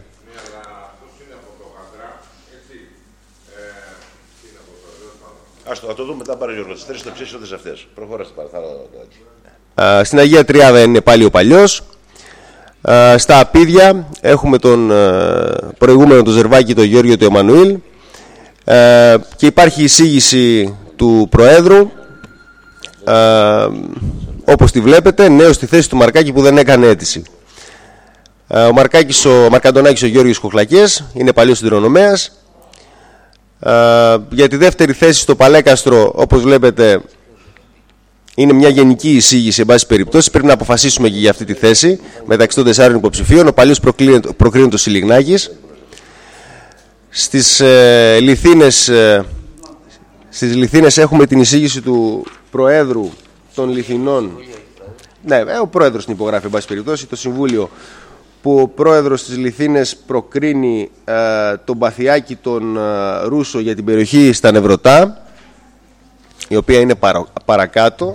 Ας το, το δούμε μετά παραγγελώ, τις τρεις τοπικές κοινότητες αυτές. Προχωράστε παρακαλώ. Στην Αγία Τριάδα είναι πάλι ο παλιός. Uh, στα Απίδια έχουμε τον uh, προηγούμενο τον Ζερβάκη, τον Γιώργιο του Εμμανουήλ, uh, και υπάρχει εισήγηση του Προέδρου, uh, όπως τη βλέπετε, νέος στη θέση του Μαρκάκη που δεν έκανε αίτηση. Uh, ο, Μαρκάκης, ο Μαρκαντονάκης ο Γιώργος Κοχλακές είναι παλιός υδρονομέας. Uh, για τη δεύτερη θέση στο Παλέκαστρο, όπως βλέπετε, είναι μια γενική εισήγηση, εν πάση περιπτώσει. Πρέπει να αποφασίσουμε και για αυτή τη θέση μεταξύ των τεσσάρων υποψηφίων. Ο παλιός προκρίνεται ο Σιλιγνάκης. Στις, ε, Λιθίνες, ε, στις Λιθίνες έχουμε την εισήγηση του Προέδρου των Λιθινών. Ναι, ε, ο Πρόεδρος την υπογράφει, εν πάση περιπτώσει. Το Συμβούλιο που ο πρόεδρος της Λιθίνες προκρίνει ε, τον Παθιάκη τον ε, Ρούσο για την περιοχή στα Νευρωτά, η οποία είναι παρα, παρακάτω.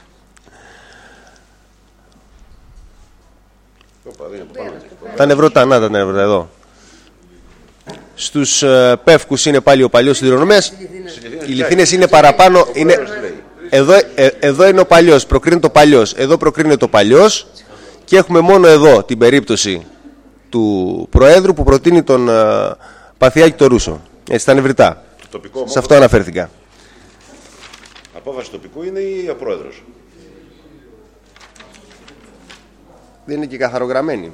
Τα Νευρωτά, να τα Νευρωτά εδώ. Στους ε, Πεύκους είναι πάλι ο παλιός σιδηρονομέας. Οι Λιθίνες είναι παραπάνω. Είναι, εδώ, ε, εδώ είναι ο παλιός, προκρίνει το παλιός. Εδώ προκρίνει το παλιός. Και έχουμε μόνο εδώ την περίπτωση του Προέδρου που προτείνει τον ε, Παθιάκη τον Ρούσο. Έτσι, στα Νευριτά. Σε αυτό αναφέρθηκα. Απόφαση τοπικού είναι ή ο Πρόεδρος? Δεν είναι και καθαρογραμμένη.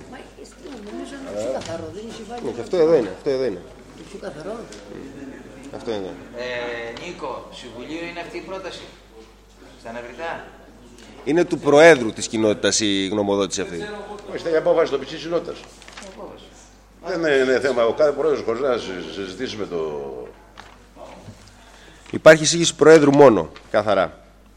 Ναι, και αυτό εδώ είναι. Αυτό εδώ είναι. Αυτό είναι. Ε, Νίκο, Συμβουλίο είναι αυτή η πρόταση στα Νευριτά? Είναι του Προέδρου της κοινότητας η γνωμοδότηση αυτή. Όχι, είναι η απόφαση τοπικής κοινότητας. Δεν είναι θέμα ο κάθε Πρόεδρος χωρίς να συζητήσει με το... Υπάρχει εισήγηση Προέδρου μόνο, καθαρά.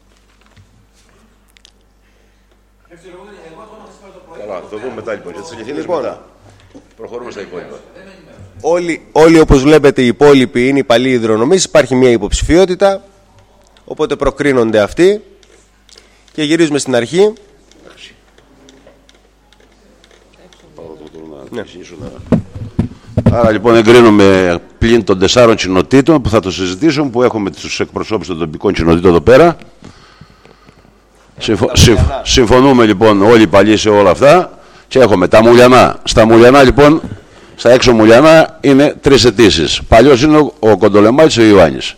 Καλά, θα το δούμε μετά λοιπόν. Γιατί τις λοιπόν, μετά. Προχωρούμε στα υπόλοιπα. Όλοι, όλοι όπως βλέπετε οι υπόλοιποι είναι οι παλιοί υδρονομείς. Υπάρχει μια υποψηφιότητα, οπότε προκρίνονται αυτοί και γυρίζουμε στην αρχή. Ναι. Άρα λοιπόν εγκρίνουμε πλην των τεσσάρων κοινοτήτων που θα το συζητήσουμε, που έχουμε τους εκπροσώπους των τοπικών κοινοτήτων εδώ πέρα. Συμφω... Συμφωνούμε λοιπόν όλοι οι παλιοί σε όλα αυτά και έχουμε τα Μουλιανά. Στα Μουλιανά λοιπόν, στα έξω Μουλιανά είναι τρεις αιτήσεις. Παλιός είναι ο, ο Κοντολεμάτης, ο Ιωάννης.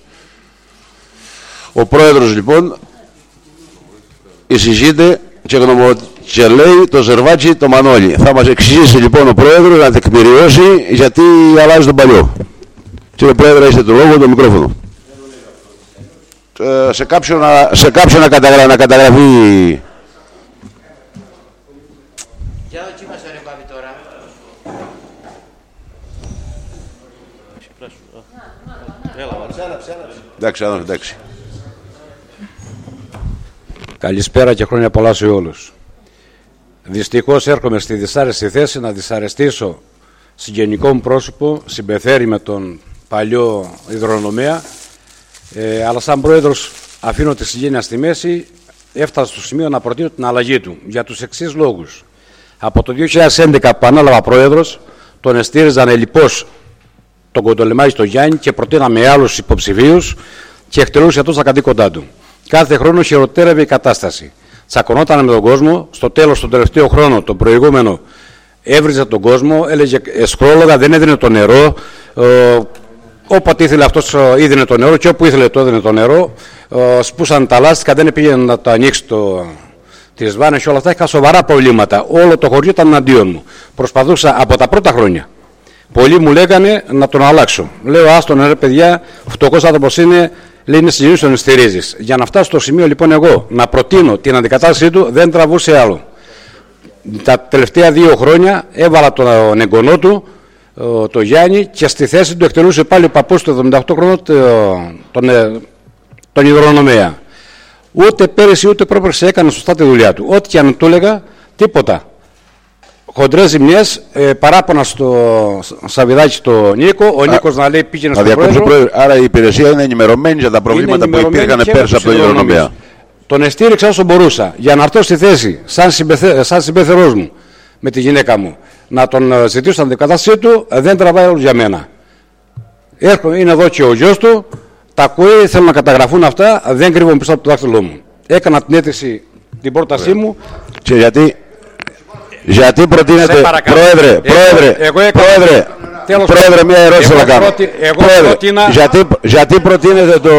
Ο πρόεδρος λοιπόν εισηγείται και, γνωμο... και λέει το Ζερβάτσι το Μανώλη. Θα μας εξηγήσει λοιπόν ο πρόεδρος να τεκμηριώσει γιατί αλλάζει τον παλιό. Κύριε Πρόεδρε, είστε το λόγο, το μικρόφωνο. Ε, σε κάποιον να, σε κάποιον να, καταγρα... να καταγραφεί. Για εκεί μας αρεμπάβει τώρα. Εντάξει, εντάξει. Καλησπέρα και χρόνια πολλά σε όλους. Δυστυχώς έρχομαι στη δυσάρεστη θέση να δυσαρεστήσω συγγενικό μου πρόσωπο, συμπεθέρη με τον παλιό υδρονομέα, ε, αλλά σαν πρόεδρος αφήνω τη συγγένεια στη μέση, έφτασα στο σημείο να προτείνω την αλλαγή του για τους εξής λόγους. Από το δύο χιλιάδες έντεκα που ανάλαβα πρόεδρος, τον εστήριζαν ελλιπώς τον Κοντολεμάκη στο Γιάννη και προτείναμε άλλους υποψηφίους και εκτελούσε αυτό στα καθήκοντά του. Κάθε χρόνο χειροτέρευε η κατάσταση. Τσακωνόταν με τον κόσμο. Στο τέλος, τον τελευταίο χρόνο, τον προηγούμενο, έβριζε τον κόσμο, έλεγε εσκρόλογα, δεν έδινε το νερό. Ε, όποτε ήθελε αυτός έδινε το νερό και όπου ήθελε το έδινε το νερό. Ε, σπούσαν τα λάστιχα, δεν πήγαινε να το ανοίξει το, τις βάνες και όλα αυτά. Είχα σοβαρά προβλήματα. Όλο το χωριό ήταν εναντίον μου. Προσπαθούσα από τα πρώτα χρόνια. Πολλοί μου λέγανε να τον αλλάξω. Λέω, άστον ρε παιδιά, φτωχός άνθρωπος είναι. Λέει είναι συγγενής, τον στηρίζεις. Για να φτάσω στο σημείο λοιπόν εγώ να προτείνω την αντικατάστασή του, δεν τραβούσε άλλο. Τα τελευταία δύο χρόνια έβαλα τον εγγονό του, το Γιάννη, και στη θέση του εκτελούσε πάλι ο παππούς του εβδομήντα οκτώ χρόνων τον, τον υδρονομέα. Ούτε πέρυσι ούτε πρόπερσι έκανε σωστά τη δουλειά του. Ό,τι και αν του έλεγα, τίποτα. Χοντρές ζημιές, ε, παράπονα στο Σαββιδάκι στο Νίκο, ο Νίκος να λέει πήγαινε στον πρόεδρο. πρόεδρο. Άρα η υπηρεσία είναι ενημερωμένη για τα προβλήματα που υπήρχαν πέρσι από το υδρονομέα. Τον εστήριξα όσο μπορούσα για να έρθω στη θέση, σαν, συμπεθε, σαν συμπεθερός μου με τη γυναίκα μου, να τον ζητήσω την αντικατάστασή του, δεν τραβάει όλους για μένα. Έρχομαι, είναι εδώ και ο γιος του, τα ακούει, θέλουν να καταγραφούν αυτά, δεν κρύβομαι πίσω από το δάχτυλό μου. Έκανα την αίτηση, την πρότασή μου. Και γιατί. Γιατί προτείνετε, πρόεδρε, εγώ, πρόεδρε, εγώ έκανα, πρόεδρε, τέλος, πρόεδρε, μια ερώτηση εγώ να κάνω. Προτι, εγώ πρόεδρε, προτείνα, γιατί, γιατί προτείνετε το,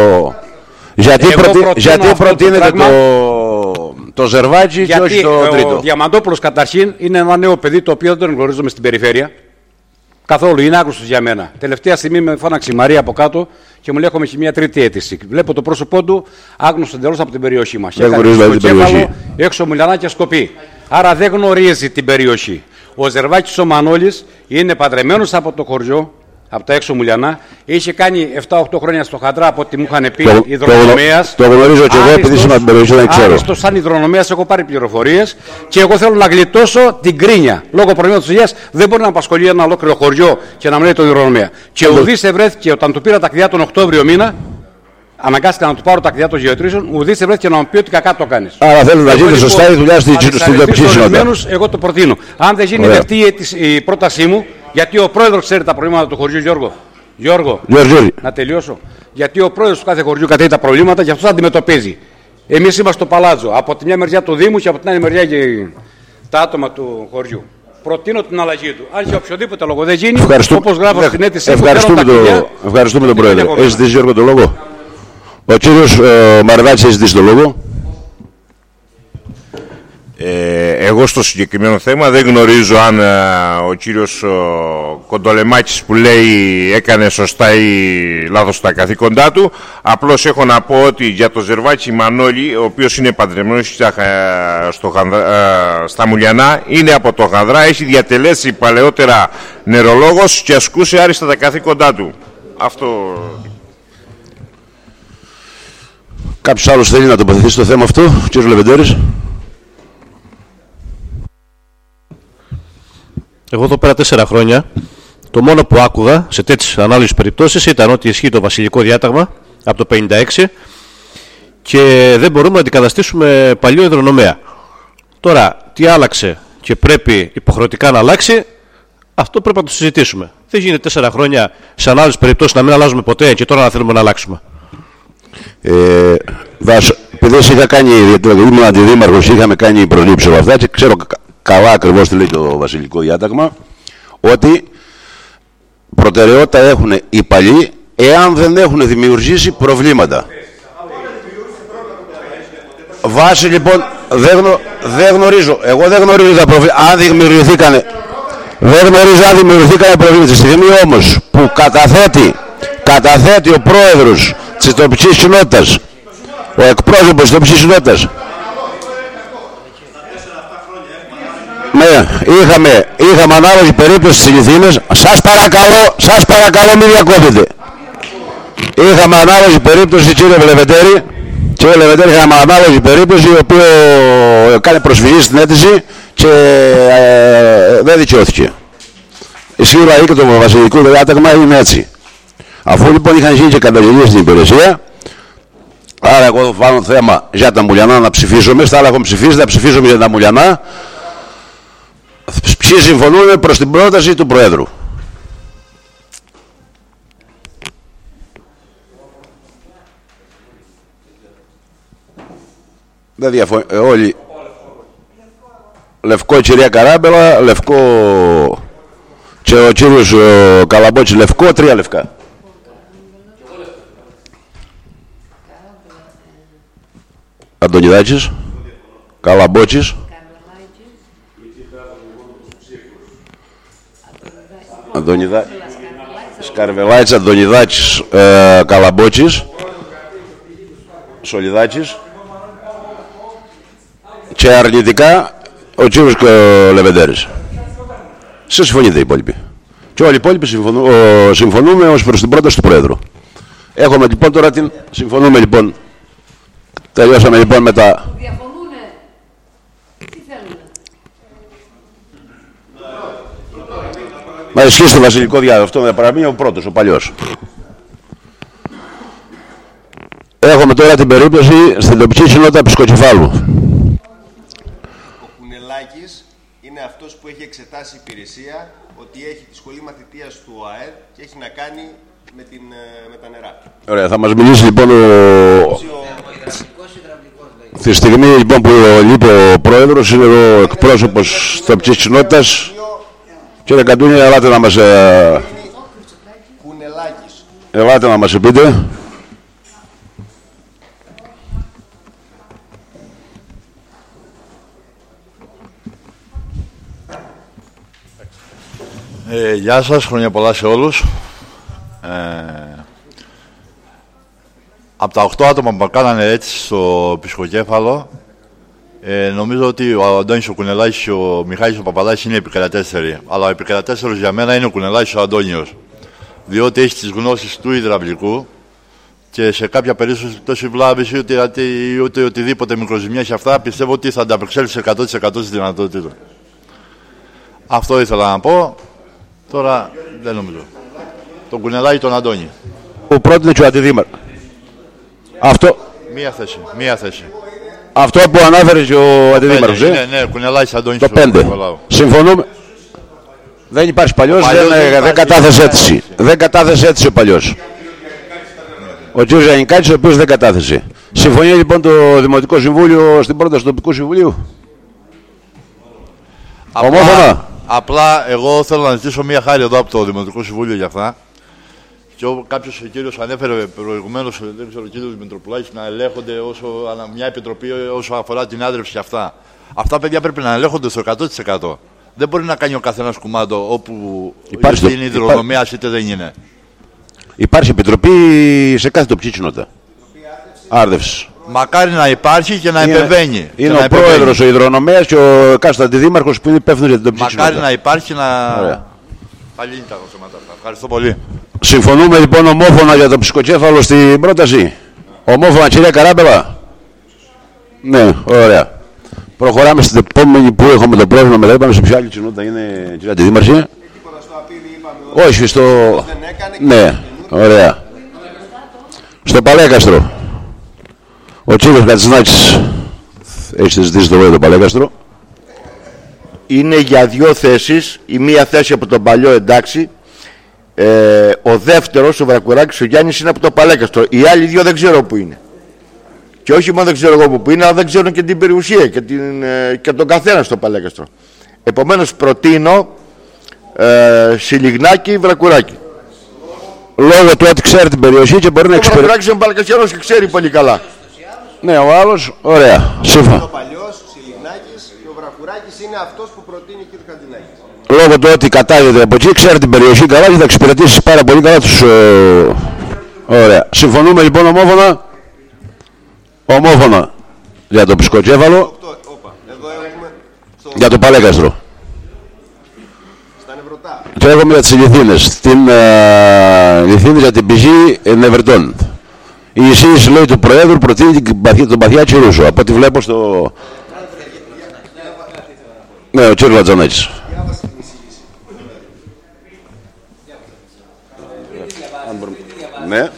γιατί, προτι, γιατί προτείνετε το, το, το Ζερβάτσι και όχι το τρίτο. Ο Διαμαντόπουλος καταρχήν είναι ένα νέο παιδί το οποίο δεν τον γνωρίζουμε στην περιφέρεια. Καθόλου, είναι άκουστος για μένα. Τελευταία στιγμή με φώναξε η Μαρία από κάτω και μου λέει: έχουμε και μια τρίτη αίτηση. Βλέπω το πρόσωπό του άγνωστο εντελώς από την περιοχή μας. Δεν γνωρίζει την περιοχή. Έξω Μουλιανά και Σκοπή. Άρα δεν γνωρίζει την περιοχή. Ο Ζερβάκης ο Μανώλης είναι παντρεμένος από το χωριό, από τα έξω Μουλιανά. Είχε κάνει επτά οκτώ χρόνια στο Χαντρά από ό,τι μου είχαν πει το, υδρονομέας. Το, το γνωρίζω και εγώ επειδή είμαι από την περιοχή, δεν ξέρω. Άριστος, σαν υδρονομέας, έχω πάρει πληροφορίες και εγώ θέλω να γλιτώσω την κρίνια. Λόγω προβλήματος υγείας δεν μπορεί να απασχολεί ένα ολόκληρο χωριό και να μου λέει τον υδρονομέα. Και ο Ουδής ευρέθηκε όταν του πήρα τα κλειδιά τον Οκτώβριο μήνα. Αναγκάστηκα να του πάρω τα κλειδιά των γεωτρήσεων, ουδής ευρέθηκε να μου πει ότι κακά το κάνεις. Άρα θέλω να γίνει σωστά η δουλειά στην τοπική συνότητα. Εγώ το προτείνω. Αν δεν γίνει δεκτή η πρότασή μου, γιατί ο πρόεδρος ξέρει τα προβλήματα του χωριού, Γιώργο. Γιώργο, Γιώργο. να τελειώσω. Γιατί ο πρόεδρος του κάθε χωριού κατέχει τα προβλήματα και αυτό θα αντιμετωπίζει. Εμείς είμαστε στο Παλάτζο. Από τη μια μεριά του Δήμου και από την άλλη μεριά τα άτομα του χωριού. Προτείνω την αλλαγή του. Αν για οποιοδήποτε λόγο δεν γίνει, όπως γράφω στην αίτησή μου, ευχαριστούμε τον πρόεδρο. Έχει ζητήσει, Γιώργο, το λόγο. Ο κύριος ε, Μαρδάκης έχει ζητήσει το λόγο. Ε, εγώ στο συγκεκριμένο θέμα δεν γνωρίζω αν ε, ο κύριος ε, Κοντολεμάκης που λέει έκανε σωστά ή λάθος τα καθήκοντά του. Απλώς έχω να πω ότι για το Ζερβάκη Μανώλη, ο οποίος είναι παντρεμένος στα, στο, ε, στα Μουλιανά, είναι από το Χανδρά, έχει διατελέσει παλαιότερα νερολόγος και ασκούσε άριστα τα καθήκοντά του. Αυτό... Κάποιος άλλος θέλει να τοποθετήσει το θέμα αυτό, κύριος Λεβεντέρης. Εγώ εδώ πέρα τέσσερα χρόνια, το μόνο που άκουγα σε τέτοιες ανάλογες περιπτώσεις ήταν ότι ισχύει το βασιλικό διάταγμα από το πενήντα έξι και δεν μπορούμε να αντικαταστήσουμε παλιό υδρονομέα. Τώρα, τι άλλαξε και πρέπει υποχρεωτικά να αλλάξει, αυτό πρέπει να το συζητήσουμε. Δεν γίνεται τέσσερα χρόνια σε ανάλογες περιπτώσεις να μην αλλάζουμε ποτέ και τώρα να θέλουμε να αλλάξουμε. Ε, Βάσο, επειδή είχα κάνει, ήμουν αντιδήμαρχος, είχαμε κάνει προλήψεις από αυτά και ξέρω καλά ακριβώς τι λέει το βασιλικό διάταγμα, ότι προτεραιότητα έχουν οι παλιοί εάν δεν έχουν δημιουργήσει προβλήματα. Βάση λοιπόν, δεν, γνω, δεν γνωρίζω, εγώ δεν γνωρίζω τα προβλήματα, αν δημιουργηθήκανε, δεν γνωρίζω αν δημιουργηθήκανε προβλήματα. Στη στιγμή όμως που καταθέτει, καταθέτει ο πρόεδρος της τοπικής κοινότητας, ο εκπρόσωπος της τοπικής κοινότητας, ναι, είχαμε, είχαμε ανάλογη περίπτωση στις Λιθίνες. Σας παρακαλώ, σας παρακαλώ μην διακόπτετε. Είχαμε ανάλογη περίπτωση, κύριε Λεβεντέρη, κύριε Λεβεντέρη, είχαμε ανάλογη περίπτωση, η οποία κάνει προσφυγή στην αίτηση και ε, δεν δικαιώθηκε. Σίγουρα και το βασιλικό διάταγμα είναι έτσι. Αφού λοιπόν είχαν γίνει και καταγγελίες στην υπηρεσία, άρα εγώ βάλω θέμα για τα Μουλιανά να ψηφίσουμε, στα άλλα έχω ψηφίσει, θα ψηφίσουμε για τα Μουλιανά. Ποιοι συμφωνούν προς την πρόταση του Προέδρου. Δεν διαφωνεί. Ε, όλοι. Λευκό η κυρία Καράμπελα, λευκό και ο κύριος Καλαμπότσης λευκό, τρία λευκά. Αντωνιδάκης, Καλαμπότσης, Αντωνιδά... Σκαρβελάκης, Αντωνιδάκης, ε, Καλαμπότσης, Σολιδάκης και αρνητικά ο κύριος Λεβεντέρης. Σε συμφωνείτε οι υπόλοιποι. Και όλοι οι υπόλοιποι συμφωνού, ο, συμφωνούμε ως προς την πρόταση του Πρόεδρου. Έχουμε λοιπόν τώρα την... Συμφωνούμε λοιπόν. Τελειώσαμε λοιπόν με τα... Διαφωνούνε. Τι θέλουνε. Μα ισχύει στο βασιλικό διάδοχο. Αυτό με παραμείνει ο πρώτος, ο παλιός. Έχουμε τώρα την περίπτωση στην τοπική κοινότητα Πισκοκεφάλου. Ο Κουνελάκης είναι αυτός που έχει εξετάσει υπηρεσία ότι έχει τη σχολή μαθητείας του ΟΑΕΔ και έχει να κάνει με, την, με τα νερά. Ωραία, θα μας μιλήσει λοιπόν ο... Τη στιγμή λοιπόν που λείπει ο πρόεδρος, είναι ο εκπρόσωπος της τοπικής κοινότητας. Κύριε Καντούνη, ελάτε να μας... Κουνελάκης. Ελάτε να μας πείτε. Ε, γεια σας, χρόνια πολλά σε όλους. Ε, από τα οκτώ άτομα που κάνανε έτσι στο Πισκοκέφαλο, ε, νομίζω ότι ο Αντώνης ο Κουνελάκης και ο Μιχάλης ο Παπαδάκης είναι επικρατέστεροι. Αλλά ο επικρατέστερος για μένα είναι ο Κουνελάκης ο Αντώνιος. διότι έχει τις γνώσεις του υδραυλικού και σε κάποια περίπτωση βλάβηση ούτε, ούτε οτιδήποτε μικροζημιά έχει αυτά, πιστεύω ότι θα ανταπεξέλθει εκατό τοις εκατό στις δυνατότητες. Αυτό ήθελα να πω. Τώρα δεν νομίζω. Τον Κουνελάκη τον Αντώνη. Ο πρότεινε και ο αντιδήμαρχος. Αυτό... Μία θέση. Μία θέση. Αυτό που ανάφερε και ο αντιδήμαρχος. Ναι, ναι, Κουνελάκης Αντώνης. Το πέντε. Συμφωνούμε. Δεν υπάρχει παλιός, δεν, δεν, δεν κατάθεσε αίτηση. Δεν κατάθεσε αίτηση ο παλιός. Ο κ. Γιαννικάκης, ο οποίος δεν κατάθεσε. Συμφωνεί λοιπόν το Δημοτικό Συμβούλιο στην πρόταση του τοπικού συμβουλίου. Ομόφωνα. Απλά εγώ θέλω να ζητήσω μία χάρη εδώ από το Δημοτικό Συμβούλιο για αυτά. Και κάποιος κύριος ανέφερε προηγουμένως, δεν ξέρω, ο κύριος Μητροπουλάκης, να ελέγχονται όσο μια επιτροπή όσο αφορά την άδρευση και αυτά. Αυτά παιδιά πρέπει να ελέγχονται στο εκατό τοις εκατό. Δεν μπορεί να κάνει ο καθένας κουμάντο όπου υπάρχει είτε είναι υδροδρομέας είτε δεν είναι. Υπάρχει επιτροπή σε κάθε τοπική κοινότητα. Άρδευση. Μακάρι να υπάρχει και να είναι, επεμβαίνει. Είναι ο πρόεδρος, ο υδρονομέας και ο εκάστοτε αντιδήμαρχος που είναι υπεύθυνος για την τοπική κοινότητα. Μακάρι να υπάρχει να. Ωραία. Πάλι τα θέματα αυτά. Ευχαριστώ πολύ. Συμφωνούμε λοιπόν ομόφωνα για το ψυχοκέφαλο στην πρόταση. Ομόφωνα, κυρία Καράμπελα. Ναι, ωραία. Προχωράμε στην επόμενη που έχουμε το πρόβλημα μετά. Είπαμε σε ποια άλλη κοινότητα είναι, κυρία Αντιδήμαρχη. Όχι, στο. Ναι, ωραία. Στο Παλέκαστρο. Ο κύριος Κατσινάκης έχει συζητήσει το βόλιο το Παλέκαστρο. Είναι για δύο θέσεις. Η μία θέση από τον παλιό, εντάξει. Ε, ο δεύτερος, ο Βρακουράκης, ο Γιάννης, είναι από το Παλέκαστρο. Οι άλλοι δύο δεν ξέρω που είναι. Και όχι μόνο δεν ξέρω εγώ που είναι, αλλά δεν ξέρω και την περιουσία και, την, ε, και τον καθένα στο Παλέκαστρο. Επομένως προτείνω ε, Σιλιγνάκη, Βρακουράκη. Λόγω του ότι ξέρει την περιοχή και μπορεί να εξυπηρετήσει. Ο Βρακουράκης είναι Παλαικαστιανός και ξέρει πολύ καλά. Ναι, ο άλλος, ωραία. Σύμφωνα. Ο παλιός, Σιλιγνάκης, και ο Βρακουράκης είναι αυτός που προτείνει ο κ. Χαντινάκης. Λόγω του ότι κατάγεται από εκεί, ξέρει την περιοχή καλά και θα εξυπηρετήσει πάρα πολύ καλά τους. Ε... Ωραία. Συμφωνούμε λοιπόν ομόφωνα. Ομόφωνα για το ψυχοκέφαλο. Για το Παλέκαστρο. Στα Νευρωτά. Και έχουμε για τις Λιθίνες. Την ε, Λιθίνη για την πηγή Νευρετών. Η εισήγηση λέει του Προέδρου προτείνει τον Παθιάτσι Ρούσο. Από ό,τι βλέπω στο. Ναι, ο κύριος Λατζανάκης. Ναι.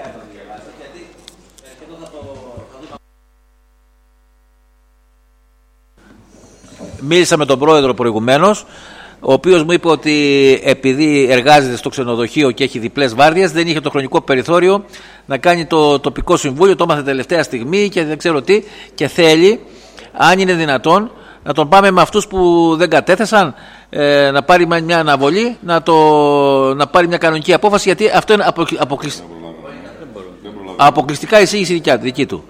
Μίλησα με τον πρόεδρο προηγουμένως, ο οποίος μου είπε ότι επειδή εργάζεται στο ξενοδοχείο και έχει διπλές βάρδιες, δεν είχε το χρονικό περιθώριο να κάνει το τοπικό συμβούλιο, το έμαθε τελευταία στιγμή και δεν ξέρω τι, και θέλει, αν είναι δυνατόν, να τον πάμε με αυτούς που δεν κατέθεσαν, ε, να πάρει μια αναβολή, να, το, να πάρει μια κανονική απόφαση, γιατί αυτό είναι απο, αποκλεισ... αποκλειστικά εισήγηση δικιά, δική του.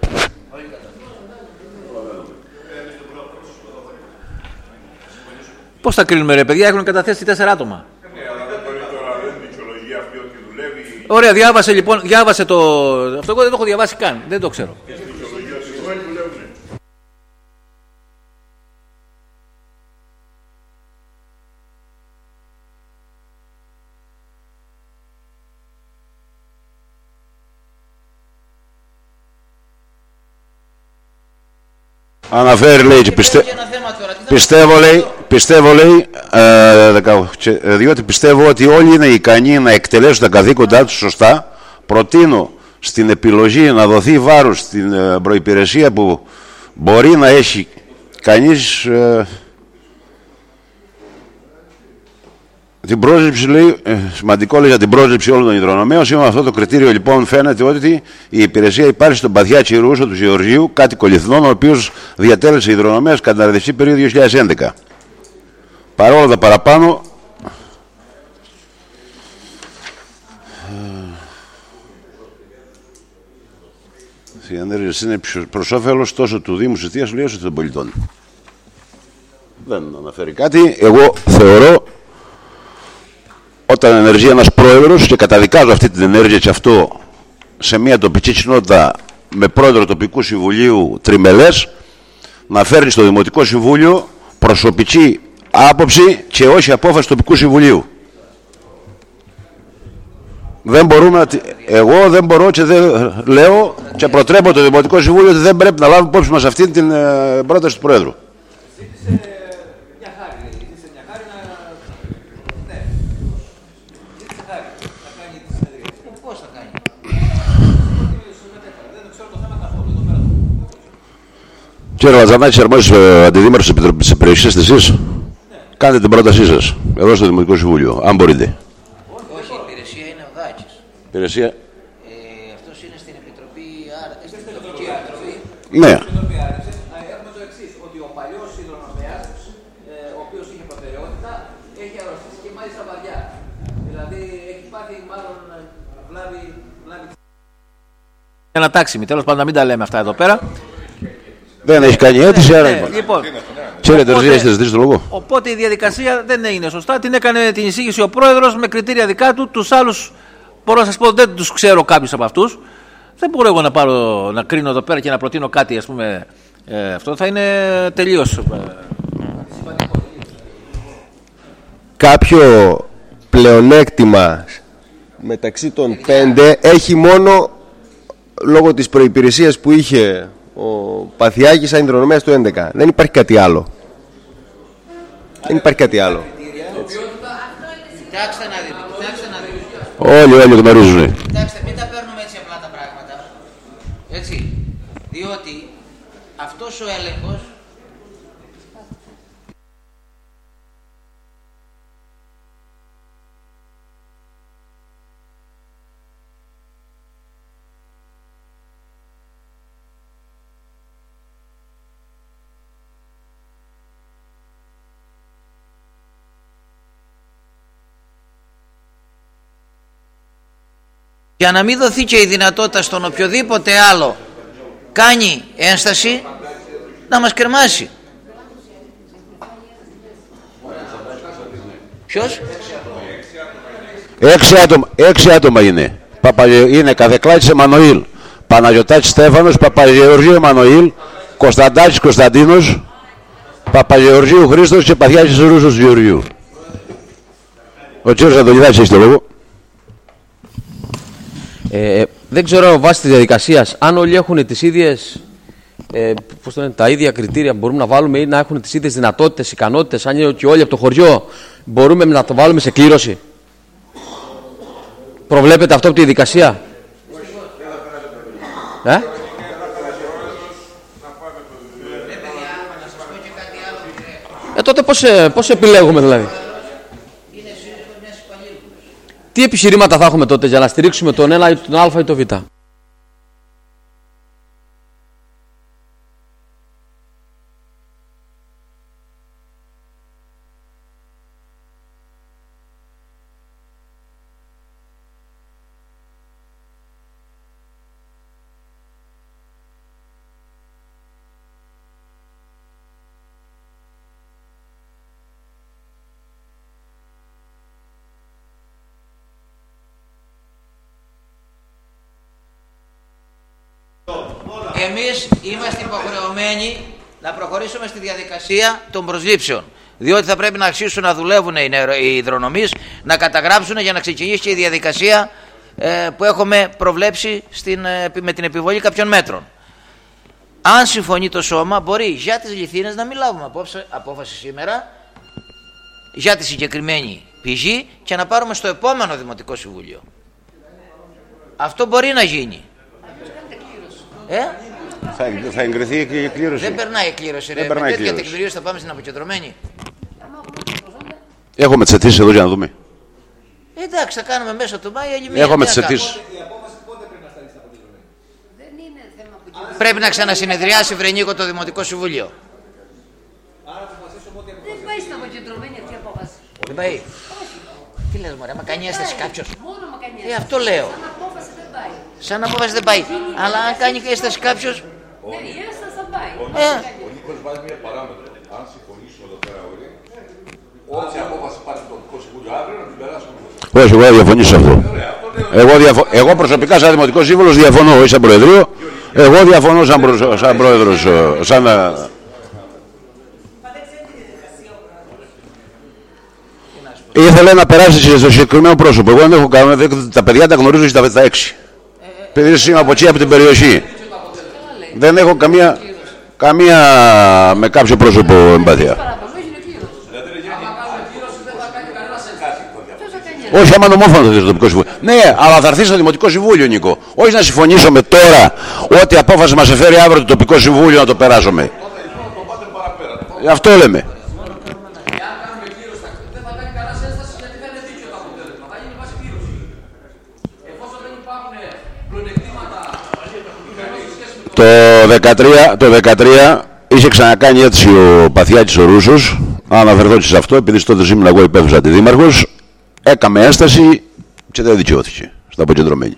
Πώς θα κρίνουμε ρε παιδιά, έχουν καταθέσει τέσσερα άτομα. Ωραία, διάβασε λοιπόν, διάβασε το... Αυτό εγώ δεν το έχω διαβάσει καν, δεν το ξέρω. Αναφέρει λέει και πιστε... πιστεύω λέει, πιστεύω λέει ε, δεκα... διότι πιστεύω ότι όλοι είναι ικανοί να εκτελέσουν τα καθήκοντά τους σωστά. Προτείνω στην επιλογή να δοθεί βάρος στην ε, προϋπηρεσία που μπορεί να έχει κανείς ε, την πρόσληψη λέει, ε, σημαντικό λέει για την πρόσληψη όλων των υδρονομέων. Σύμφωνα με αυτό το κριτήριο λοιπόν φαίνεται ότι η υπηρεσία υπάρχει στον Παθιάτσι Ρούσο του Γεωργίου, κάτοικο Λιθνών, ο οποίος διατέλεσε υδρονομέας κατά την αρδευτική περίοδο δύο χιλιάδες έντεκα. Παρόλα τα παραπάνω, οι ενέργειες είναι προς όφελος τόσο του Δήμου Συστίας όσο των πολιτών. Δεν αναφέρει κάτι. Εγώ θεωρώ όταν ενεργεί ένας πρόεδρος, και καταδικάζω αυτή την ενέργεια και αυτό σε μια τοπική κοινότητα με πρόεδρο τοπικού συμβουλίου τριμελές, να φέρνει στο Δημοτικό Συμβούλιο προσωπική άποψη και όχι απόφαση τοπικού συμβουλίου. δεν μπορούμε να... Εγώ δεν μπορώ και δεν λέω και προτρέπω το Δημοτικό Συμβούλιο ότι δεν πρέπει να λάβουμε υπόψη μας αυτή την ε, πρόταση του Προέδρου. Κύριε Βατζανάκη, αρμόδιος αντιδήμαρχος της περιοχής της εσείς, κάντε την πρότασή σας εδώ στο Δημοτικό Συμβούλιο, αν μπορείτε. Όχι, η υπηρεσία είναι ο Δάκης. Υπηρεσία. Ε, αυτός είναι στην Επιτροπή, στην Επιτροπή Επιτροπή. Ναι. Έχουμε το εξής, ότι ο παλιός υδρονομέας, ο οποίος είχε προτεραιότητα, έχει αρρωστήσει και μάλιστα βαριά. Δηλαδή έχει πάθει μάλλον βλάβη... Ένα τάξιμι, τέλος πάντων να μην τα λέμε αυτά εδώ πέρα. Δεν έχει κάνει αίτηση, άρα ναι, λοιπόν. Ξέρετε, Ρωσία, έχετε ζητήσει το λόγο. Οπότε η διαδικασία δεν έγινε σωστά. Την έκανε την εισήγηση ο πρόεδρος με κριτήρια δικά του. Τους άλλους, μπορώ να σας πω, δεν τους ξέρω κάποιους από αυτούς. Δεν μπορώ εγώ να πάρω, να κρίνω εδώ πέρα και να προτείνω κάτι, ας πούμε. Ε, αυτό θα είναι τελείως. Κάποιο πλεονέκτημα μεταξύ των πέντε έχει μόνο λόγω της προϋπηρεσίας που είχε ο Παθιάκης σαν υδρονομέας του έντεκα. Δεν υπάρχει κάτι άλλο. Δεν υπάρχει κάτι άλλο. Κοιτάξτε να δείτε, κοιτάξτε να δείτε. Όλοι, όλοι γνωρίζουν. Κοιτάξτε, μην τα παίρνουμε έτσι απλά τα πράγματα. Έτσι. Διότι αυτός ο έλεγχος για να μην δοθεί και η δυνατότητα στον οποιοδήποτε άλλο κάνει ένσταση να μας κρεμάσει. Ποιος? Έξι άτομα, έξι άτομα είναι. Παπα, είναι Καδεκλάκης Εμμανουήλ, Παναγιωτάκης Στέφανος, Παπαγεωργίου Εμμανουήλ, Κωνσταντάκης Κωνσταντίνος, Παπαγεωργίου Χρήστος και Παθιάκης Ρούσος Γεωργίου. Ο κύριος Αντωνιδάκης έχει το λόγο. Ε, δεν ξέρω βάσει της διαδικασίας αν όλοι έχουν τις ίδιες, ε, πώς το λένε, τα ίδια κριτήρια που μπορούμε να βάλουμε ή να έχουν τις ίδιες δυνατότητες, ικανότητες. Αν είναι και όλοι από το χωριό μπορούμε να το βάλουμε σε κλήρωση. Προβλέπετε αυτό από τη διαδικασία? Ε? Ε, τότε πώς, πώς επιλέγουμε δηλαδή? Τι επιχειρήματα θα έχουμε τότε για να στηρίξουμε τον ένα ή τον Α ή τον Β? Εμείς είμαστε υποχρεωμένοι να προχωρήσουμε στη διαδικασία των προσλήψεων. Διότι θα πρέπει να αρχίσουν να δουλεύουν οι, οι υδρονομείς, να καταγράψουν για να ξεκινήσει και η διαδικασία ε, που έχουμε προβλέψει στην, ε, με την επιβολή κάποιων μέτρων. Αν συμφωνεί το σώμα, μπορεί για τις λιθίνες να μην λάβουμε απόψε, απόφαση σήμερα για τη συγκεκριμένη πηγή και να πάρουμε στο επόμενο Δημοτικό Συμβούλιο. Αυτό μπορεί να γίνει. Ε? Θα, θα εγκριθεί και η κλήρωση. Δεν περνάει η κλήρωση. Ρε. Με τέτοια τεκμηρίωση θα πάμε στην αποκεντρωμένη. Έχουμε τις αιτήσεις εδώ για να δούμε. Ε, εντάξει, θα κάνουμε μέσα του Μάη άλλη μία. Έχουμε τις αιτήσεις. Πρέπει να ξανασυνεδριάσει Βρενίκο το Δημοτικό Συμβούλιο. Δεν πάει στην αποκεντρωμένη αυτή η απόφαση. Δεν πάει. Τι λες μωρέ, μα κάνει ένσταση κάποιος? Μόνο μα κάνει Ε, αυτό λέω. Σαν απόφαση δεν πάει. Σαν απόφαση δεν πάει. Αλλά αν κάνει και ένσταση κάποιος. Ναι, η ένσταση θα πάει. Ε. Ο Νίκος βάζει μια παράμετρο. Αν συμφωνήσουμε εδώ πέρα όλοι, ό,τι απόφαση πάρει το Δημοτικό Συμβούλιο αύριο να την περάσουμε. Όχι, εγώ διαφωνήσω σε αυτό. Εγώ, διαφο... εγώ προσωπικά σαν Δημοτικό Σύμβουλος διαφωνώ, όχι σαν Προεδρείο. Εγώ διαφωνώ σαν, προ... σαν Πρόεδρος, σαν... Ήθελε να περάσει στο συγκεκριμένο πρόσωπο. Εγώ δεν έχω κάνει, τα παιδιά τα γνωρίζω στα, στα έξι. Επειδή είμαι από εκεί, από την περιοχή. Δεν έχω καμία, καμία με κάποιο πρόσωπο εμπάθεια. Όχι, άμα νομόφωνο το Δημοτικό Συμβούλιο. Ναι, αλλά θα έρθει στο Δημοτικό Συμβούλιο, Νίκο. Όχι να συμφωνήσουμε τώρα ότι η απόφαση μας εφέρει αύριο το τοπικό συμβούλιο να το περάσουμε. Γι' αυτό λέμε. Το δεκατρία, το δεκατρία είχε ξανακάνει έτσι ο Παθιάκης ο Ρούσος. Αναφερθώ και σε αυτό, επειδή τότε ήμουν εγώ υπεύθυνος αντιδήμαρχος. Έκαμε ένσταση και δεν δικαιώθηκε στα αποκεντρωμένη.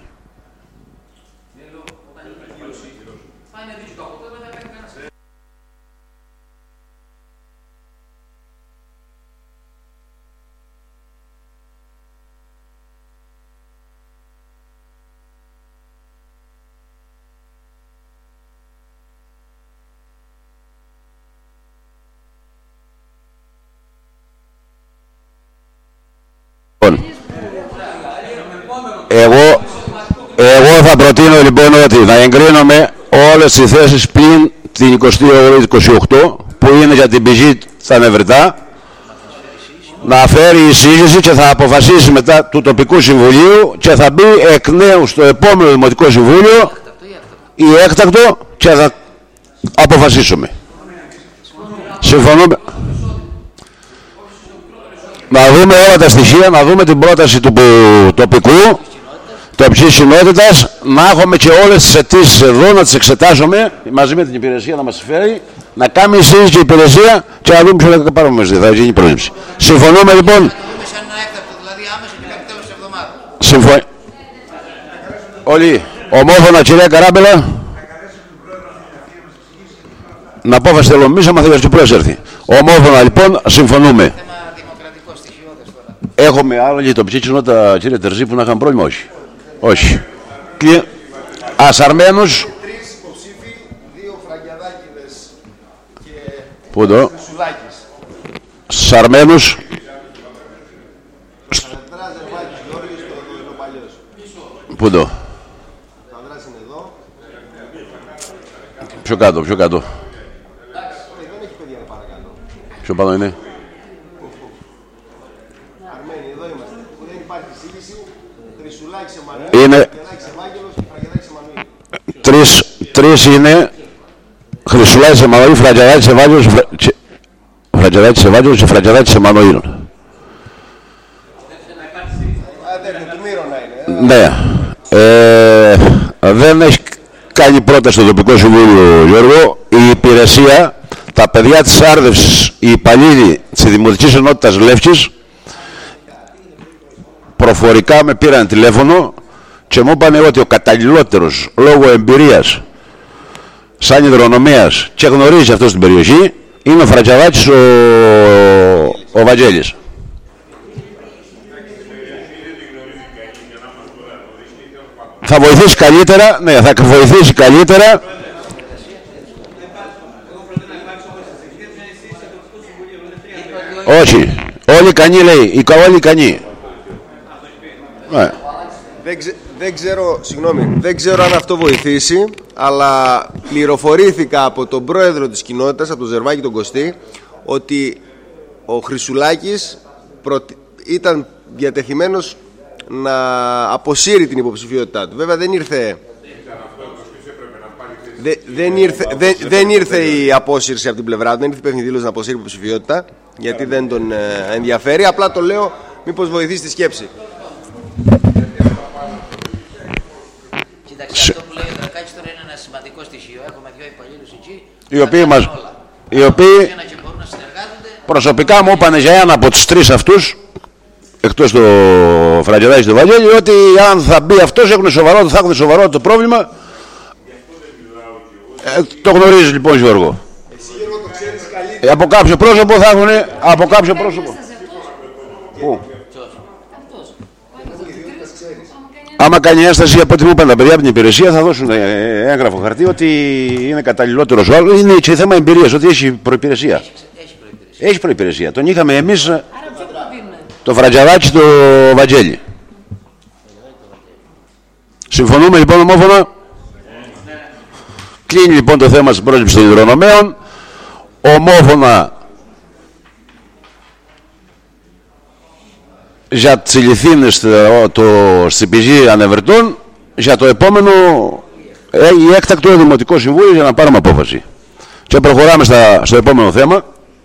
Εγώ, εγώ θα προτείνω λοιπόν ότι να εγκρίνουμε όλες τις θέσεις πλην την εικοστή όγδοη είκοσι οκτώ που είναι για την πηγή στα Νευρετά, να φέρει εισήγηση και θα αποφασίσει μετά του τοπικού συμβουλίου και θα μπει εκ νέου στο επόμενο Δημοτικό Συμβούλιο ή έκτακτο και θα αποφασίσουμε. Συμφωνούμε. Να δούμε όλα τα στοιχεία, να δούμε την πρόταση του τοπικού, τοπικής κοινότητας, να έχουμε και όλες τις αιτήσεις εδώ, να τις εξετάσουμε μαζί με την υπηρεσία να μας φέρει, να κάνει εισήγηση και η υπηρεσία και να δούμε ποιο θα πάρουμε, θα γίνει πρόσληψη. Συμφωνούμε λοιπόν. Συμφωνούμε. Όλοι, ομόφωνα κυρία Καράμπελα. Να απόφαση θέλω εμείς, άμα θέλει ο έρθει. Ομόφωνα λοιπόν, συμφωνούμε. Έχουμε άλλο και τοπική κοινότητα, κύριε Τερζή, που να είχαν πρόβλημα, όχι. Όχι. Και ασαρμένους. Τρεις υποψήφοι, δύο Φραγκιαδάκηδες και πού το? Χρυσουλάκης. Σαρμένους. Πού το? Πιο κάτω, πιο κάτω. Πιο πάνω είναι. Είναι τρεις, τρεις είναι Χρυσουλάκης Εμμανουήλ, Φραγκιαδάκης Ευάγγελος, Φραγκιαδάκης Ευάγγελος και Φραγκιαδάκης Εμμανουήλ. Ναι. Ε, δεν έχει κάνει πρόταση στο τοπικό συμβούλιο, Γιώργο. Η υπηρεσία, τα παιδιά της άρδευσης, οι υπαλλήλοι της Δημοτικής Ενότητας Λεύκης, προφορικά με πήραν τηλέφωνο και μου είπαν ότι ο καταλληλότερος λόγω εμπειρίας σαν υδρονομέας και γνωρίζει αυτό στην περιοχή είναι ο Φραγκιαδάκης ο, ο Βαγγέλης. Θα βοηθήσει καλύτερα, ναι, θα βοηθήσει καλύτερα. Όχι, όλοι ικανοί λέει, όλοι ικανοί. Ναι. Δεν, ξε, δεν ξέρω, συγγνώμη, δεν ξέρω αν αυτό βοηθήσει, αλλά πληροφορήθηκα από τον πρόεδρο της κοινότητας, από τον Ζερβάκη τον Κωστή, ότι ο Χρυσουλάκης προ, ήταν διατεθειμένος να αποσύρει την υποψηφιότητά του. Βέβαια δεν ήρθε, δε, δεν, ήρθε δεν, δεν ήρθε η απόσυρση από την πλευρά του, δεν ήρθε υπεύθυνη δήλωση να αποσύρει υποψηφιότητα, γιατί δεν τον ε, ενδιαφέρει. Απλά το λέω μήπως βοηθήσει τη σκέψη. Κοιτάξτε, αυτό που λέει ο Δρακάκης τώρα είναι ένα σημαντικό στοιχείο. Έχουμε δύο υπαλλήλους εκεί, οι οποίοι, μας, οι οποίοι προσωπικά μου είπαν για ένα από τους τρεις αυτούς, εκτός το Φραγκιαδάκη του Βαγγέλη, ότι αν θα μπει αυτός έχουν σοβαρό, θα έχουν σοβαρό το πρόβλημα. Ε, το γνωρίζεις λοιπόν, Γιώργο. Εσύ, Γιώργο, το ξέρεις καλύτερα. Ε, από κάποιο πρόσωπο θα έχουν, από κάποιο πρόσωπο. Πού? Άμα κάνει ένσταση από ό,τι μου είπαν τα παιδιά από την υπηρεσία, θα δώσουν έγγραφο χαρτί ότι είναι καταλληλότερος ο άλλος. Είναι και θέμα εμπειρίας, ότι έχει προϋπηρεσία. Έχει προϋπηρεσία. Έχει προϋπηρεσία. Τον είχαμε εμείς. Άρα ποιο προτείνουμε? Το φρατζαδάκι του Βαγγέλη. Συμφωνούμε λοιπόν ομόφωνα. Κλείνει λοιπόν το θέμα στην πρόσληψη των υδρονομέων. Ομόφωνα για τις ηλιθύνες το ΣΥΠΙΖΗ ανεβερτούν. Για το επόμενο η έκτακτο Δημοτικό Συμβούλιο για να πάρουμε απόφαση. Και προχωράμε στα, στο επόμενο θέμα.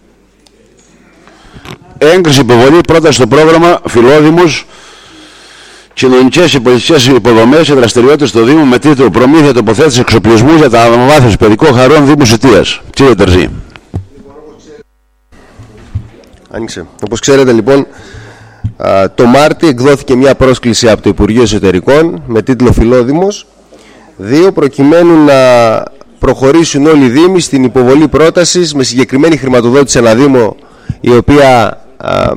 Έγκριση υποβολή πρόταση στο πρόγραμμα Φιλόδημος κοινωνικές και πολιτικές υποδομές και δραστηριότητες στο Δήμο με τίτλο Προμήθεια τοποθέτηση εξοπλισμού για τα αναβάθμιση παιδικών χαρών Δήμου Σιτίας. Κύριε Τερζή. Άνοιξε. Όπως ξέρετε λοιπόν, το Μάρτι εκδόθηκε μια πρόσκληση από το Υπουργείο Εσωτερικών με τίτλο Φιλόδημος δύο, προκειμένου να προχωρήσουν όλοι οι Δήμοι στην υποβολή πρότασης με συγκεκριμένη χρηματοδότηση ένα Δήμο, η οποία α,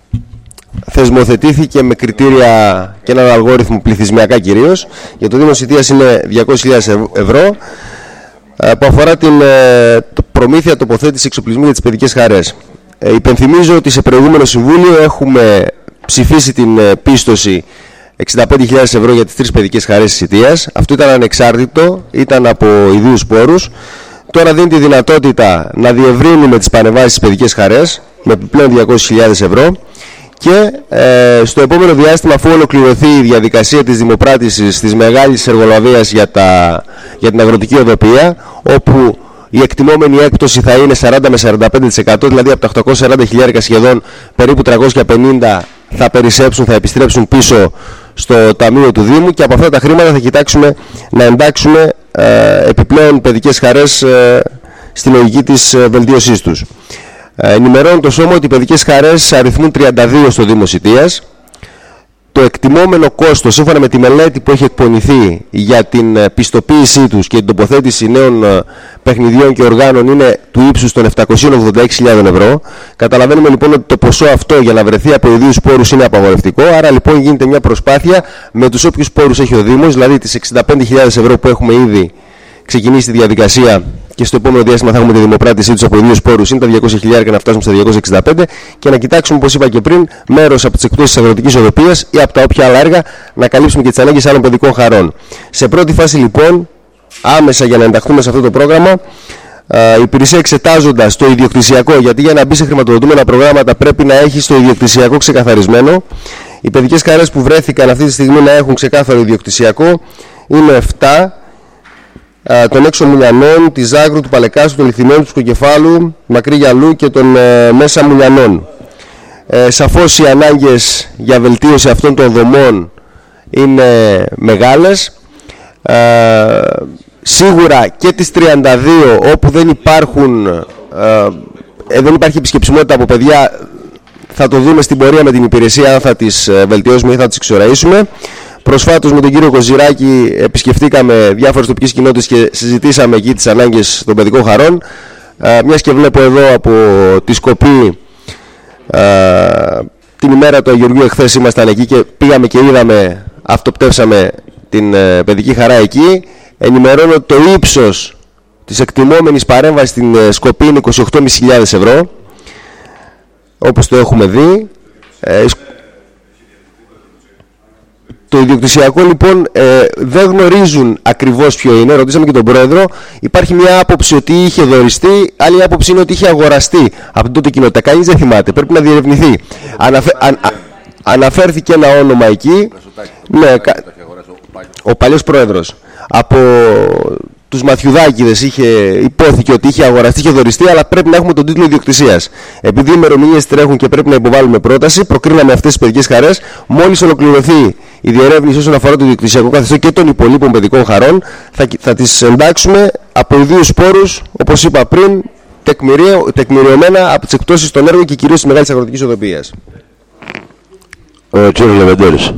θεσμοθετήθηκε με κριτήρια και έναν αλγόριθμο πληθυσμιακά κυρίως. Για το Δήμο Σιτίας είναι διακόσιες χιλιάδες ευρώ, α, που αφορά την ε, το προμήθεια τοποθέτηση εξοπλισμού για τις παιδικές χαρές. Ε, υπενθυμίζω ότι σε προηγούμενο συμβούλιο έχουμε ψηφίσει την ε, πίστοση εξήντα πέντε χιλιάδες ευρώ για τις τρεις παιδικές χαρές της Σιτίας. Αυτό ήταν ανεξάρτητο, ήταν από ιδίους πόρους. Τώρα δίνει τη δυνατότητα να διευρύνουμε τις παρεμβάσεις στις παιδικές χαρές με επιπλέον διακόσιες χιλιάδες ευρώ και ε, στο επόμενο διάστημα, αφού ολοκληρωθεί η διαδικασία της δημοπράτησης της μεγάλης εργολαβίας για, τα, για την αγροτική οδοποιία, όπου η εκτιμόμενη έκπτωση θα είναι σαράντα με σαράντα πέντε τοις εκατό, δηλαδή από τα οκτακόσια σαράντα χιλιάδες σχεδόν περίπου τριακόσια πενήντα θα περισσέψουν, θα επιστρέψουν πίσω στο ταμείο του Δήμου, και από αυτά τα χρήματα θα κοιτάξουμε να εντάξουμε ε, επιπλέον παιδικές χαρές ε, στη λογική της ε, βελτίωσής τους. Ε, ενημερώνω το Σώμα ότι οι παιδικές χαρές αριθμούν τριάντα δύο στο Δήμο Σιτίας. Το εκτιμόμενο κόστος, σύμφωνα με τη μελέτη που έχει εκπονηθεί για την πιστοποίησή τους και την τοποθέτηση νέων παιχνιδιών και οργάνων, είναι του ύψους των επτακόσιες ογδόντα έξι χιλιάδες ευρώ. Καταλαβαίνουμε λοιπόν ότι το ποσό αυτό για να βρεθεί από ιδίους πόρους είναι απαγορευτικό. Άρα λοιπόν γίνεται μια προσπάθεια με τους όποιους πόρους έχει ο Δήμος, δηλαδή τις εξήντα πέντε χιλιάδες ευρώ που έχουμε ήδη ξεκινήσει τη διαδικασία, και στο επόμενο διάστημα θα έχουμε τη δημοπράτησή τους από ιδίους πόρους, είναι τα διακόσια χιλιάδες και να φτάσουμε στα διακόσια εξήντα πέντε, και να κοιτάξουμε, όπως είπα και πριν, μέρος από τις εκπτώσεις της αγροτικής οδοποιίας ή από τα όποια άλλα έργα να καλύψουμε και τις ανάγκες άλλων παιδικών χαρών. Σε πρώτη φάση λοιπόν, άμεσα για να ενταχθούμε σε αυτό το πρόγραμμα, η υπηρεσία, εξετάζοντας το ιδιοκτησιακό, γιατί για να μπει σε χρηματοδοτούμενα προγράμματα πρέπει να έχει το ιδιοκτησιακό ξεκαθαρισμένο. Οι παιδικές χαρές που βρέθηκαν αυτή τη στιγμή να έχουν ξεκάθαρο ιδιοκτησιακό είναι επτά. Των έξω Μουλιανών, τη Ζάγρου, του Παλεκάσου, των Λιθιμένου, του Σκοκεφάλου, Μακρύ Γιαλού και των ε, Μέσα Μουλιανών. Ε, σαφώς οι ανάγκες για βελτίωση αυτών των δομών είναι μεγάλες. Ε, σίγουρα και τις τριάντα δύο όπου δεν υπάρχουν, ε, δεν υπάρχει επισκεψιμότητα από παιδιά, θα το δούμε στην πορεία με την υπηρεσία αν θα τις βελτιώσουμε ή θα τις εξοραίσουμε. Προσφάτως με τον κύριο Κοζηράκη επισκεφτήκαμε διάφορες τοπικές κοινότητες και συζητήσαμε εκεί τις ανάγκες των παιδικών χαρών. Ε, μιας και βλέπω εδώ από τη Σκοπή, ε, την ημέρα του Αγιοργίου εχθές ήμασταν εκεί και πήγαμε και είδαμε, αυτοπτεύσαμε την ε, παιδική χαρά εκεί. Ενημερώνω ότι το ύψος της εκτιμόμενης παρέμβασης στην ε, Σκοπή είναι είκοσι οκτώ χιλιάδες πεντακόσια ευρώ, όπως το έχουμε δει. Ε, Το ιδιοκτησιακό λοιπόν ε, δεν γνωρίζουν ακριβώς ποιο είναι. Ρωτήσαμε και τον πρόεδρο. Υπάρχει μια άποψη ότι είχε δοριστεί, άλλη άποψη είναι ότι είχε αγοραστεί από την τότε κοινότητα. Κανείς δεν θυμάται. Πρέπει να διερευνηθεί. Αναφε... Αν... Α... Αναφέρθηκε ένα όνομα εκεί. Ναι, ο παλιός πρόεδρος. Από τους Μαθιουδάκηδες είχε, υπόθηκε ότι είχε αγοραστεί, είχε δοριστεί, αλλά πρέπει να έχουμε τον τίτλο ιδιοκτησίας. Επειδή οι ημερομηνίες τρέχουν και πρέπει να υποβάλουμε πρόταση, προκρίναμε αυτές τις παιδικές χαρές. Μόλις ολοκληρωθεί η διερεύνηση όσον αφορά το ιδιοκτησιακό καθεστώς και των υπολείπων παιδικών χαρών, θα, θα τις εντάξουμε από ιδίους πόρους, όπως είπα πριν, τεκμηριωμένα από τις εκπτώσεις των έργων και κυρίως της μεγάλης αγροτικής οδοποιίας. Ο κύριος Λεβεντέρης.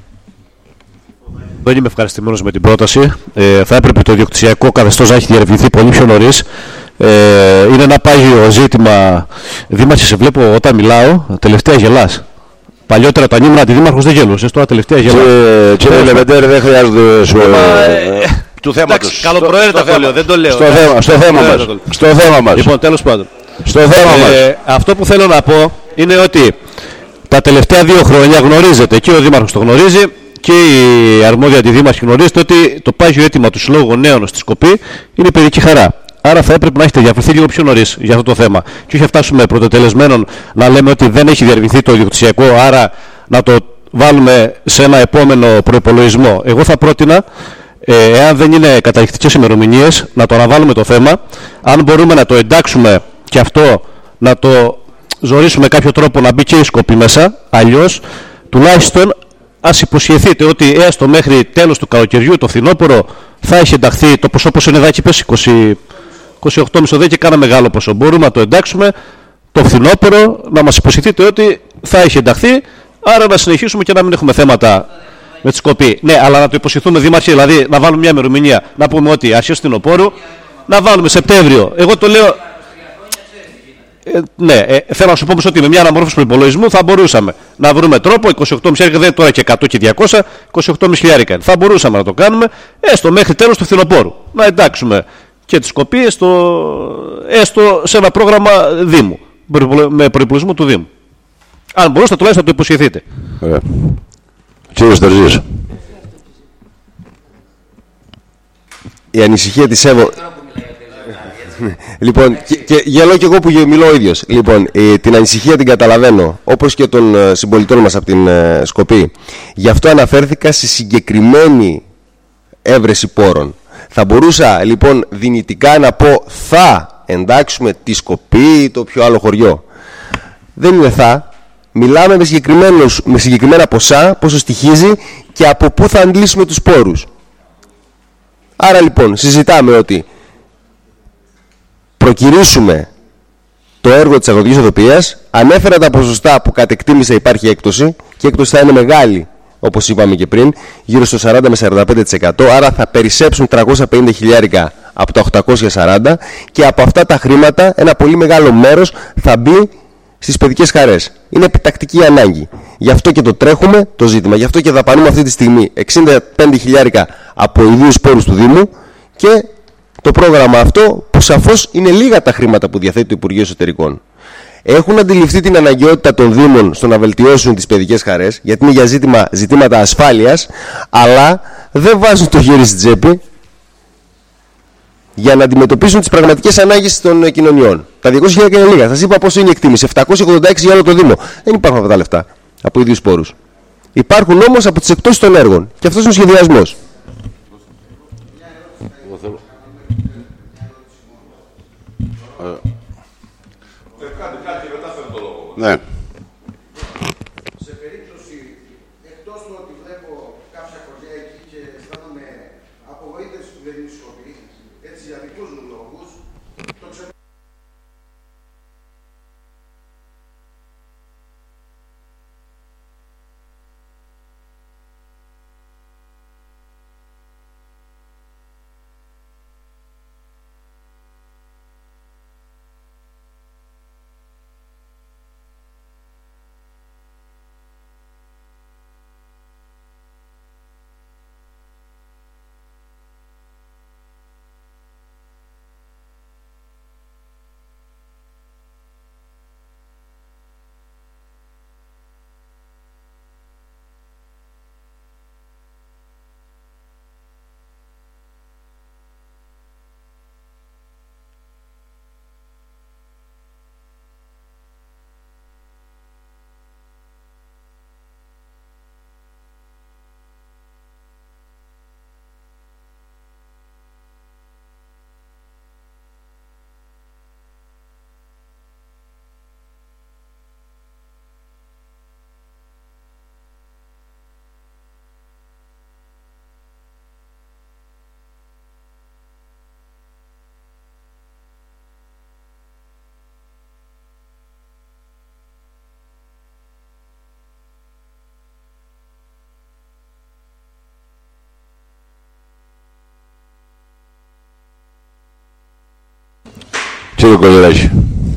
Δεν είμαι ευχαριστημένος με την πρόταση. Ε, θα έπρεπε το ιδιοκτησιακό καθεστώς να έχει διερευνηθεί πολύ πιο νωρίς. Ε, είναι ένα πάγιο ζήτημα. Δήμαρχε, σε βλέπω όταν μιλάω, τελευταία γελάς. Παλιότερα όταν ήμουν αντιδήμαρχος δεν γελούσες, τώρα τελευταία γελάς. Κύριε Λεβεντέρη, δεν χρειάζεται σου. Του θέματος. Καλοπροαίρετα το λέω, δεν το λέω. Στο θέμα, στο θέμα μας. Στο θέμα μας. Λοιπόν, τέλος πάντων. Στο θέμα μας. Αυτό που θέλω να πω είναι ότι τα τελευταία δύο χρόνια γνωρίζετε, και ο Δήμαρχος το γνωρίζει και η αρμόδια αντιδήμαρχη γνωρίζετε, ότι το πάγιο αίτημα του Συλλόγου Γονέων στη Σκοπή είναι η παιδική χαρά. Άρα θα έπρεπε να έχετε διαφερθεί λίγο πιο νωρίς για αυτό το θέμα. Και όχι να φτάσουμε πρωτοτελεσμένων να λέμε ότι δεν έχει διαρριγνυθεί το ιδιοκτησιακό, άρα να το βάλουμε σε ένα επόμενο προϋπολογισμό. Εγώ θα πρότεινα, ε, εάν δεν είναι καταληκτικές ημερομηνίες, να το αναβάλουμε το θέμα. Αν μπορούμε να το εντάξουμε και αυτό, να το ζορίσουμε κάποιο τρόπο να μπει και η Σκοπή μέσα, αλλιώς τουλάχιστον ας υποσχεθείτε ότι έστω μέχρι τέλος του καλοκαιριού, το φθινόπωρο, θα έχει ενταχθεί το ποσό, όπως είναι εδώ, εκεί πες είκοσι, είκοσι οκτώ κόμμα πέντε δεν και κάνα μεγάλο ποσό. Μπορούμε να το εντάξουμε το φθινόπωρο, να μας υποσχεθείτε ότι θα έχει ενταχθεί, άρα να συνεχίσουμε και να μην έχουμε θέματα με τη Σκοπή. Ναι, αλλά να το υποσχεθούμε, Δήμαρχε, δηλαδή να βάλουμε μια ημερομηνία, να πούμε ότι αρχές φθινοπόρου, να βάλουμε Σεπτέμβριο. Εγώ το λέω. Ε, ναι, ε, θέλω να σου πω όμως ότι με μια αναμόρφωση προϋπολογισμού θα μπορούσαμε να βρούμε τρόπο. είκοσι οκτώ κόμμα πέντε χιλιάρικα δεν είναι τώρα και εκατό και διακόσια, είκοσι οκτώ κόμμα πέντε χιλιάρικα. Θα μπορούσαμε να το κάνουμε έστω μέχρι τέλος του φθινοπόρου. Να εντάξουμε και τις Σκοπίες στο, έστω σε ένα πρόγραμμα Δήμου, με προϋπολογισμό του Δήμου. Αν μπορούσατε τουλάχιστον να το υποσχεθείτε. Ωραία. Κύριε Στερζής. Η ανησυχία της ΕΒΟ... Λοιπόν, και, και γελώ και εγώ που μιλώ ο ίδιος. Λοιπόν, ε, την ανησυχία την καταλαβαίνω, όπως και των ε, συμπολιτών μας από την ε, Σκοπή. Γι' αυτό αναφέρθηκα σε συγκεκριμένη έβρεση πόρων. Θα μπορούσα λοιπόν δυνητικά να πω θα εντάξουμε τη Σκοπή ή το πιο άλλο χωριό. Δεν είναι θα. Μιλάμε με, με συγκεκριμένα ποσά, πόσο στοιχίζει και από πού θα αντλήσουμε τους πόρους. Άρα λοιπόν συζητάμε ότι προκυρήσουμε το έργο της αγροτικής οδοποιίας. Ανέφερα τα ποσοστά που κατ' εκτίμηση υπάρχει έκπτωση και η έκπτωση θα είναι μεγάλη, όπως είπαμε και πριν, γύρω στο σαράντα με σαράντα πέντε τοις εκατό, άρα θα περισσέψουν τριακόσια πενήντα χιλιάρικα από τα οκτακόσια σαράντα και από αυτά τα χρήματα ένα πολύ μεγάλο μέρος θα μπει στις παιδικές χαρές. Είναι επιτακτική ανάγκη. Γι' αυτό και το τρέχουμε το ζήτημα. Γι' αυτό και δαπανούμε αυτή τη στιγμή εξήντα πέντε χιλιάρικα από ιδίους πόρους του Δήμου και το πρόγραμμα αυτό, που σαφώς είναι λίγα τα χρήματα που διαθέτει το Υπουργείο Εσωτερικών. Έχουν αντιληφθεί την αναγκαιότητα των Δήμων στο να βελτιώσουν τις παιδικές χαρές, γιατί είναι για ζήτημα, ζητήματα ασφάλειας, αλλά δεν βάζουν το χέρι στην τσέπη για να αντιμετωπίσουν τις πραγματικές ανάγκες των κοινωνιών. Τα διακόσια χιλιάρικα είναι λίγα. Θα σας είπα πόσο είναι η εκτίμηση. επτακόσια ογδόντα έξι για όλο το Δήμο. Δεν υπάρχουν αυτά τα λεφτά από ίδιους πόρους. Υπάρχουν όμως από τις εκτόσεις των έργων. Και αυτός είναι ο σχεδιασμός. Ναι. Σε περίπτωση, εκτός του ότι βλέπω κάποια χωριά εκεί και αισθάνομαι απογοήτευση που δεν είναι Σκοπή, έτσι για δικούς μου λόγους, το ξέρω. Κύριε Κολλεράκη,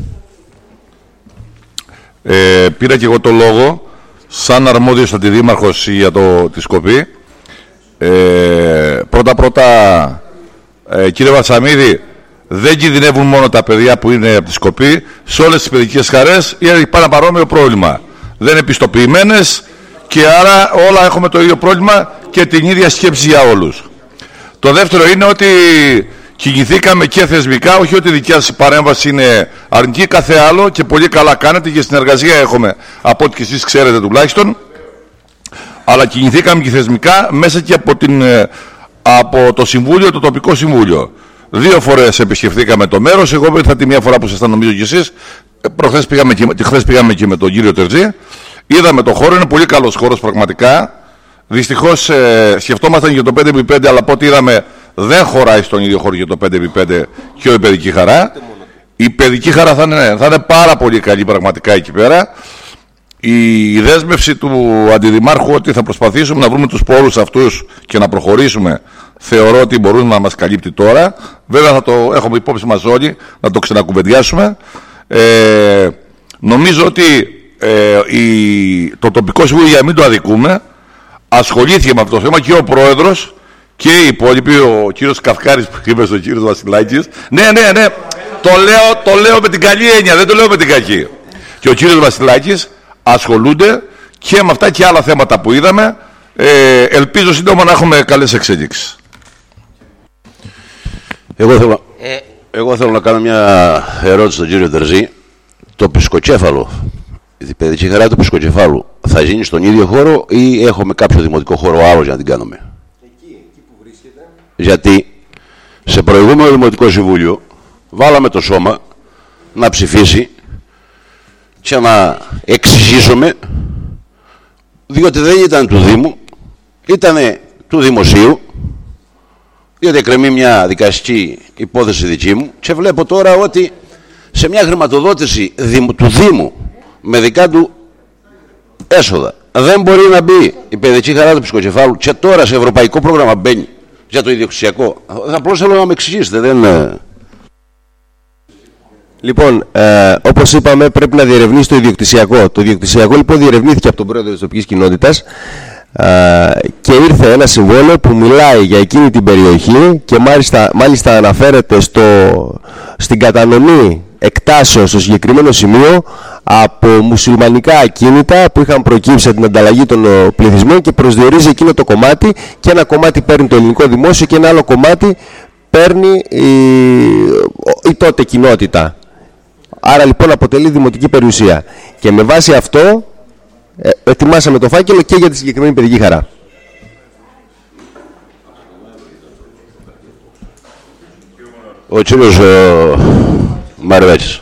ε, πήρα και εγώ το λόγο σαν αρμόδιος αντιδήμαρχος για το, τη Σκοπή. Ε, πρώτα πρώτα, ε, κύριε Βατσαμίδη, δεν κινδυνεύουν μόνο τα παιδιά που είναι από τη Σκοπή. Σε όλες τις παιδικές χαρές υπάρχει ένα παρόμοιο πρόβλημα. δεν είναι πιστοποιημένες και άρα όλα έχουμε το ίδιο πρόβλημα και την ίδια σκέψη για όλους. Το δεύτερο είναι ότι κινηθήκαμε και θεσμικά, όχι ότι η δικιά σας παρέμβαση είναι αρνητική, κάθε άλλο και πολύ καλά κάνετε και συνεργασία έχουμε από ό,τι και εσείς ξέρετε τουλάχιστον, αλλά κινηθήκαμε και θεσμικά μέσα και από, την, από το Συμβούλιο, το τοπικό Συμβούλιο. Δύο φορές επισκεφθήκαμε το μέρος, εγώ ήρθα τη μία φορά που ήσασταν νομίζω κι εσείς, προχθές πήγαμε και, χθες πήγαμε και με τον κύριο Τερζή, είδαμε το χώρο, είναι πολύ καλός χώρος πραγματικά. Δυστυχώς ε, σκεφτόμασταν για το πέντε επί πέντε, αλλά από ό,τι είδαμε δεν χωράει στον ίδιο χώρο για το πέντε επί πέντε και η παιδική χαρά. Η παιδική χαρά θα είναι, θα είναι πάρα πολύ καλή πραγματικά εκεί πέρα. Η δέσμευση του Αντιδημάρχου ότι θα προσπαθήσουμε να βρούμε τους πόρους αυτούς και να προχωρήσουμε, θεωρώ ότι μπορούμε να μας καλύπτει τώρα. Βέβαια θα το έχουμε υπόψη μας όλοι, να το ξανακουβεντιάσουμε. Ε, νομίζω ότι ε, η, το τοπικό συμβούλιο, για να μην το αδικούμε, ασχολήθηκε με αυτό το θέμα και ο πρόεδρος και οι υπόλοιποι, ο κύριος Καυκάρης που είπε στον κύριο Βασιλάκης. Ναι, ναι, ναι, το λέω, το λέω με την καλή έννοια, δεν το λέω με την κακή. Και ο κύριος Βασιλάκης ασχολούνται και με αυτά και άλλα θέματα που είδαμε. Ε, ελπίζω σύντομα να έχουμε καλές εξέλιξεις. Εγώ θέλω, ε... εγώ θέλω να κάνω μια ερώτηση στον κύριο Τερζή. Το πισκοκέφαλο, η παιδική χαρά του πισκοκεφάλου, θα γίνει στον ίδιο χώρο ή έχουμε κάποιο δημοτικό χώρο άλλο για να την κάνουμε? Εκεί, εκεί που βρίσκεται. Γιατί σε προηγούμενο Δημοτικό Συμβούλιο βάλαμε το σώμα να ψηφίσει και να εξηγήσουμε, διότι δεν ήταν του Δήμου, ήταν του Δημοσίου, διότι εκκρεμεί μια δικαστική υπόθεση δική μου και βλέπω τώρα ότι σε μια χρηματοδότηση του Δήμου με δικά του έσοδα δεν μπορεί να μπει η παιδική χαρά του πισκοκεφάλου και τώρα σε ευρωπαϊκό πρόγραμμα μπαίνει για το ιδιοκτησιακό. Απλώς θέλω να με εξηγήσετε. Δεν... Λοιπόν, ε, όπως είπαμε, πρέπει να διερευνήσει το ιδιοκτησιακό. Το ιδιοκτησιακό λοιπόν διερευνήθηκε από τον πρόεδρο της τοπικής κοινότητας ε, και ήρθε ένα συμβόλαιο που μιλάει για εκείνη την περιοχή και μάλιστα, μάλιστα αναφέρεται στο, στην κατανομή εκτάσεως στο συγκεκριμένο σημείο από μουσουλμανικά ακίνητα που είχαν προκύψει από την ανταλλαγή των πληθυσμών και προσδιορίζει εκείνο το κομμάτι, και ένα κομμάτι παίρνει το ελληνικό δημόσιο και ένα άλλο κομμάτι παίρνει η, η τότε κοινότητα. Άρα λοιπόν αποτελεί δημοτική περιουσία. Και με βάση αυτό ε, ετοιμάσαμε το φάκελο και για τη συγκεκριμένη παιδική χαρά. Ο κύριος ε, Μαρβέτσης.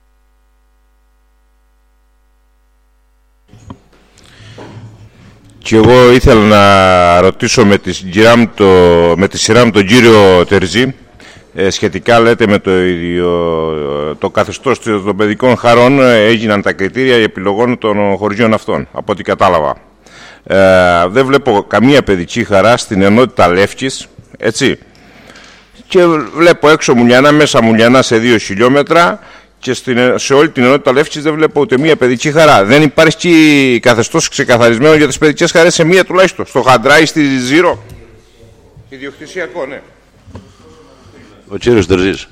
Και εγώ ήθελα να ρωτήσω με τη, το, με τη σειρά μου τον κύριο Τερζή ε, σχετικά, λέτε, με το, ίδιο, το καθεστώς των παιδικών χαρών έγιναν τα κριτήρια επιλογών των χωριών αυτών, από ό,τι κατάλαβα. Ε, δεν βλέπω καμία παιδική χαρά στην ενότητα Λεύκης, έτσι. Και βλέπω έξω Μουλιανά, μέσα Μουλιανά σε δύο χιλιόμετρα και στην, σε όλη την ενότητα Λεύκης δεν βλέπω ούτε μία παιδική χαρά. Δεν υπάρχει καθεστώς ξεκαθαρισμένο για τις παιδικές χαρές σε μία τουλάχιστον. Στο Χαντράι, στη Ζήρο. Ιδιοκτησιακό, ναι. Ο κύριος Τερζής.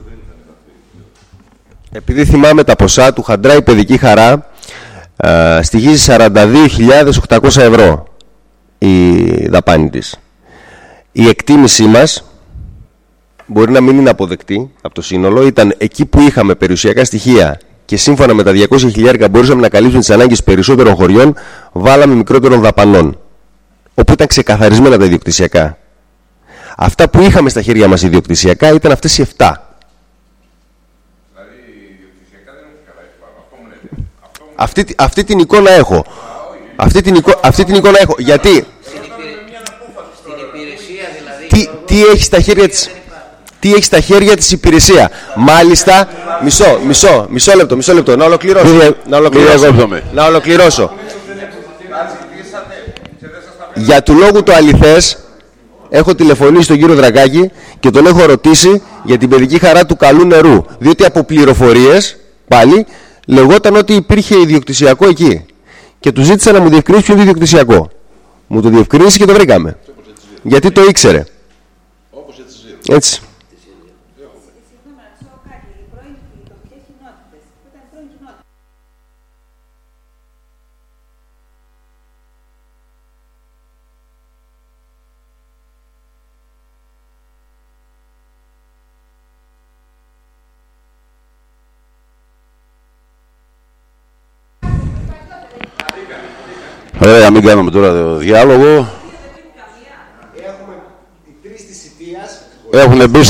Επειδή θυμάμαι τα ποσά του Χαντράι παιδική χαρά, ε, στοιχίζει σαράντα δύο χιλιάδες οκτακόσια ευρώ η δαπάνη της. Η εκτίμησή μας μπορεί να μην είναι αποδεκτή από το σύνολο. Ήταν εκεί που είχαμε περιουσιακά στοιχεία και σύμφωνα με τα διακόσια χιλιάρικα μπορούσαμε να καλύψουμε τις ανάγκες περισσότερων χωριών, βάλαμε μικρότερων δαπανών, όπου ήταν ξεκαθαρισμένα τα ιδιοκτησιακά. Αυτά που είχαμε στα χέρια μας ιδιοκτησιακά ήταν αυτές οι εφτά. Αυτή, αυτή την εικόνα έχω. Αυτή την, εικο, αυτή την εικόνα έχω. Γιατί τι, τι έχει στα χέρια της... Τι έχει στα χέρια της υπηρεσία. Μάλιστα, μισό, μισό, μισό λεπτό, μισό λεπτό, να ολοκληρώσω. Μη, να ολοκληρώσω. Να ολοκληρώσω. Για του λόγου το αληθές, έχω τηλεφωνήσει στον κύριο Δρακάκη και τον έχω ρωτήσει για την παιδική χαρά του καλού νερού. Διότι από πληροφορίες, πάλι, λεγόταν ότι υπήρχε ιδιοκτησιακό εκεί. Και του ζήτησα να μου διευκρινίσει ποιο είναι ιδιοκτησιακό. Μου το διευκρινίσει και το βρήκαμε. Γιατί το ήξερε. Έτσι. Ωραία, μην κάνουμε τώρα το διάλογο. Έχουμε οι τρεις της ηττίας. Έχουν μπει.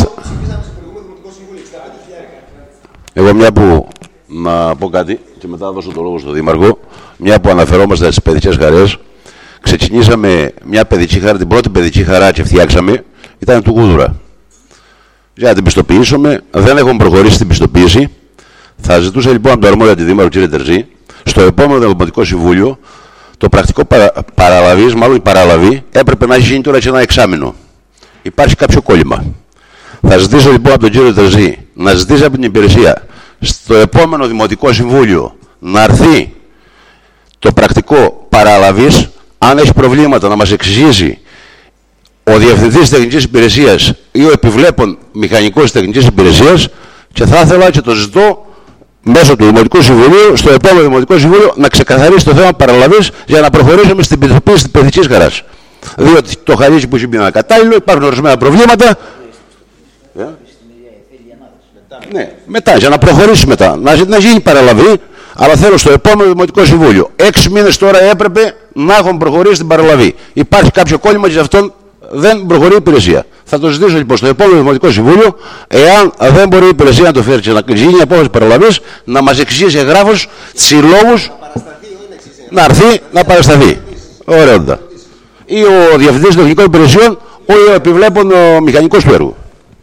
Εγώ μια που να πω κάτι και μετά δώσω το λόγο στον Δήμαρχο, μια που αναφερόμαστε στις παιδικές χαρές, ξεκινήσαμε μια παιδική χαρά, την πρώτη παιδική χαρά και φτιάξαμε, ήταν του Γούδουρα. Για να την πιστοποιήσουμε, δεν έχουμε προχωρήσει στην πιστοποίηση. Θα ζητούσα λοιπόν από το αρμόδιο αντιδήμαρχο κ. Τερζή, στο επόμενο Δημοτικό Συμβούλιο, το πρακτικό παρα... παραλαβής, μάλλον η παραλαβή, έπρεπε να έχει γίνει τώρα και ένα εξάμηνο. Υπάρχει κάποιο κόλλημα. Θα ζητήσω λοιπόν από τον κύριο Τερζή να ζητήσει από την υπηρεσία στο επόμενο Δημοτικό Συμβούλιο να έρθει το πρακτικό παραλαβής, αν έχει προβλήματα να μας εξηγήσει ο Διευθυντής Τεχνικής Υπηρεσίας ή ο επιβλέπων μηχανικός Τεχνικής Υπηρεσίας, και θα ήθελα και το ζητώ μέσω του Δημοτικού Συμβουλίου στο επόμενο Δημοτικό Συμβούλιο να ξεκαθαρίσει το θέμα παραλαβής για να προχωρήσουμε στην πιστοποίηση της παιδικής χαράς. Διότι το χαρίτσι που έχει μπει είναι ακατάλληλο, υπάρχουν ορισμένα προβλήματα. Yeah. Ναι, μετά, για να προχωρήσει μετά. Να, να γίνει παραλαβή, αλλά θέλω στο επόμενο Δημοτικό Συμβούλιο. Έξι μήνες τώρα έπρεπε να έχουν προχωρήσει την παραλαβή. Υπάρχει κάποιο κόλλημα και γι' αυτόν δεν προχωρεί η υπηρεσία. Θα το ζητήσω λοιπόν στο επόμενο Δημοτικό Συμβούλιο, εάν δεν μπορεί η υπηρεσία να το φέρει και να γίνει απόφαση παραλαβής, να μας εξηγήσει εγγράφος συλλόγους να έρθει να παρασταθεί. Ωραία. Ή ο Διευθυντής Τεχνικών Υπηρεσιών, ή ο επιβλέπων ο μηχανικός του έργου.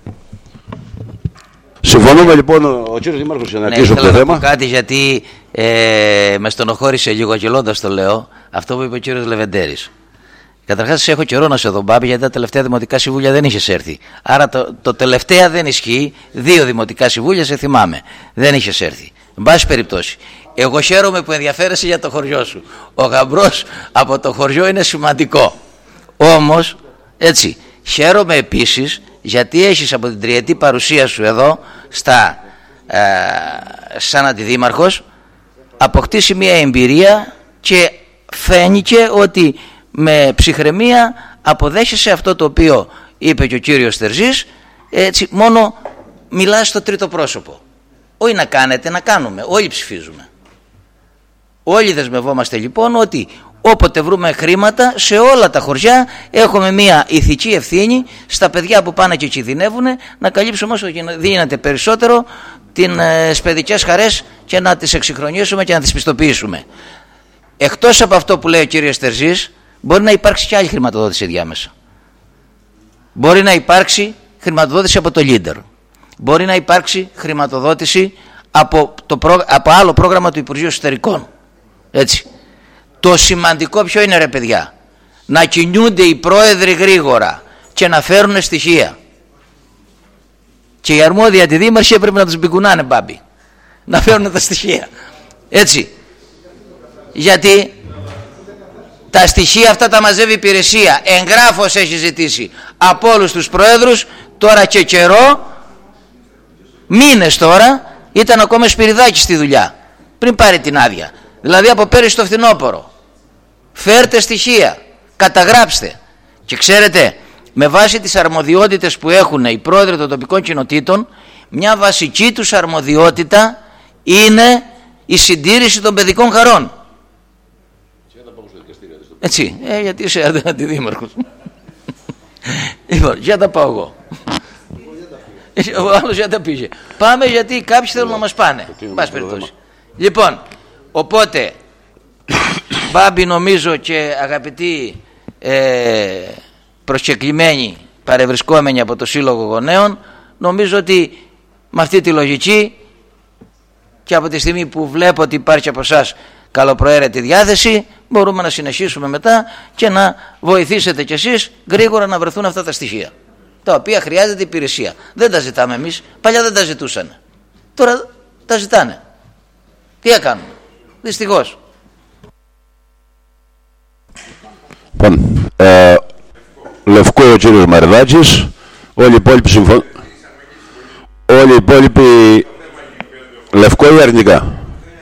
Συμφωνούμε λοιπόν ο κύριος Δήμαρχος για να ναι, κλείσω το θέμα. Να πω κάτι γιατί ε, με στενοχώρησε λίγο, γελώντας το λέω, αυτό που είπε ο κύριος Λεβεντέρης. Καταρχάς, έχω καιρό να σε δω, Μπάμπη, γιατί τα τελευταία δημοτικά συμβούλια δεν είχες έρθει. Άρα το, το τελευταία δεν ισχύει. Δύο δημοτικά συμβούλια σε θυμάμαι. Δεν είχες έρθει. Εν πάση περιπτώσει, εγώ χαίρομαι που ενδιαφέρεσαι για το χωριό σου. Ο γαμπρός από το χωριό είναι σημαντικό. Όμως, έτσι, χαίρομαι επίσης γιατί έχεις από την τριετή παρουσία σου εδώ, στα, ε, σαν αντιδήμαρχος, αποκτήσει μια εμπειρία και φαίνηκε ότι με ψυχραιμία αποδέχεσαι αυτό το οποίο είπε και ο κύριος Τερζής, έτσι μόνο μιλάς στο τρίτο πρόσωπο. Όχι να κάνετε, να κάνουμε, όλοι ψηφίζουμε. Όλοι δεσμευόμαστε λοιπόν ότι όποτε βρούμε χρήματα σε όλα τα χωριά έχουμε μια ηθική ευθύνη στα παιδιά που πάνε και κινδυνεύουν να καλύψουμε όσο γίνεται περισσότερο τις παιδικές χαρές και να τις εξυγχρονίσουμε και να τις πιστοποιήσουμε. Εκτός από αυτό που λέει ο κύριος Τερζής, μπορεί να υπάρξει και άλλη χρηματοδότηση διάμεσα. Μπορεί να υπάρξει χρηματοδότηση από το Leader. Μπορεί να υπάρξει χρηματοδότηση από, το προ... από άλλο πρόγραμμα του Υπουργείου Εσωτερικών. Έτσι. Το σημαντικό ποιο είναι, ρε παιδιά? Να κινούνται οι πρόεδροι γρήγορα και να φέρουν στοιχεία. Και οι αρμόδιοι αντιδήμαρχοι πρέπει να τους μπικουνάνε, Μπάμπη. Να φέρουν τα στοιχεία. Έτσι. Γιατί τα στοιχεία αυτά τα μαζεύει η υπηρεσία. Εγγράφος έχει ζητήσει από όλους τους πρόεδρους. Τώρα και καιρό, μήνες τώρα, ήταν ακόμα Σπυριδάκη στη δουλειά πριν πάρει την άδεια. Δηλαδή από πέρυσι το φθινόπωρο. Φέρτε στοιχεία, καταγράψτε. Και ξέρετε, με βάση τις αρμοδιότητες που έχουν οι πρόεδροι των τοπικών κοινοτήτων, μια βασική τους αρμοδιότητα είναι η συντήρηση των παιδικών χαρών. Έτσι, ε, γιατί είσαι αντιδήμαρχος. Λοιπόν, για τα πάω εγώ. Ο άλλος για τα πήγε. Πάμε γιατί κάποιοι θέλουν να μας πάνε. Πας περιπτώσει. Λοιπόν, οπότε, Μπάμπη, νομίζω και αγαπητοί ε, προσκεκλημένοι παρευρισκόμενοι από το Σύλλογο Γονέων, νομίζω ότι με αυτή τη λογική και από τη στιγμή που βλέπω ότι υπάρχει από εσάς καλοπροαίρετη διάθεση, μπορούμε να συνεχίσουμε μετά και να βοηθήσετε κι εσείς γρήγορα να βρεθούν αυτά τα στοιχεία, τα οποία χρειάζεται η υπηρεσία. Δεν τα ζητάμε εμείς, παλιά δεν τα ζητούσαν. Τώρα τα ζητάνε. Τι θα κάνουμε? Δυστυχώς. Λοιπόν, ε, Λευκό ο κύριος Μαρδάκης, όλοι οι υπόλοιποι συμφωνούν. Όλοι οι υπόλοιποι Λευκό ή αρνητικά?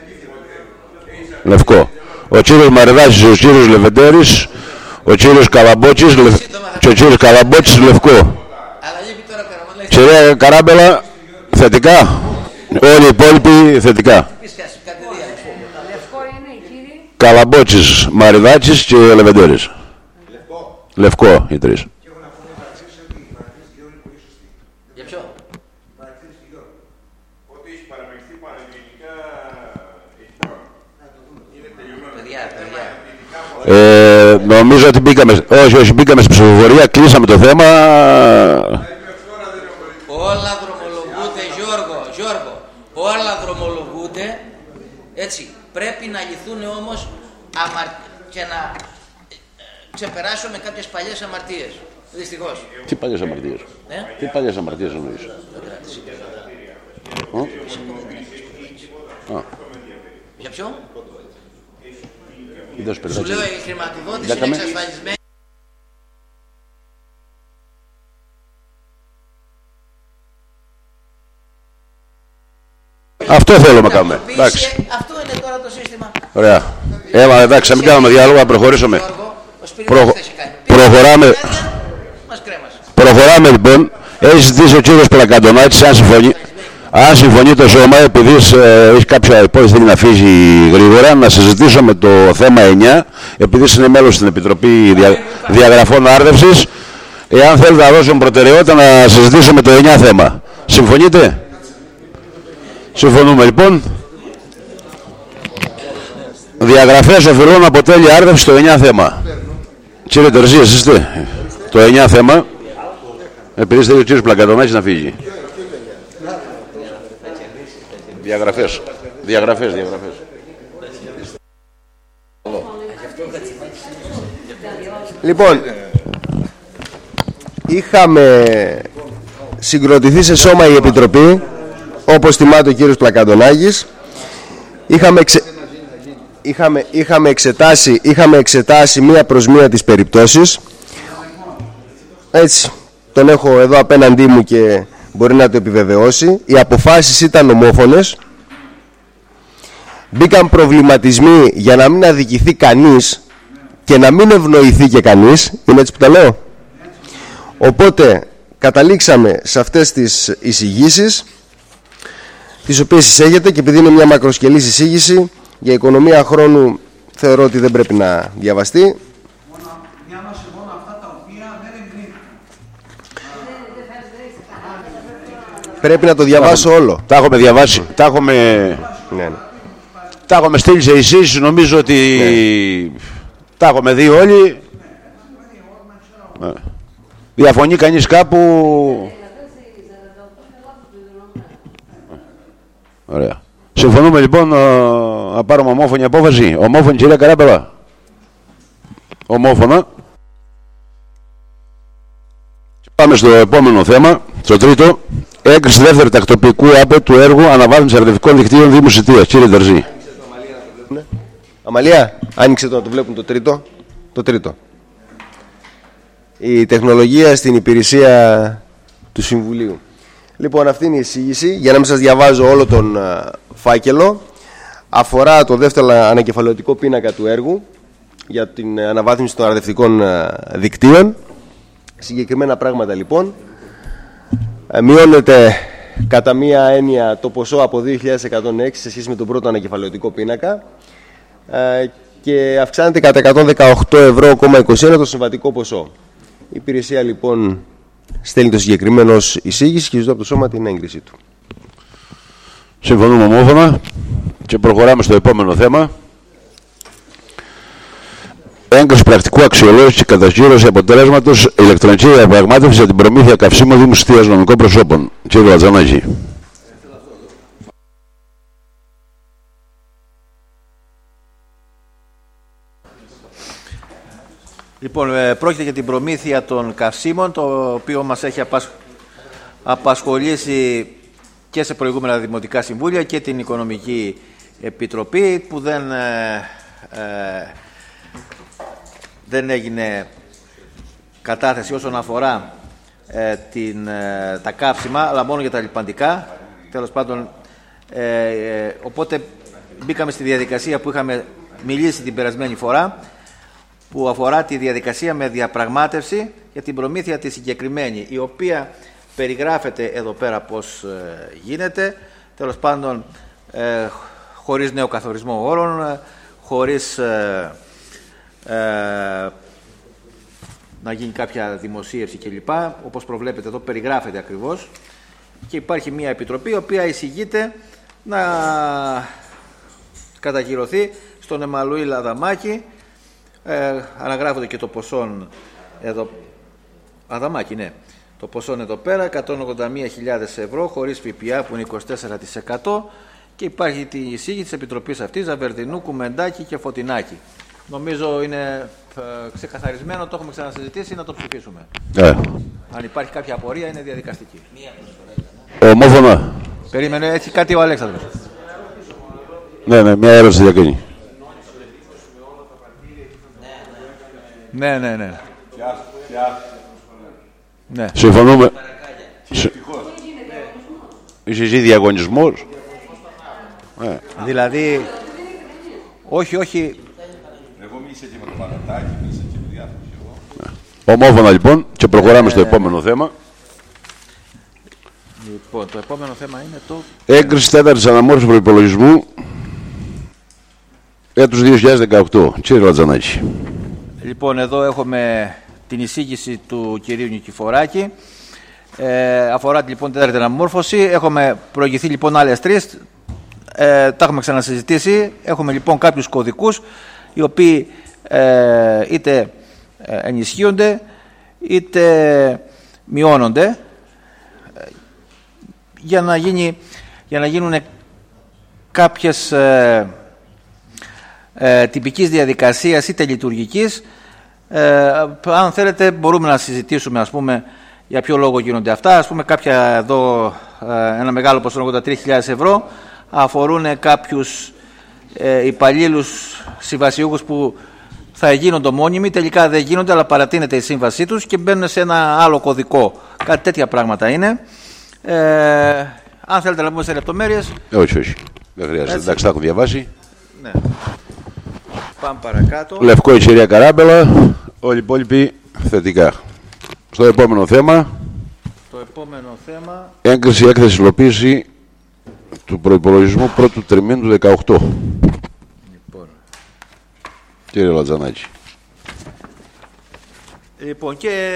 Λευκό. Ο κύριος Μαρδάκης, ο κύριος Λεβεντέρης, ο κύριος Καλαμπότσης Λευ... και ο κύριος Καλαμπότσης Λευκό. Κυρία Καράμπελα, θετικά. Όλοι οι υπόλοιποι θετικά. Καλαμπότσης, Μαριδάκης και Λεβεντέρης. Λευκό. Λευκό οι τρεις. Για ποιο? Ε, νομίζω ότι μπήκαμε, όχι, όχι, μπήκαμε στην ψηφοφορία, κλείσαμε το θέμα. Όλα δρομολογούνται, Γιώργο, Γιώργο, όλα δρομολογούνται, έτσι, πρέπει να λυθούν όμως αμαρ... και να ε, ξεπεράσουμε κάποιες παλιές αμαρτίες, δυστυχώς. Τι παλιές αμαρτίες, ε? τι παλιές αμαρτίες εννοείς. Για ποιο? Σου λέω η χρηματοδότηση είναι εξασφαλισμένη. Αυτό θέλουμε να κάνουμε. Εντάξει. Αυτό είναι τώρα το σύστημα. Ωραία. Έλα, εντάξει, να μην κάνουμε διάλογο, να προχωρήσουμε. Προχω... Προχωράμε. Προχωράμε λοιπόν. Έχει ζητήσει ο κύριος Πλακαντονάκης, αν συμφωνεί. Αν συμφωνεί το σώμα, επειδή ε, έχει κάποια υπόθεση θέλει να φύγει γρήγορα, να συζητήσω το θέμα εννιά, επειδή είναι μέλος στην Επιτροπή Δια... Διαγραφών Άρδευσης, εάν θέλετε να δώσουμε προτεραιότητα να συζητήσουμε το εννιά θέμα. Συμφωνείτε? Συμφωνούμε λοιπόν. Διαγραφές οφειλών αποτέλει άρδευση το εννιά θέμα. Κύριε Τερζή, εσείς είστε το εννιά θέμα, επειδή θέλει ο κύριος Πλακαντονάκης να φύγει. Διαγραφές. Διαγραφές, διαγραφές. Λοιπόν, είχαμε συγκροτηθεί σε σώμα η Επιτροπή, όπως τιμάται ο κύριος Πλακαντονάκης. Είχαμε, εξε... είχαμε, είχαμε, εξετάσει, είχαμε εξετάσει μία προς μία τις περιπτώσεις. Έτσι, τον έχω εδώ απέναντί μου και μπορεί να το επιβεβαιώσει. Οι αποφάσεις ήταν ομόφωνες. Μπήκαν προβληματισμοί για να μην αδικηθεί κανείς και να μην ευνοηθεί και κανείς. Είναι έτσι που τα λέω? Οπότε καταλήξαμε σε αυτές τις εισηγήσεις, τις οποίες εισέγεται, και επειδή είναι μια μακροσκελής εισήγηση, για οικονομία χρόνου θεωρώ ότι δεν πρέπει να διαβαστεί. Πρέπει να το διαβάσω τα όλο. Τα έχουμε διαβάσει. Τα έχουμε, ναι, ναι. τα έχουμε στείλει σε εισήγηση. Νομίζω ότι ναι. τα έχουμε δει όλοι. Ναι. Διαφωνεί κανείς κάπου? Ωραία. Συμφωνούμε λοιπόν να πάρουμε ομόφωνη απόφαση. Ομόφωνη, κυρία Καράπελα. Ομόφωνα. Και πάμε στο επόμενο θέμα, στο τρίτο. Έγκριση δεύτερη τακτοποιικού ΑΠΕ του έργου αναβάθμιση αρδευτικών δικτύων Δήμου Σιτίας. Κύριε Τερζή. Ναι. Αμαλία, άνοιξε το να το βλέπουν το τρίτο. Το τρίτο. Η τεχνολογία στην υπηρεσία του Συμβουλίου. Λοιπόν, αυτή είναι η εισήγηση, για να μην σας διαβάζω όλο τον uh, φάκελο. Αφορά το δεύτερο ανακεφαλαιωτικό πίνακα του έργου για την αναβάθμιση των αρδευτικών uh, δικτύων. Συγκεκριμένα πράγματα λοιπόν. Uh, μειώνεται κατά μία έννοια το ποσό από δύο χιλιάδες εκατόν έξι σε σχέση με τον πρώτο ανακεφαλαιωτικό πίνακα uh, και αυξάνεται κατά εκατόν δεκαοκτώ ευρώ κόμμα είκοσι ένα το συμβατικό ποσό. Η υπηρεσία λοιπόν στέλνει το συγκεκριμένο ως εισήγηση και ζητώ από το σώμα την έγκρισή του. Συμφωνούμε ομόφωνα και προχωράμε στο επόμενο θέμα. Έγκριση πρακτικού αξιολόγηση και κατασκήρωση αποτελέσματος ηλεκτρονική διαπραγμάτευση για την προμήθεια καυσίμων Δήμου Σιτίας νομικών προσώπων. Κύριε Βατζανάκη. Λοιπόν, ε, πρόκειται για την προμήθεια των καυσίμων, το οποίο μας έχει απασ... απασχολήσει και σε προηγούμενα Δημοτικά Συμβούλια και την Οικονομική Επιτροπή, που δεν, ε, ε, δεν έγινε κατάθεση όσον αφορά ε, την, ε, τα καύσιμα, αλλά μόνο για τα λιπαντικά. Τέλος πάντων, ε, ε, οπότε μπήκαμε στη διαδικασία που είχαμε μιλήσει την περασμένη φορά, που αφορά τη διαδικασία με διαπραγμάτευση για την προμήθεια τη συγκεκριμένη, η οποία περιγράφεται εδώ πέρα πώς ε, γίνεται, τέλος πάντων ε, χωρίς νέο καθορισμό όρων, ε, χωρίς ε, ε, να γίνει κάποια δημοσίευση κλπ. Όπως προβλέπετε εδώ, περιγράφεται ακριβώς. Και υπάρχει μια επιτροπή η οποία εισηγείται να κατακυρωθεί στον Εμμανουήλ Αδαμάκη. Ε, αναγράφονται και το ποσόν εδώ. Αδαμάκη, ναι. Το ποσόν εδώ πέρα, εκατόν ογδόντα μία χιλιάδες ευρώ, χωρίς ΦΠΑ που είναι είκοσι τέσσερα τοις εκατό. Και υπάρχει τη εισήγηση της Επιτροπής αυτής, Ζαβερδινού, Κουμεντάκη και Φωτεινάκη. Νομίζω είναι ε, ξεκαθαρισμένο, το έχουμε ξανασυζητήσει, να το ψηφίσουμε. Ε. Αν υπάρχει κάποια απορία, είναι διαδικαστική. Ομόφωνα. Περίμενε, έτσι κάτι ο Αλέξανδρος. Ναι, ναι, μια ερώτηση διακρίνει. Ναι, ναι, ναι. Ναι. Συμφωνούμε. Είσαι εσύ διαγωνισμός. Ε. Δηλαδή, όχι, όχι. Εγώ μίλησα και με το Πανατάκι, μίλησα και με διάφορους. Ομόφωνα λοιπόν και προχωράμε στο επόμενο θέμα. Λοιπόν, το επόμενο θέμα είναι το... Έγκριση τέταρτης αναμόρφωσης προϋπολογισμού έτους δύο χιλιάδες δεκαοκτώ. Κύριε Λατζανάκη. Λοιπόν, εδώ έχουμε την εισήγηση του κυρίου Νικηφοράκη. Ε, αφορά λοιπόν την τέταρτη αναμόρφωση. Έχουμε προηγηθεί λοιπόν άλλες τρεις. Ε, τα έχουμε ξανασυζητήσει. Έχουμε λοιπόν κάποιους κωδικούς οι οποίοι ε, είτε ενισχύονται είτε μειώνονται ε, για να, γίνει, για να γίνουν κάποιες ε, ε, τυπικής διαδικασίας είτε λειτουργικής. Ε, αν θέλετε μπορούμε να συζητήσουμε, ας πούμε, για ποιο λόγο γίνονται αυτά. Ας πούμε, κάποια εδώ, ε, ένα μεγάλο ποσό ογδόντα τρεις χιλιάδες ευρώ αφορούν κάποιους ε, υπαλλήλους συμβασιούχους που θα γίνονται μόνιμοι, τελικά δεν γίνονται, αλλά παρατείνεται η σύμβασή τους και μπαίνουν σε ένα άλλο κωδικό. Κάτι τέτοια πράγματα είναι. Ε, αν θέλετε να πούμε σε λεπτομέρειες. Ε, όχι, όχι. Δεν χρειάζεται. Εντάξει, τα έχω διαβάσει. Ναι. Πάμε παρακάτω. Λευκό η κυρία Καράμπελα. Όλοι οι υπόλοιποι θετικά. Στο επόμενο θέμα. Το επόμενο θέμα. Έγκριση έκθεση υλοποίηση του προϋπολογισμού πρώτου τριμήνου του δεκαοκτώ. Λοιπόν. Κύριε Λατζανάκη. Λοιπόν, και,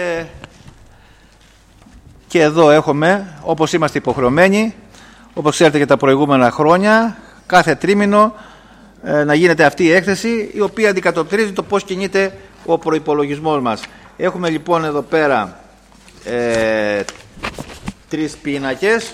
και εδώ έχουμε, όπως είμαστε υποχρεωμένοι, όπως ξέρετε και τα προηγούμενα χρόνια, κάθε τρίμηνο ε, να γίνεται αυτή η έκθεση, η οποία αντικατοπτρίζει το πώς κινείται ο προϋπολογισμός μας. Έχουμε λοιπόν εδώ πέρα ε, τρεις πίνακες.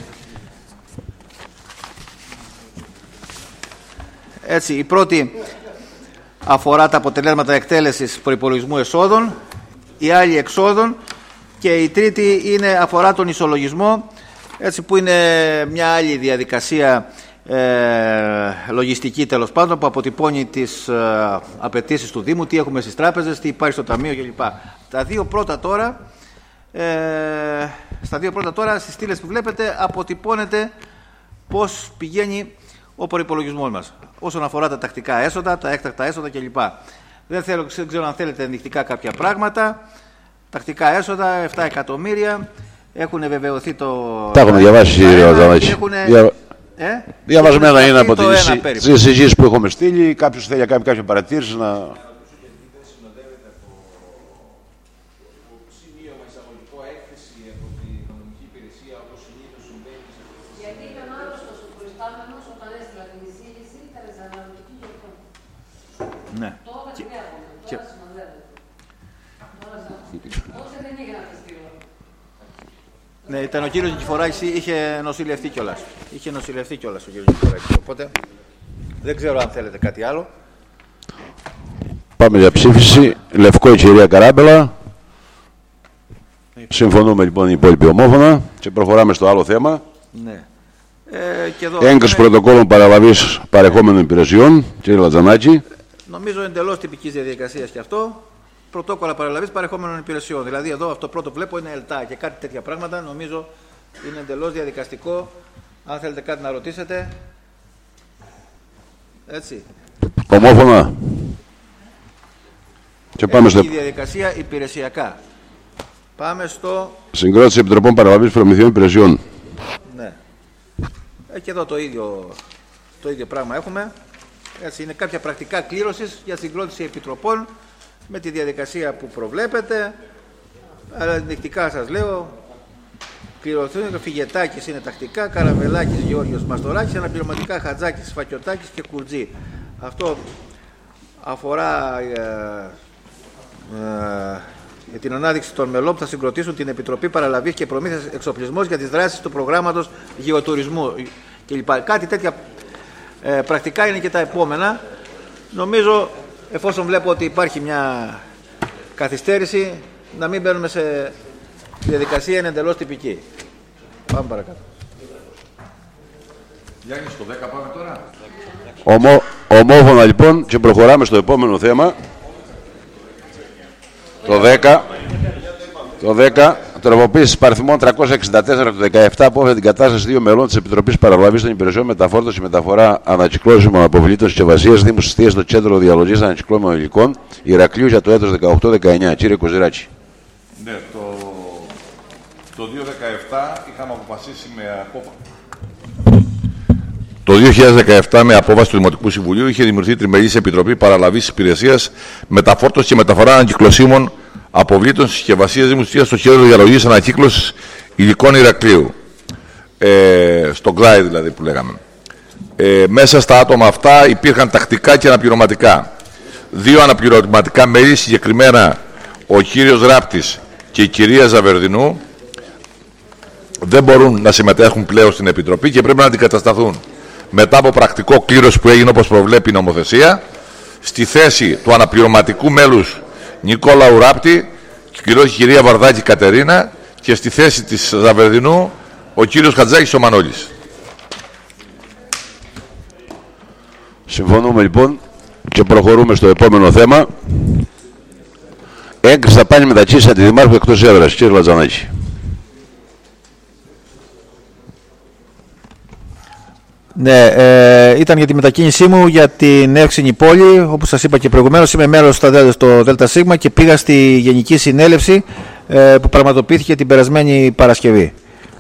Έτσι, η πρώτη αφορά τα αποτελέσματα εκτέλεσης προϋπολογισμού εσόδων, η άλλη εξόδων και η τρίτη είναι, αφορά τον ισολογισμό, έτσι, που είναι μια άλλη διαδικασία ε, λογιστική τέλος πάντων, που αποτυπώνει τις ε, απαιτήσεις του Δήμου, τι έχουμε στις τράπεζες, τι υπάρχει στο ταμείο κλπ. Τα δύο πρώτα τώρα, ε, στα δύο πρώτα τώρα στις στήλες που βλέπετε αποτυπώνεται πώς πηγαίνει ο προϋπολογισμός μας όσον αφορά τα τακτικά έσοδα, τα έκτακτα έσοδα κλπ. Δεν, θέλω, δεν ξέρω αν θέλετε ενδεικτικά κάποια πράγματα. Τακτικά έσοδα επτά εκατομμύρια, έχουν βεβαιωθεί το... Τα έχουμε διαβάσει, κύριε Λατζανάκη. Έχουν... Δια... Ε? Διαβασμένα είναι από τις εισηγήσεις που έχουμε στείλει. Κάποιος θέλει να κάνει κάποια παρατήρηση να... Ναι. Και... Και... Ναι, ήταν ο κύριος Νικηφοράκης, είχε νοσηλευτεί κιόλας. Είχε νοσηλευτεί κιόλας ο κύριος Νικηφοράκης. Οπότε δεν ξέρω αν θέλετε κάτι άλλο. Πάμε για ψήφιση. Λευκό η κυρία Καράμπελα. Συμφωνούμε λοιπόν οι υπόλοιποι ομόφωνα και προχωράμε στο άλλο θέμα. Ναι. Ε, και εδώ έγκριση είναι... πρωτοκόλων παραλαβής παρεχόμενων υπηρεσιών. Κύριε Λατζανάκη. Νομίζω εντελώς τυπικής διαδικασίας και αυτό. Πρωτόκολλα παραλαβής παρεχόμενων υπηρεσιών. Δηλαδή, εδώ αυτό πρώτο βλέπω είναι ΕΛΤΑ και κάτι τέτοια πράγματα. Νομίζω είναι εντελώς διαδικαστικό. Αν θέλετε κάτι να ρωτήσετε. Έτσι. Ομόφωνα. Και πάμε στο... διαδικασία υπηρεσιακά. Πάμε στο... Συγκρότηση Επιτροπών Παραλαβής Προμηθειών Υπηρεσιών. Ναι. Ε, και εδώ το ίδιο, το ίδιο πράγμα έχουμε. Έτσι, είναι κάποια πρακτικά κλήρωσης για συγκρότηση επιτροπών με τη διαδικασία που προβλέπετε. Αλλά ενδεικτικά σας λέω, κληρωθούν, Φυγετάκης είναι τακτικά, Καραβελάκης Γεώργιος Μαστοράκης, αναπληρωματικά Χατζάκης Φακιωτάκης και Κουρτζή. Αυτό αφορά ε, ε, για την ανάδειξη των μελών που θα συγκροτήσουν την Επιτροπή Παραλαβής και Προμήθειας Εξοπλισμός για τις δράσεις του προγράμματος γεωτουρισμού κλπ. Κάτι τέτοια ε, πρακτικά είναι και τα επόμενα. Νομίζω, εφόσον βλέπω ότι υπάρχει μια καθυστέρηση, να μην μπαίνουμε σε διαδικασία, είναι εντελώς τυπική. Πάμε παρακάτω. Γιάννη, στο δέκα πάμε τώρα. Ομο, ομόφωνα λοιπόν και προχωράμε στο επόμενο θέμα. Το δέκα. Το δέκα. Τροποποίηση παριθμών τριακόσια εξήντα τέσσερα του δεκαεπτά απόφερε την κατάσταση δύο μελών της Επιτροπής Παραλαβής των Υπηρεσιών Μεταφόρτωση, Μεταφορά, Ανακυκλώσιμων Αποβλήτων Συσκευασίας Δήμου Συστίας στο Κέντρο Διαλογής Ανακυκλώμενων Υλικών Ηρακλείου για το έτος δεκαοκτώ δεκαεννιά. Κύριε Κοζηράκη. Ναι, το, το δύο χιλιάδες δεκαεπτά είχαμε αποφασίσει με απόφαση. Το δύο χιλιάδες δεκαεπτά, με απόφαση του Δημοτικού Συμβουλίου, είχε δημιουργηθεί τριμερής Επιτροπή Παραλαβής Υπηρεσίας Μεταφόρτωση και Μεταφορά Ανακυκλωσίμων Αποβλήτων Συσκευασίας Δήμου Συστίας στο Κέντρο Διαλογής Ανακύκλωσης Υλικών Ηρακλείου. Ε, στο ΓΚΛΑΙ δηλαδή που λέγαμε. Ε, μέσα στα άτομα αυτά υπήρχαν τακτικά και αναπληρωματικά. Δύο αναπληρωματικά μέλη, συγκεκριμένα ο κύριος Ράπτης και η κυρία Ζαβερδινού, δεν μπορούν να συμμετέχουν πλέον στην Επιτροπή και πρέπει να αντικατασταθούν μετά από πρακτικό κλήρωση που έγινε όπως προβλέπει η νομοθεσία, στη θέση του αναπληρωματικού μέλους Νικόλαου Ράπτη και η κυρία Βαρδάκη Κατερίνα και στη θέση της Ζαβερδινού ο κύριος Χατζάκης ο Μανώλης. Συμφωνούμε λοιπόν και προχωρούμε στο επόμενο θέμα. Έγκριση θα πάνει μεταξύ αντιδημάρχου εκτός έδρας. Κύριε Λατζανάκη. Ναι, ε, ήταν για τη μετακίνησή μου για την Εύξηνη πόλη. Όπως σας είπα και προηγουμένως, είμαι μέλος στο ΔΣ και πήγα στη Γενική Συνέλευση ε, που πραγματοποιήθηκε την περασμένη Παρασκευή.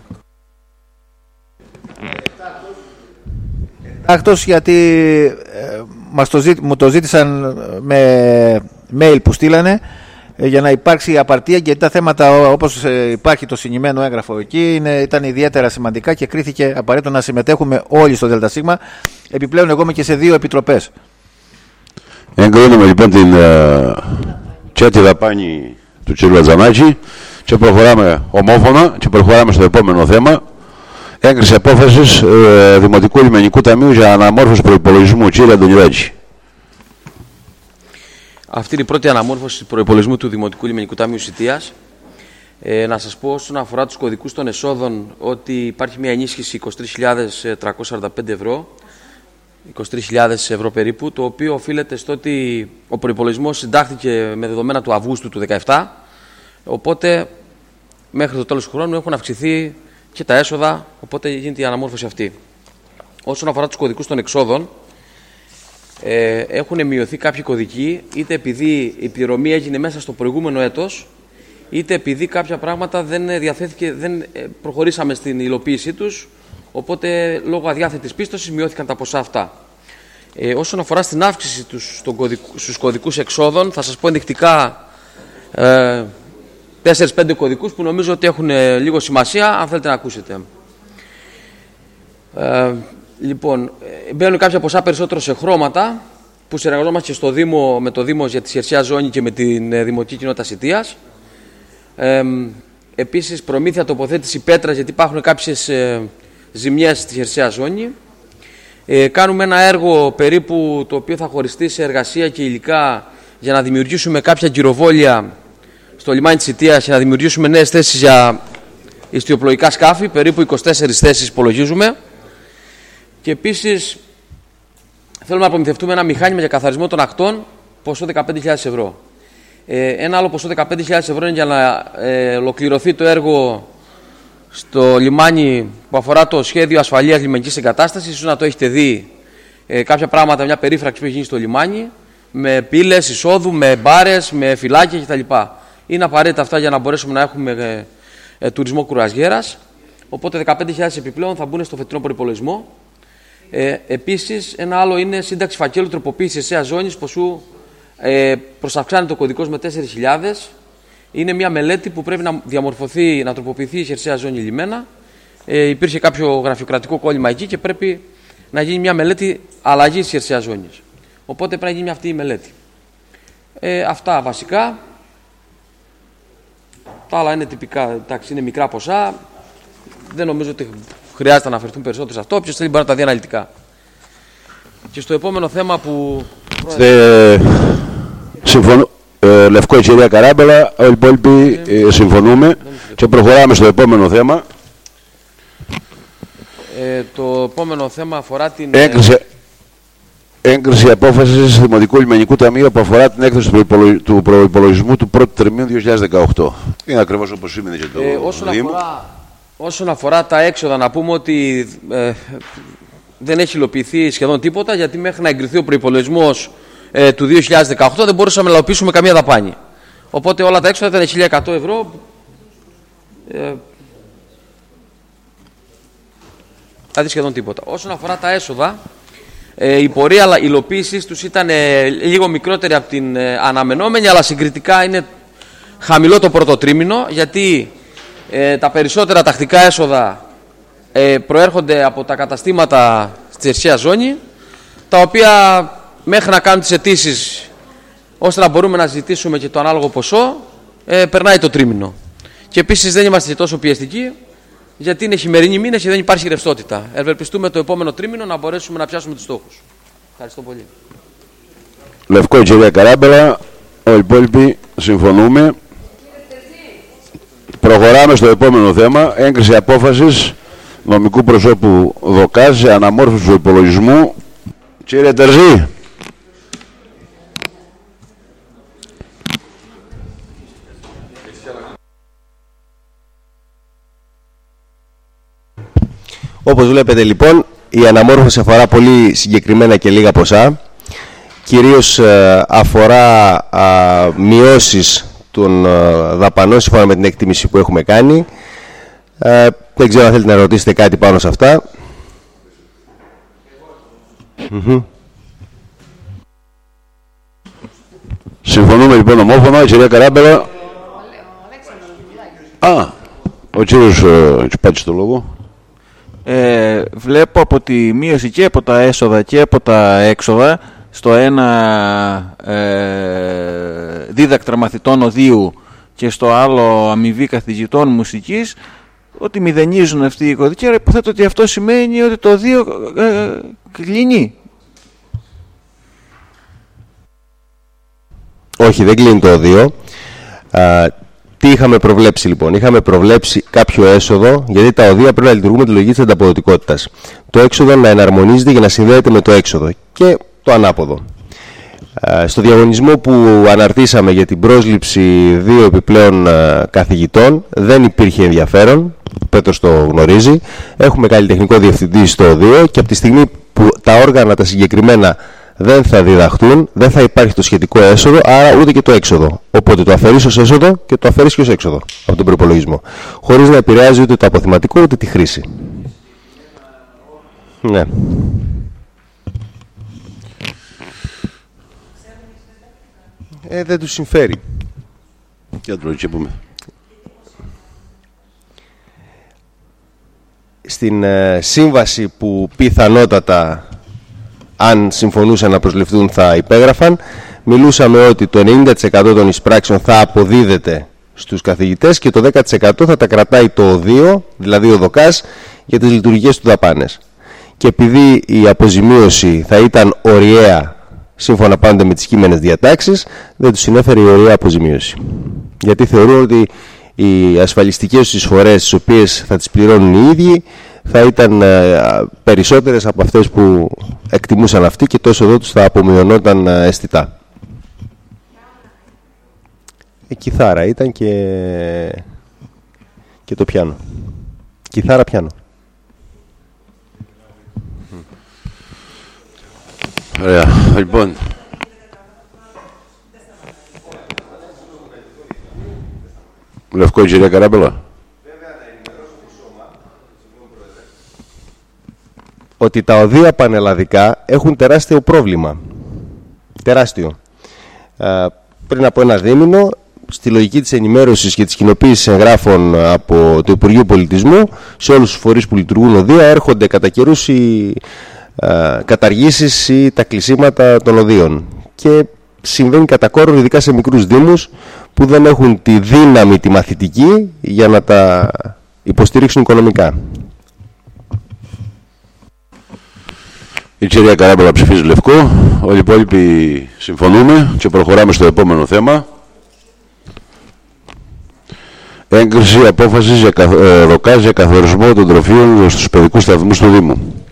Εκτάκτος γιατί ε, μας το ζή, μου το ζήτησαν με mail που στείλανε ε, για να υπάρξει απαρτία, γιατί τα θέματα όπως ε, υπάρχει το συνημμένο έγγραφο εκεί είναι, ήταν ιδιαίτερα σημαντικά και κρίθηκε απαραίτητο να συμμετέχουμε όλοι στο ΔΣ. Επιπλέον εγώ είμαι και σε δύο επιτροπές. Εγκρίνουμε λοιπόν την uh, τσέτη δαπάνη του κ. Λατζανάκη και προχωράμε ομόφωνα και προχωράμε στο επόμενο θέμα. Έγκριση απόφασης ε, Δημοτικού Λιμενικού Ταμείου για αναμόρφωση προϋπολογισμού. Κύριε Αντωνιδάκη. Αυτή είναι η πρώτη αναμόρφωση προϋπολογισμού του Δημοτικού Λιμενικού Ταμείου Σιτίας. Ε, να σας πω όσον αφορά τους κωδικούς των εσόδων ότι υπάρχει μια ενίσχυση είκοσι τρεις χιλιάδες τριακόσια σαράντα πέντε ευρώ, είκοσι τρεις χιλιάδες ευρώ περίπου, το οποίο οφείλεται στο ότι ο προϋπολογισμός συντάχθηκε με δεδομένα του Αυγούστου του δύο χιλιάδες δεκαεπτά, οπότε μέχρι το τέλος του χρόνου έχουν αυξηθεί και τα έσοδα, οπότε γίνεται η αναμόρφωση αυτή. Όσον αφορά τους κωδικούς των εξόδων, ε, έχουν μειωθεί κάποιοι κωδικοί, είτε επειδή η πληρωμή έγινε μέσα στο προηγούμενο έτος, είτε επειδή κάποια πράγματα δεν, διαθέθηκε, δεν προχωρήσαμε στην υλοποίησή τους, οπότε λόγω αδιάθετης πίστοσης μειώθηκαν τα ποσά αυτά. Ε, όσον αφορά στην αύξηση τους, στον κωδικού, στους κωδικούς εξόδων, θα σας πω ενδεικτικά ε, τέσσερις πέντε κωδικούς που νομίζω ότι έχουν ε, λίγο σημασία, αν θέλετε να ακούσετε. Ε, λοιπόν, ε, μπαίνουν κάποια ποσά περισσότερο σε χρώματα, που συνεργαζόμαστε στο Δήμο, με το Δήμο για τη χερσαία ζώνη και με την ε, Δημοτική Κοινότητα Σιτίας. Ε, επίσης, προμήθεια τοποθέτηση πέτρας, γιατί υπάρχουν κάποιες ε, ζημιές στη χερσαία ζώνη. Ε, κάνουμε ένα έργο περίπου το οποίο θα χωριστεί σε εργασία και υλικά για να δημιουργήσουμε κάποια γυροβόλια στο λιμάνι της Σιτίας και να δημιουργήσουμε νέες θέσεις για ιστιοπλοϊκά σκάφη, περίπου είκοσι τέσσερις θέσεις υπολογίζουμε. Και επίσης θέλουμε να προμηθευτούμε ένα μηχάνημα για καθαρισμό των ακτών, ποσό δεκαπέντε χιλιάδες ευρώ. Ε, ένα άλλο ποσό δεκαπέντε χιλιάδες ευρώ είναι για να ε, ολοκληρωθεί το έργο στο λιμάνι που αφορά το σχέδιο ασφαλείας λιμενικής εγκατάστασης. Ίσως να το έχετε δει ε, κάποια πράγματα, μια περίφραξη που έχει γίνει στο λιμάνι, με πύλες εισόδου, με μπάρες, με φυλάκια κτλ. Είναι απαραίτητα αυτά για να μπορέσουμε να έχουμε ε, ε, τουρισμό κουραζιέρας. Οπότε δεκαπέντε χιλιάδες επιπλέον θα μπουν στο φετινό προϋπολογισμό. Ε, επίσης, ένα άλλο είναι σύνταξη φακέλου τροποποίηση χερσαίας ζώνης ποσού ε, προσαυξάνεται ο κωδικός με τέσσερις χιλιάδες. Είναι μια μελέτη που πρέπει να διαμορφωθεί, να τροποποιηθεί η χερσαία ζώνη λιμένα. Ε, υπήρχε κάποιο γραφειοκρατικό κόλλημα εκεί και πρέπει να γίνει μια μελέτη αλλαγής της χερσαίας ζώνης. Οπότε πρέπει να γίνει αυτή η μελέτη. Ε, αυτά βασικά. Τα άλλα είναι τυπικά, εντάξει, είναι μικρά ποσά. Δεν νομίζω ότι χρειάζεται να αναφερθούν περισσότερο σε αυτό. Όποιος θέλει μπορεί να τα δει αναλυτικά. Και στο επόμενο θέμα που... Ε, συμφωνώ. Ε, Λευκό, η κυρία Καράμπελα, όλοι οι υπόλοιποι ε, συμφωνούμε και προχωράμε στο επόμενο θέμα. Ε, το επόμενο θέμα αφορά την... Έγκριση, έγκριση απόφασης Δημοτικού Λιμενικού Ταμείου που αφορά την έκθεση του προϋπολογισμού του πρώτου τριμήνου δύο χιλιάδες δεκαοκτώ. Είναι ακριβώς όπως σήμαινε και το ε, όσον Δήμο. Αφορά, όσον αφορά τα έξοδα, να πούμε ότι ε, δεν έχει υλοποιηθεί σχεδόν τίποτα, γιατί μέχρι να εγκριθεί ο προϋπολογισμός ε, του δύο χιλιάδες δεκαοκτώ δεν μπορούσαμε να υλοποιήσουμε καμία δαπάνη. Οπότε όλα τα έξοδα ήταν χίλια εκατό ευρώ. Ε, δηλαδή σχεδόν τίποτα. Όσον αφορά τα έσοδα, ε, η πορεία υλοποίησης τους ήταν ε, λίγο μικρότερη από την ε, αναμενόμενη, αλλά συγκριτικά είναι χαμηλό το πρώτο τρίμηνο, γιατί ε, τα περισσότερα τακτικά έσοδα ε, προέρχονται από τα καταστήματα στη χερσαία ζώνη, τα οποία μέχρι να κάνουν τις αιτήσεις ώστε να μπορούμε να ζητήσουμε και το ανάλογο ποσό, ε, περνάει το τρίμηνο. Και επίσης δεν είμαστε τόσο πιεστικοί, γιατί είναι χειμερινοί μήνες και δεν υπάρχει ρευστότητα. Ευελπιστούμε το επόμενο τρίμηνο να μπορέσουμε να πιάσουμε τους στόχους. Ευχαριστώ πολύ. Λευκό, η κυρία Καράμπελα, όλοι οι υπόλοιποι συμφωνούμε. Προχωράμε στο επόμενο θέμα. Έγκριση απόφασης νομικού προσώπου ΔΟΚΑΣ σε αναμόρφωση του υπολογισμού. Κύριε Τερζή. Όπως βλέπετε λοιπόν, η αναμόρφωση αφορά πολύ συγκεκριμένα και λίγα ποσά. Κυρίως ε, αφορά ε, μειώσεις των ε, δαπανών σύμφωνα με την εκτίμηση που έχουμε κάνει. Ε, δεν ξέρω αν θέλετε να ρωτήσετε κάτι πάνω σε αυτά. Mm-hmm. Συμφωνούμε λοιπόν ομόφωνα, η κυρία Καράμπελα. Α, ο κύριος ε, Τσουπάτης το λόγο. Ε, βλέπω από τη μείωση και από τα έσοδα και από τα έξοδα στο ένα ε, δίδακτρα μαθητών οδείου και στο άλλο αμοιβή καθηγητών μουσικής ότι μηδενίζουν αυτοί οι κωδικοί. Άρα υποθέτω ότι αυτό σημαίνει ότι το οδείο ε, κλείνει. Όχι, δεν κλείνει το οδείο. Α, τι είχαμε προβλέψει λοιπόν? Είχαμε προβλέψει κάποιο έσοδο, γιατί τα οδεία πρέπει να λειτουργούν με τη λογική της ανταποδοτικότητας. Το έξοδο να εναρμονίζεται για να συνδέεται με το έξοδο και το ανάποδο. Α, στο διαγωνισμό που αναρτήσαμε για την πρόσληψη δύο επιπλέον α, καθηγητών δεν υπήρχε ενδιαφέρον, ο Πέτρος το γνωρίζει. Έχουμε καλλιτεχνικό διευθυντή στο οδείο και από τη στιγμή που τα όργανα τα συγκεκριμένα δεν θα διδαχτούν, δεν θα υπάρχει το σχετικό έσοδο, άρα ούτε και το έξοδο. Οπότε το αφαιρείς ως έσοδο και το αφαιρείς και ως έξοδο από τον προϋπολογισμό. Χωρίς να επηρεάζει ούτε το αποθεματικό ούτε τη χρήση. Ναι. Ε, δεν τους συμφέρει. Για το πούμε. Στην ε, σύμβαση που πιθανότατα, αν συμφωνούσαν να προσληφθούν, θα υπέγραφαν, μιλούσαμε ότι το ενενήντα τοις εκατό των εισπράξεων θα αποδίδεται στους καθηγητές και το δέκα τοις εκατό θα τα κρατάει το οδείο, δηλαδή ο ΔΟΚΑΣ, για τις λειτουργίες του δαπάνες. Και επειδή η αποζημίωση θα ήταν ωριαία, σύμφωνα πάντα με τις κείμενες διατάξεις, δεν τους συνέφερε η ωριαία αποζημίωση. Γιατί θεωρούν ότι οι ασφαλιστικές εισφορές, τις οποίες θα τις πληρώνουν οι ίδιοι, θα ήταν ε, περισσότερες από αυτές που εκτιμούσαν αυτοί και τόσο εδώ τους θα απομειωνόταν ε, αισθητά. Η κιθάρα ήταν και, και το πιάνο. Κιθάρα, πιάνο. Ωραία, λοιπόν. Λευκό, η κυρία Καράμπελα. ότι τα οδεία πανελλαδικά έχουν τεράστιο πρόβλημα. Τεράστιο. Ε, πριν από ένα δίμηνο, στη λογική της ενημέρωσης και της κοινοποίησης εγγράφων από το Υπουργείο Πολιτισμού, σε όλους τους φορείς που λειτουργούν οδεία έρχονται κατά καιρούς οι ε, καταργήσεις ή τα κλεισίματα των οδείων. Και συμβαίνει κατά κόρον, ειδικά σε μικρούς δήμους που δεν έχουν τη δύναμη τη μαθητική για να τα υποστηρίξουν οικονομικά. Η κυρία Καράμπελα ψηφίζει λευκό. Όλοι οι υπόλοιποι συμφωνούμε και προχωράμε στο επόμενο θέμα. Έγκριση απόφασης για καθ... ε, ΡΟΚΑΣ για καθορισμό των τροφίων στους παιδικούς σταθμούς του Δήμου.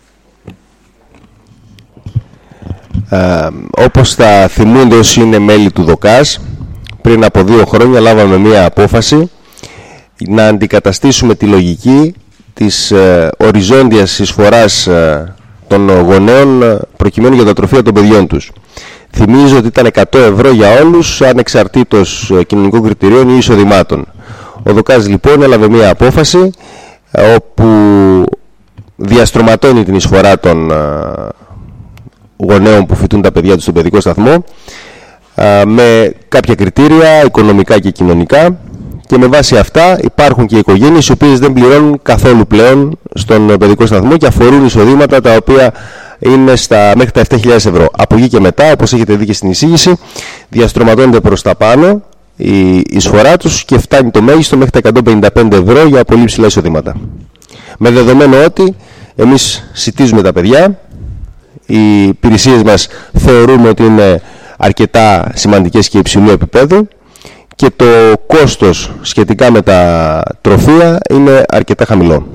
Ε, όπως θα θυμούνται όσοι είναι μέλη του ΔΟΚΑΣ, πριν από δύο χρόνια λάβαμε μία απόφαση να αντικαταστήσουμε τη λογική της ε, οριζόντιας εισφοράς ε, των γονέων προκειμένου για τα τροφεία των παιδιών τους. Θυμίζω ότι ήταν εκατό ευρώ για όλους, ανεξαρτήτως κοινωνικών κριτηρίων ή εισοδημάτων. Ο ΔΟΚΑΣ λοιπόν έλαβε μία απόφαση ε, όπου διαστρωματώνει την εισφορά των ε, γονέων που φοιτούν τα παιδιά τους στον παιδικό σταθμό ε, με κάποια κριτήρια οικονομικά και κοινωνικά, και με βάση αυτά υπάρχουν και οικογένειες οι οποίες δεν πληρώνουν καθόλου πλέον στον παιδικό σταθμό και αφορούν εισοδήματα τα οποία είναι στα, μέχρι τα επτά χιλιάδες ευρώ. Από εκεί και μετά, όπως έχετε δει και στην εισήγηση, διαστρωματώνεται προς τα πάνω η εισφορά τους και φτάνει το μέγιστο μέχρι τα εκατόν πενήντα πέντε ευρώ για πολύ ψηλά εισοδήματα. Με δεδομένο ότι εμείς σιτίζουμε τα παιδιά, οι υπηρεσίες μας θεωρούμε ότι είναι αρκετά σημαντικές και υψηλού επίπεδου και το κόστος σχετικά με τα τροφεία είναι αρκετά χαμηλό.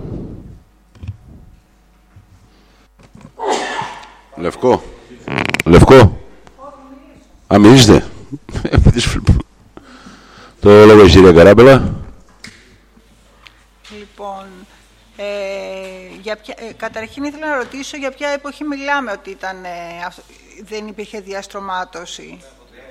Λευκό. Λευκό. Αμυρίζετε. Το λόγο η κυρία Καράμπελα. Λοιπόν, ε, για ποια, ε, καταρχήν ήθελα να ρωτήσω για ποια εποχή μιλάμε ότι ήταν, ε, αυτό, δεν υπήρχε διαστρωμάτωση.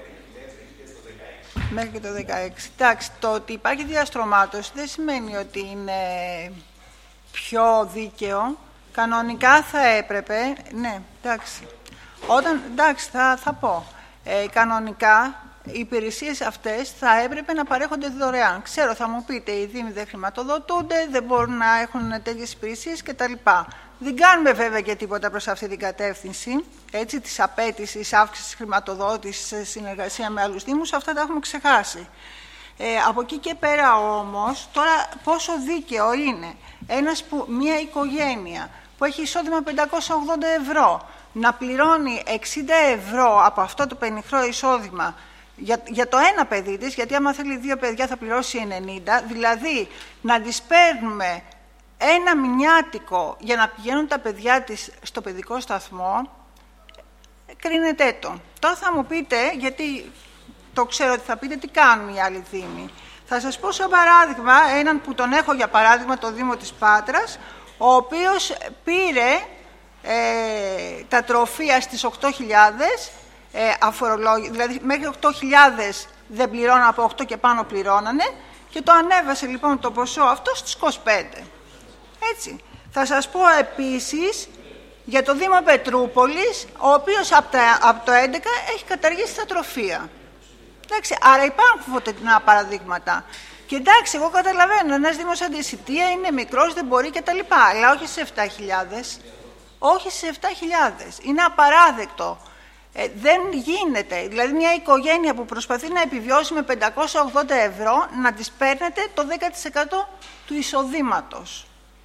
Μέχρι και το δεκαέξι. Εντάξει, το ότι υπάρχει διαστρωμάτωση δεν σημαίνει ότι είναι πιο δίκαιο. Κανονικά θα έπρεπε, ναι, εντάξει, όταν, εντάξει, θα, θα πω, ε, κανονικά οι υπηρεσίες αυτές θα έπρεπε να παρέχονται δωρεάν. Ξέρω, θα μου πείτε, οι δήμοι δεν χρηματοδοτούνται, δεν μπορούν να έχουν τέτοιες υπηρεσίες κτλ. Δεν κάνουμε βέβαια και τίποτα προς αυτή την κατεύθυνση, έτσι, της απέτησης, αύξησης χρηματοδότησης σε συνεργασία με άλλους δήμους, αυτά τα έχουμε ξεχάσει. Ε, από εκεί και πέρα όμως, τώρα πόσο δίκαιο είναι ένας που, μια οικογένεια που έχει εισόδημα πεντακόσια ογδόντα ευρώ να πληρώνει εξήντα ευρώ από αυτό το πενιχρό εισόδημα για, για το ένα παιδί της, γιατί άμα θέλει δύο παιδιά θα πληρώσει ενενήντα, δηλαδή να τις παίρνουμε ένα μηνιάτικο για να πηγαίνουν τα παιδιά της στο παιδικό σταθμό, κρίνεται το. Τώρα θα μου πείτε, γιατί το ξέρω ότι θα πείτε, τι κάνουν οι άλλοι δήμοι. Θα σας πω σαν παράδειγμα έναν που τον έχω για παράδειγμα, το Δήμο της Πάτρας, ο οποίος πήρε ε, τα τροφεία στις οκτώ χιλιάδες, ε, αφορολόγη, δηλαδή μέχρι οκτώ χιλιάδες δεν πληρώναν, από οκτώ και πάνω πληρώνανε, και το ανέβασε λοιπόν το ποσό αυτό στις είκοσι πέντε. Έτσι. Θα σας πω επίσης για το Δήμο Πετρούπολης, ο οποίος από, τα, από το έντεκα έχει καταργήσει τα τροφεία. Εντάξει, άρα υπάρχουν φωτεινά παραδείγματα. Και εντάξει, εγώ καταλαβαίνω, ένας Δήμος Αντισιτία είναι μικρός, δεν μπορεί κτλ. Αλλά όχι σε επτά χιλιάδες. Όχι σε επτά χιλιάδες. Είναι απαράδεκτο. Ε, δεν γίνεται. Δηλαδή μια οικογένεια που προσπαθεί να επιβιώσει με πεντακόσια ογδόντα ευρώ να της παίρνετε το δέκα τοις εκατό του εισοδήματος.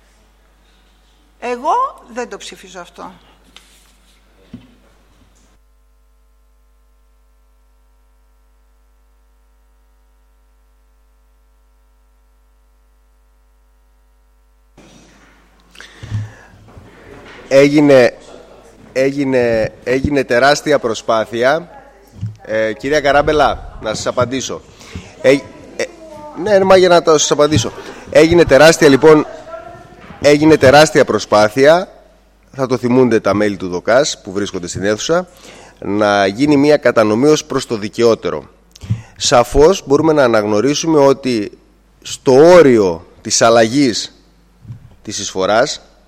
Εγώ δεν το ψηφίζω αυτό. Έγινε, έγινε, έγινε τεράστια προσπάθεια. Ε, κυρία Καράμπελα, να σας απαντήσω. Ε, ε, ναι, μα για να το σας απαντήσω. Έγινε τεράστια λοιπόν, έγινε τεράστια προσπάθεια, θα το θυμούνται τα μέλη του ΔΟΚΑΣ που βρίσκονται στην αίθουσα, να γίνει μια κατανομή ως προς το δικαιότερο. Σαφώς μπορούμε να αναγνωρίσουμε ότι στο όριο της αλλαγής της εισφοράς,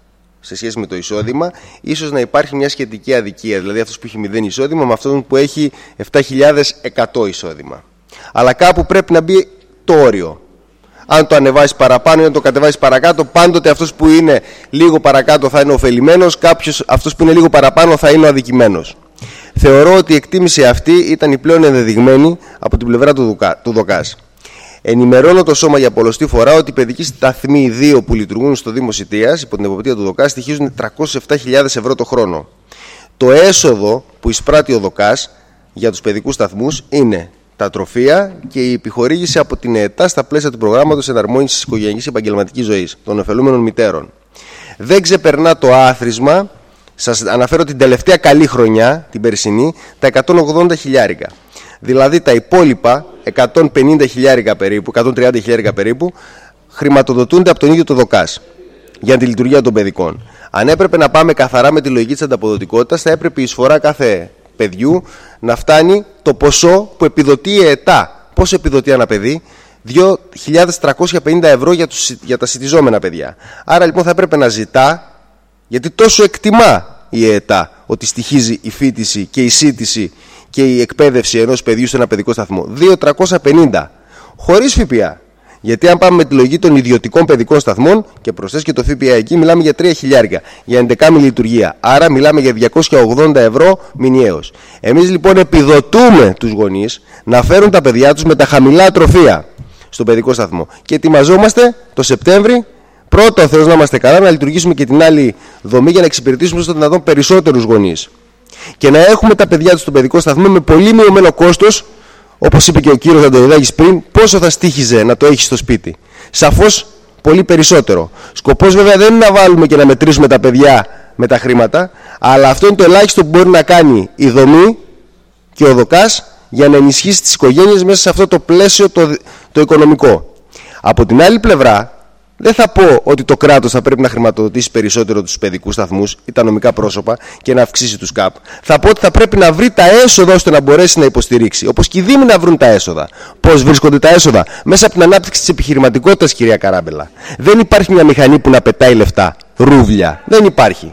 σε σχέση με το εισόδημα, ίσως να υπάρχει μια σχετική αδικία, δηλαδή αυτός που έχει μηδέν εισόδημα με αυτόν που έχει επτά χιλιάδες εκατό εισόδημα. Αλλά κάπου πρέπει να μπει το όριο. Αν το ανεβάσει παραπάνω ή αν το κατεβάσει παρακάτω, πάντοτε αυτός που είναι λίγο παρακάτω θα είναι ωφελημένος, κάποιος, αυτός που είναι λίγο παραπάνω θα είναι ο αδικημένος. Θεωρώ ότι η εκτίμηση αυτή ήταν η πλέον ενδεδειγμένη από την πλευρά του, Δουκα, του ΔΟΚΑΣ. Ενημερώνω το Σώμα για πολλωστή φορά ότι οι παιδικοί σταθμοί δύο που λειτουργούν στο Δήμο Σιτίας υπό την εποπτεία του ΔΟΚΑΣ στοιχίζουν τριακόσιες επτά χιλιάδες ευρώ το χρόνο. Το έσοδο που εισπράττει ο ΔΟΚΑΣ για τους παιδικούς σταθμούς είναι τα τροφεία και η επιχορήγηση από την ΕΕΤΑ στα πλαίσια του προγράμματος εναρμόνισης οικογενειακής και επαγγελματικής ζωής των ωφελούμενων μητέρων. Δεν ξεπερνά το άθροισμα, σας αναφέρω την τελευταία καλή χρονιά, την περσινή, τα εκατόν ογδόντα χιλιάρικα. Δηλαδή τα υπόλοιπα εκατόν πενήντα χιλιάρικα περίπου, εκατόν τριάντα χιλιάρικα περίπου, χρηματοδοτούνται από τον ίδιο το ΔΟΚΑΣ για τη λειτουργία των παιδικών. Αν έπρεπε να πάμε καθαρά με τη λογική της ανταποδοτικότητας, θα έπρεπε η εισφορά κάθε παιδιού να φτάνει το ποσό που επιδοτεί η ΕΕΤΑ. Πόσο επιδοτεί ένα παιδί? δύο χιλιάδες τριακόσια πενήντα ευρώ για, τους, για τα σιτιζόμενα παιδιά. Άρα λοιπόν θα έπρεπε να ζητά, γιατί τόσο εκτιμά η ΕΕΤΑ ότι στοιχίζει η φοιτηση και η σύντηση και η εκπαίδευση ενός παιδιού σε ένα παιδικό σταθμό, δύο χιλιάδες τριακόσια πενήντα χωρίς ΦΠΑ. Γιατί αν πάμε με τη λογική των ιδιωτικών παιδικών σταθμών και προσθέσει και το ΦΠΑ εκεί, μιλάμε για τρία χιλιάρικα για ενδεκάμηνη λειτουργία. Άρα μιλάμε για διακόσια ογδόντα ευρώ μηνιαίως. Εμείς λοιπόν επιδοτούμε τους γονείς να φέρουν τα παιδιά τους με τα χαμηλά τροφεία στον παιδικό σταθμό. Και ετοιμαζόμαστε το Σεπτέμβρη, πρώτο ο Θεός να είμαστε καλά, να λειτουργήσουμε και την άλλη δομή για να εξυπηρετήσουμε στο δυνατόν περισσότερους γονείς. Και να έχουμε τα παιδιά τους στον παιδικό σταθμό με πολύ μειωμένο κόστος. Όπως είπε και ο κύριος Αντωνιδάκης πριν, πόσο θα στοίχιζε να το έχεις στο σπίτι? Σαφώς πολύ περισσότερο. Σκοπός βέβαια δεν είναι να βάλουμε και να μετρήσουμε τα παιδιά με τα χρήματα, αλλά αυτό είναι το ελάχιστο που μπορεί να κάνει η δομή και ο ΔΟΚΑΣ για να ενισχύσει τις οικογένειες μέσα σε αυτό το πλαίσιο το, το οικονομικό. Από την άλλη πλευρά, δεν θα πω ότι το κράτος θα πρέπει να χρηματοδοτήσει περισσότερο τους παιδικούς σταθμούς ή τα νομικά πρόσωπα και να αυξήσει τους ΚΑΠ. Θα πω ότι θα πρέπει να βρει τα έσοδα ώστε να μπορέσει να υποστηρίξει. Όπως και οι Δήμοι να βρουν τα έσοδα. Πώς βρίσκονται τα έσοδα? Μέσα από την ανάπτυξη της επιχειρηματικότητας, κυρία Καράμπελα. Δεν υπάρχει μια μηχανή που να πετάει λεφτά. Ρούβλια. Δεν υπάρχει.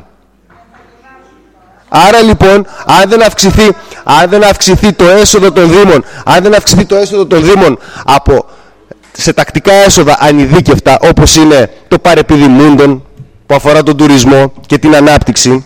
Άρα λοιπόν, αν δεν αυξηθεί, αν δεν αυξηθεί το έσοδο των Δήμων, αν δεν αυξηθεί το έσοδο των Δήμων από σε τακτικά έσοδα ανειδίκευτα, όπως είναι το παρεπιδημούντον που αφορά τον τουρισμό και την ανάπτυξη,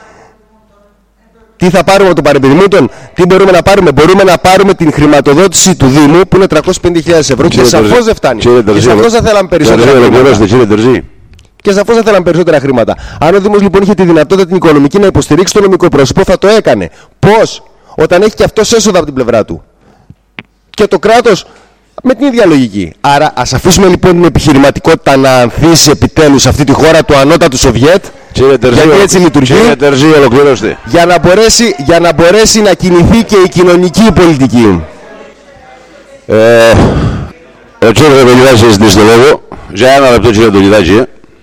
τι θα πάρουμε από το παρεπιδημούντον? Τι μπορούμε να πάρουμε? Μπορούμε να πάρουμε την χρηματοδότηση του Δήμου που είναι τριακόσιες πενήντα χιλιάδες ευρώ και σαφώς δεν φτάνει. Και σαφώς θα θέλαμε περισσότερα χρήματα. Και σαφώς θα θέλαμε περισσότερα χρήματα. Αν ο Δήμος λοιπόν είχε τη δυνατότητα την οικονομική να υποστηρίξει το νομικό πρόσωπο, θα το έκανε. Πώς? Όταν έχει και αυτός έσοδα από την πλευρά του. Και το κράτος με την ίδια λογική. Άρα ας αφήσουμε λοιπόν την επιχειρηματικότητα να ανθίσει επιτέλους σε αυτή τη χώρα του ανώτατου Σοβιέτ. Γιατί έτσι λειτουργεί. Για να, μπορέσει, για να μπορέσει να κινηθεί και η κοινωνική πολιτική. Ε, ο κύριος Δελιδάκης έχει ζητήσει το λόγο. Για ένα λεπτό, κύριε Δελιδάκη.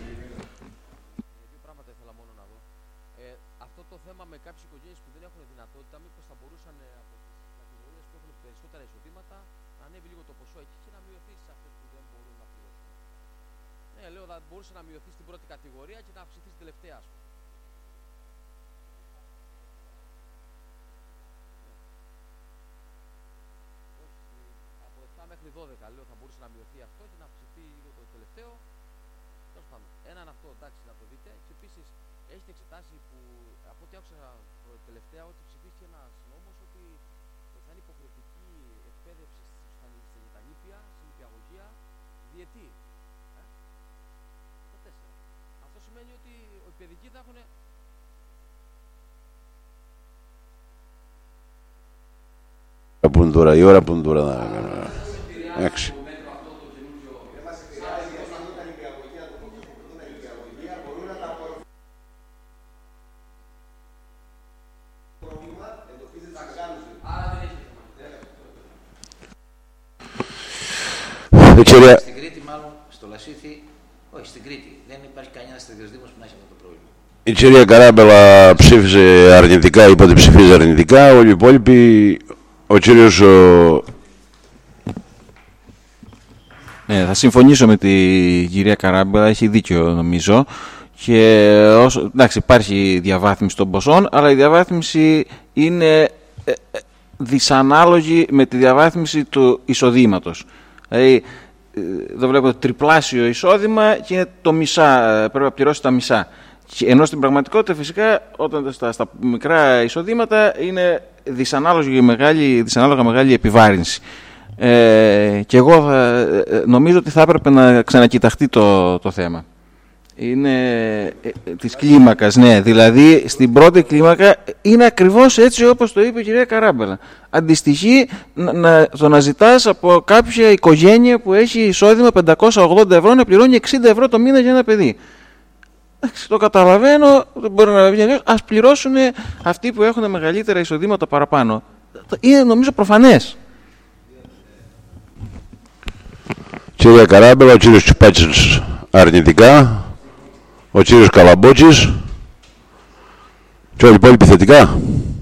Πού είναι τώρα, η ώρα που είναι τώρα να κάνουμε. Εντάξει. Στην Κρήτη, μάλλον στο Λασίθι, όχι στην Κρήτη, δεν υπάρχει κανένας τέτοιος δήμος που να έχει αυτό το πρόβλημα. Η κυρία Καράμπελα ψήφισε αρνητικά, είπε ότι ψηφίζει αρνητικά. Όλοι οι υπόλοιποι, ο κύριος... Ο... Ναι, θα συμφωνήσω με την κυρία Καράμπελα, έχει δίκιο νομίζω. Και όσο, εντάξει, υπάρχει διαβάθμιση των ποσών, αλλά η διαβάθμιση είναι ε, δυσανάλογη με τη διαβάθμιση του εισοδήματος. Δηλαδή, εδώ βλέπω τριπλάσιο εισόδημα και είναι το μισά, πρέπει να πληρώσει τα μισά. Ενώ στην πραγματικότητα φυσικά όταν στα, στα μικρά εισοδήματα είναι δυσανάλογη μεγάλη, δυσανάλογα μεγάλη επιβάρυνση. Ε, και εγώ θα, νομίζω ότι θα έπρεπε να ξανακοιταχτεί το, το θέμα. Είναι ε, της κλίμακας, ναι. Δηλαδή στην πρώτη κλίμακα είναι ακριβώς έτσι όπως το είπε η κυρία Καράμπελα. Αντιστοιχεί να, να, το να ζητάς από κάποια οικογένεια που έχει εισόδημα πεντακόσια ογδόντα ευρώ να πληρώνει εξήντα ευρώ το μήνα για ένα παιδί. Το καταλαβαίνω, δεν μπορεί να βγει αλλιώς. Ας πληρώσουν αυτοί που έχουν μεγαλύτερα εισοδήματα παραπάνω. Είναι νομίζω προφανές. Κύριε Καράμπελα, ο κύριος Τσουπάτσης αρνητικά, ο κύριος Καλαμπότσης και όλοι οι υπόλοιποι θετικά.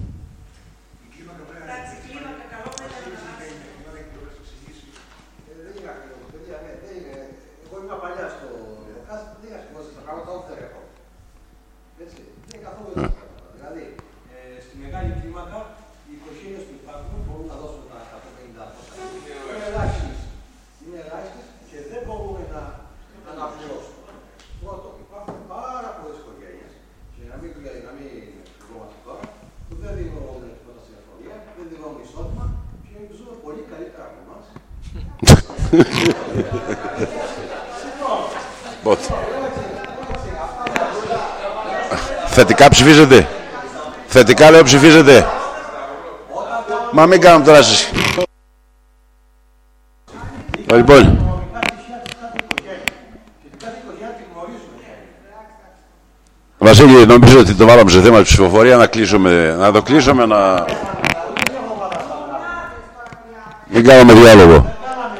Θετικά ψηφίζετε. Θετικά λέω ψηφίζετε. Μα μην κάνουμε τώρα εσείς. Λοιπόν. Βασίλη, νομίζω ότι το βάλαμε σε θέμα ψηφοφορία να κλείσουμε, να το κλείσουμε, να... Μην κάνουμε διάλογο.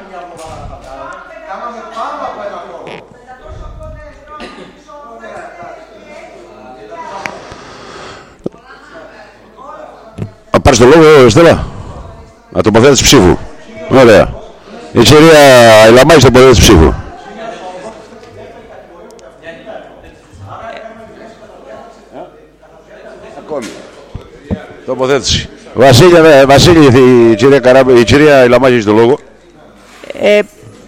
Να πάρεις το λόγο, Στέλλα. Να τοποθέτηση ψήφου. Ωραία. Η κυρία Ηλαμάκη τοποθέτηση ψήφου. Ακόμη. Τοποθέτηση. Βασίλη, ναι, Βασίλη, η κυρία Καράμπη, η κυρία Ηλαμάκη έχει το λόγο. Ε,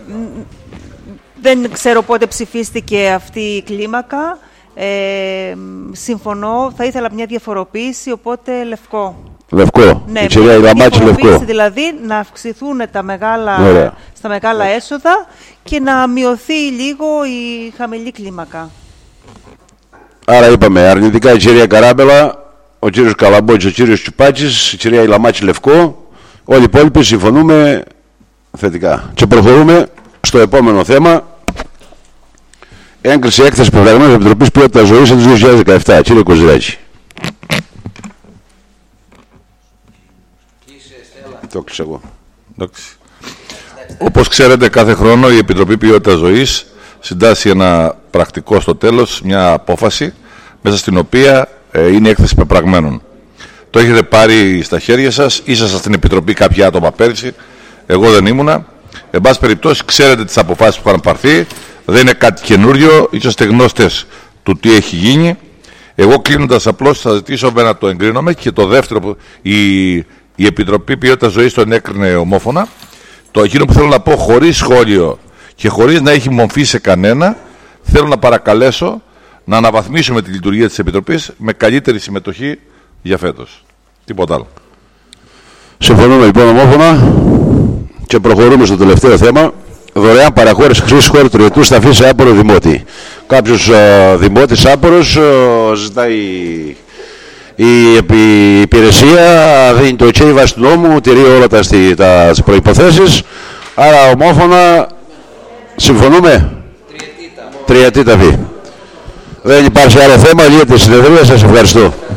δεν ξέρω πότε ψηφίστηκε αυτή η κλίμακα. Ε, συμφωνώ, θα ήθελα μια διαφοροποίηση, οπότε λευκό. Λευκό. Ναι, η κυρία Ηλαμάκη λευκό. Δηλαδή να αυξηθούν τα μεγάλα, στα μεγάλα Ωραία. έσοδα και να μειωθεί λίγο η χαμηλή κλίμακα. Άρα είπαμε αρνητικά η κυρία Καράμπελα, ο κύριος Καλαμπότσης, ο κύριος Τσουπάτσης, η κυρία Ηλαμάκη λευκό. Όλοι οι υπόλοιποι συμφωνούμε θετικά. Και προχωρούμε στο επόμενο θέμα. Έγκριση έκθεση πεπραγμένης Επιτροπής Ποιότητας Ζωής του δύο χιλιάδες δεκαεπτά. Κύριε Κοζηράκη. Το κλείσα εγώ. Όπως ξέρετε, κάθε χρόνο η Επιτροπή Ποιότητας Ζωής συντάσσει ένα πρακτικό στο τέλος, μια απόφαση, μέσα στην οποία ε, είναι η έκθεση πεπραγμένων. Το έχετε πάρει στα χέρια σας, ήσασταν στην Επιτροπή κάποια άτομα πέρυσι, εγώ δεν ήμουνα. Εν πάση περιπτώσει, ξέρετε τις αποφάσεις που είχαν πάρθει, δεν είναι κάτι καινούριο, είσαστε γνώστες του τι έχει γίνει. Εγώ κλείνοντας απλώς θα ζητήσω να το εγκρίνομαι και το δεύτερο, η, η Επιτροπή Ποιότητας Ζωής τον έκρινε ομόφωνα. Το εκείνο που θέλω να πω χωρίς σχόλιο και χωρίς να έχει μομφή σε κανένα, θέλω να παρακαλέσω να αναβαθμίσουμε τη λειτουργία της Επιτροπής με καλύτερη συμμετοχή για φέτος. Τίποτα άλλο. Συμφωνούμε λοιπόν ομόφωνα και προχωρούμε στο τελευταίο θέμα. Δωρεάν παραχώρηση χρήσης χώρου τριετούς θα αφήσει άπορο δημότη. Κάποιος uh, δημότης άπορος uh, ζητάει η, η υπηρεσία, δίνει το ok βάσει του νόμου, τηρεί όλα τα, τα προϋποθέσεις. Άρα ομόφωνα συμφωνούμε. Τριετή ταφή. Δεν υπάρχει άλλο θέμα, λύεται η συνεδρία. Σας ευχαριστώ.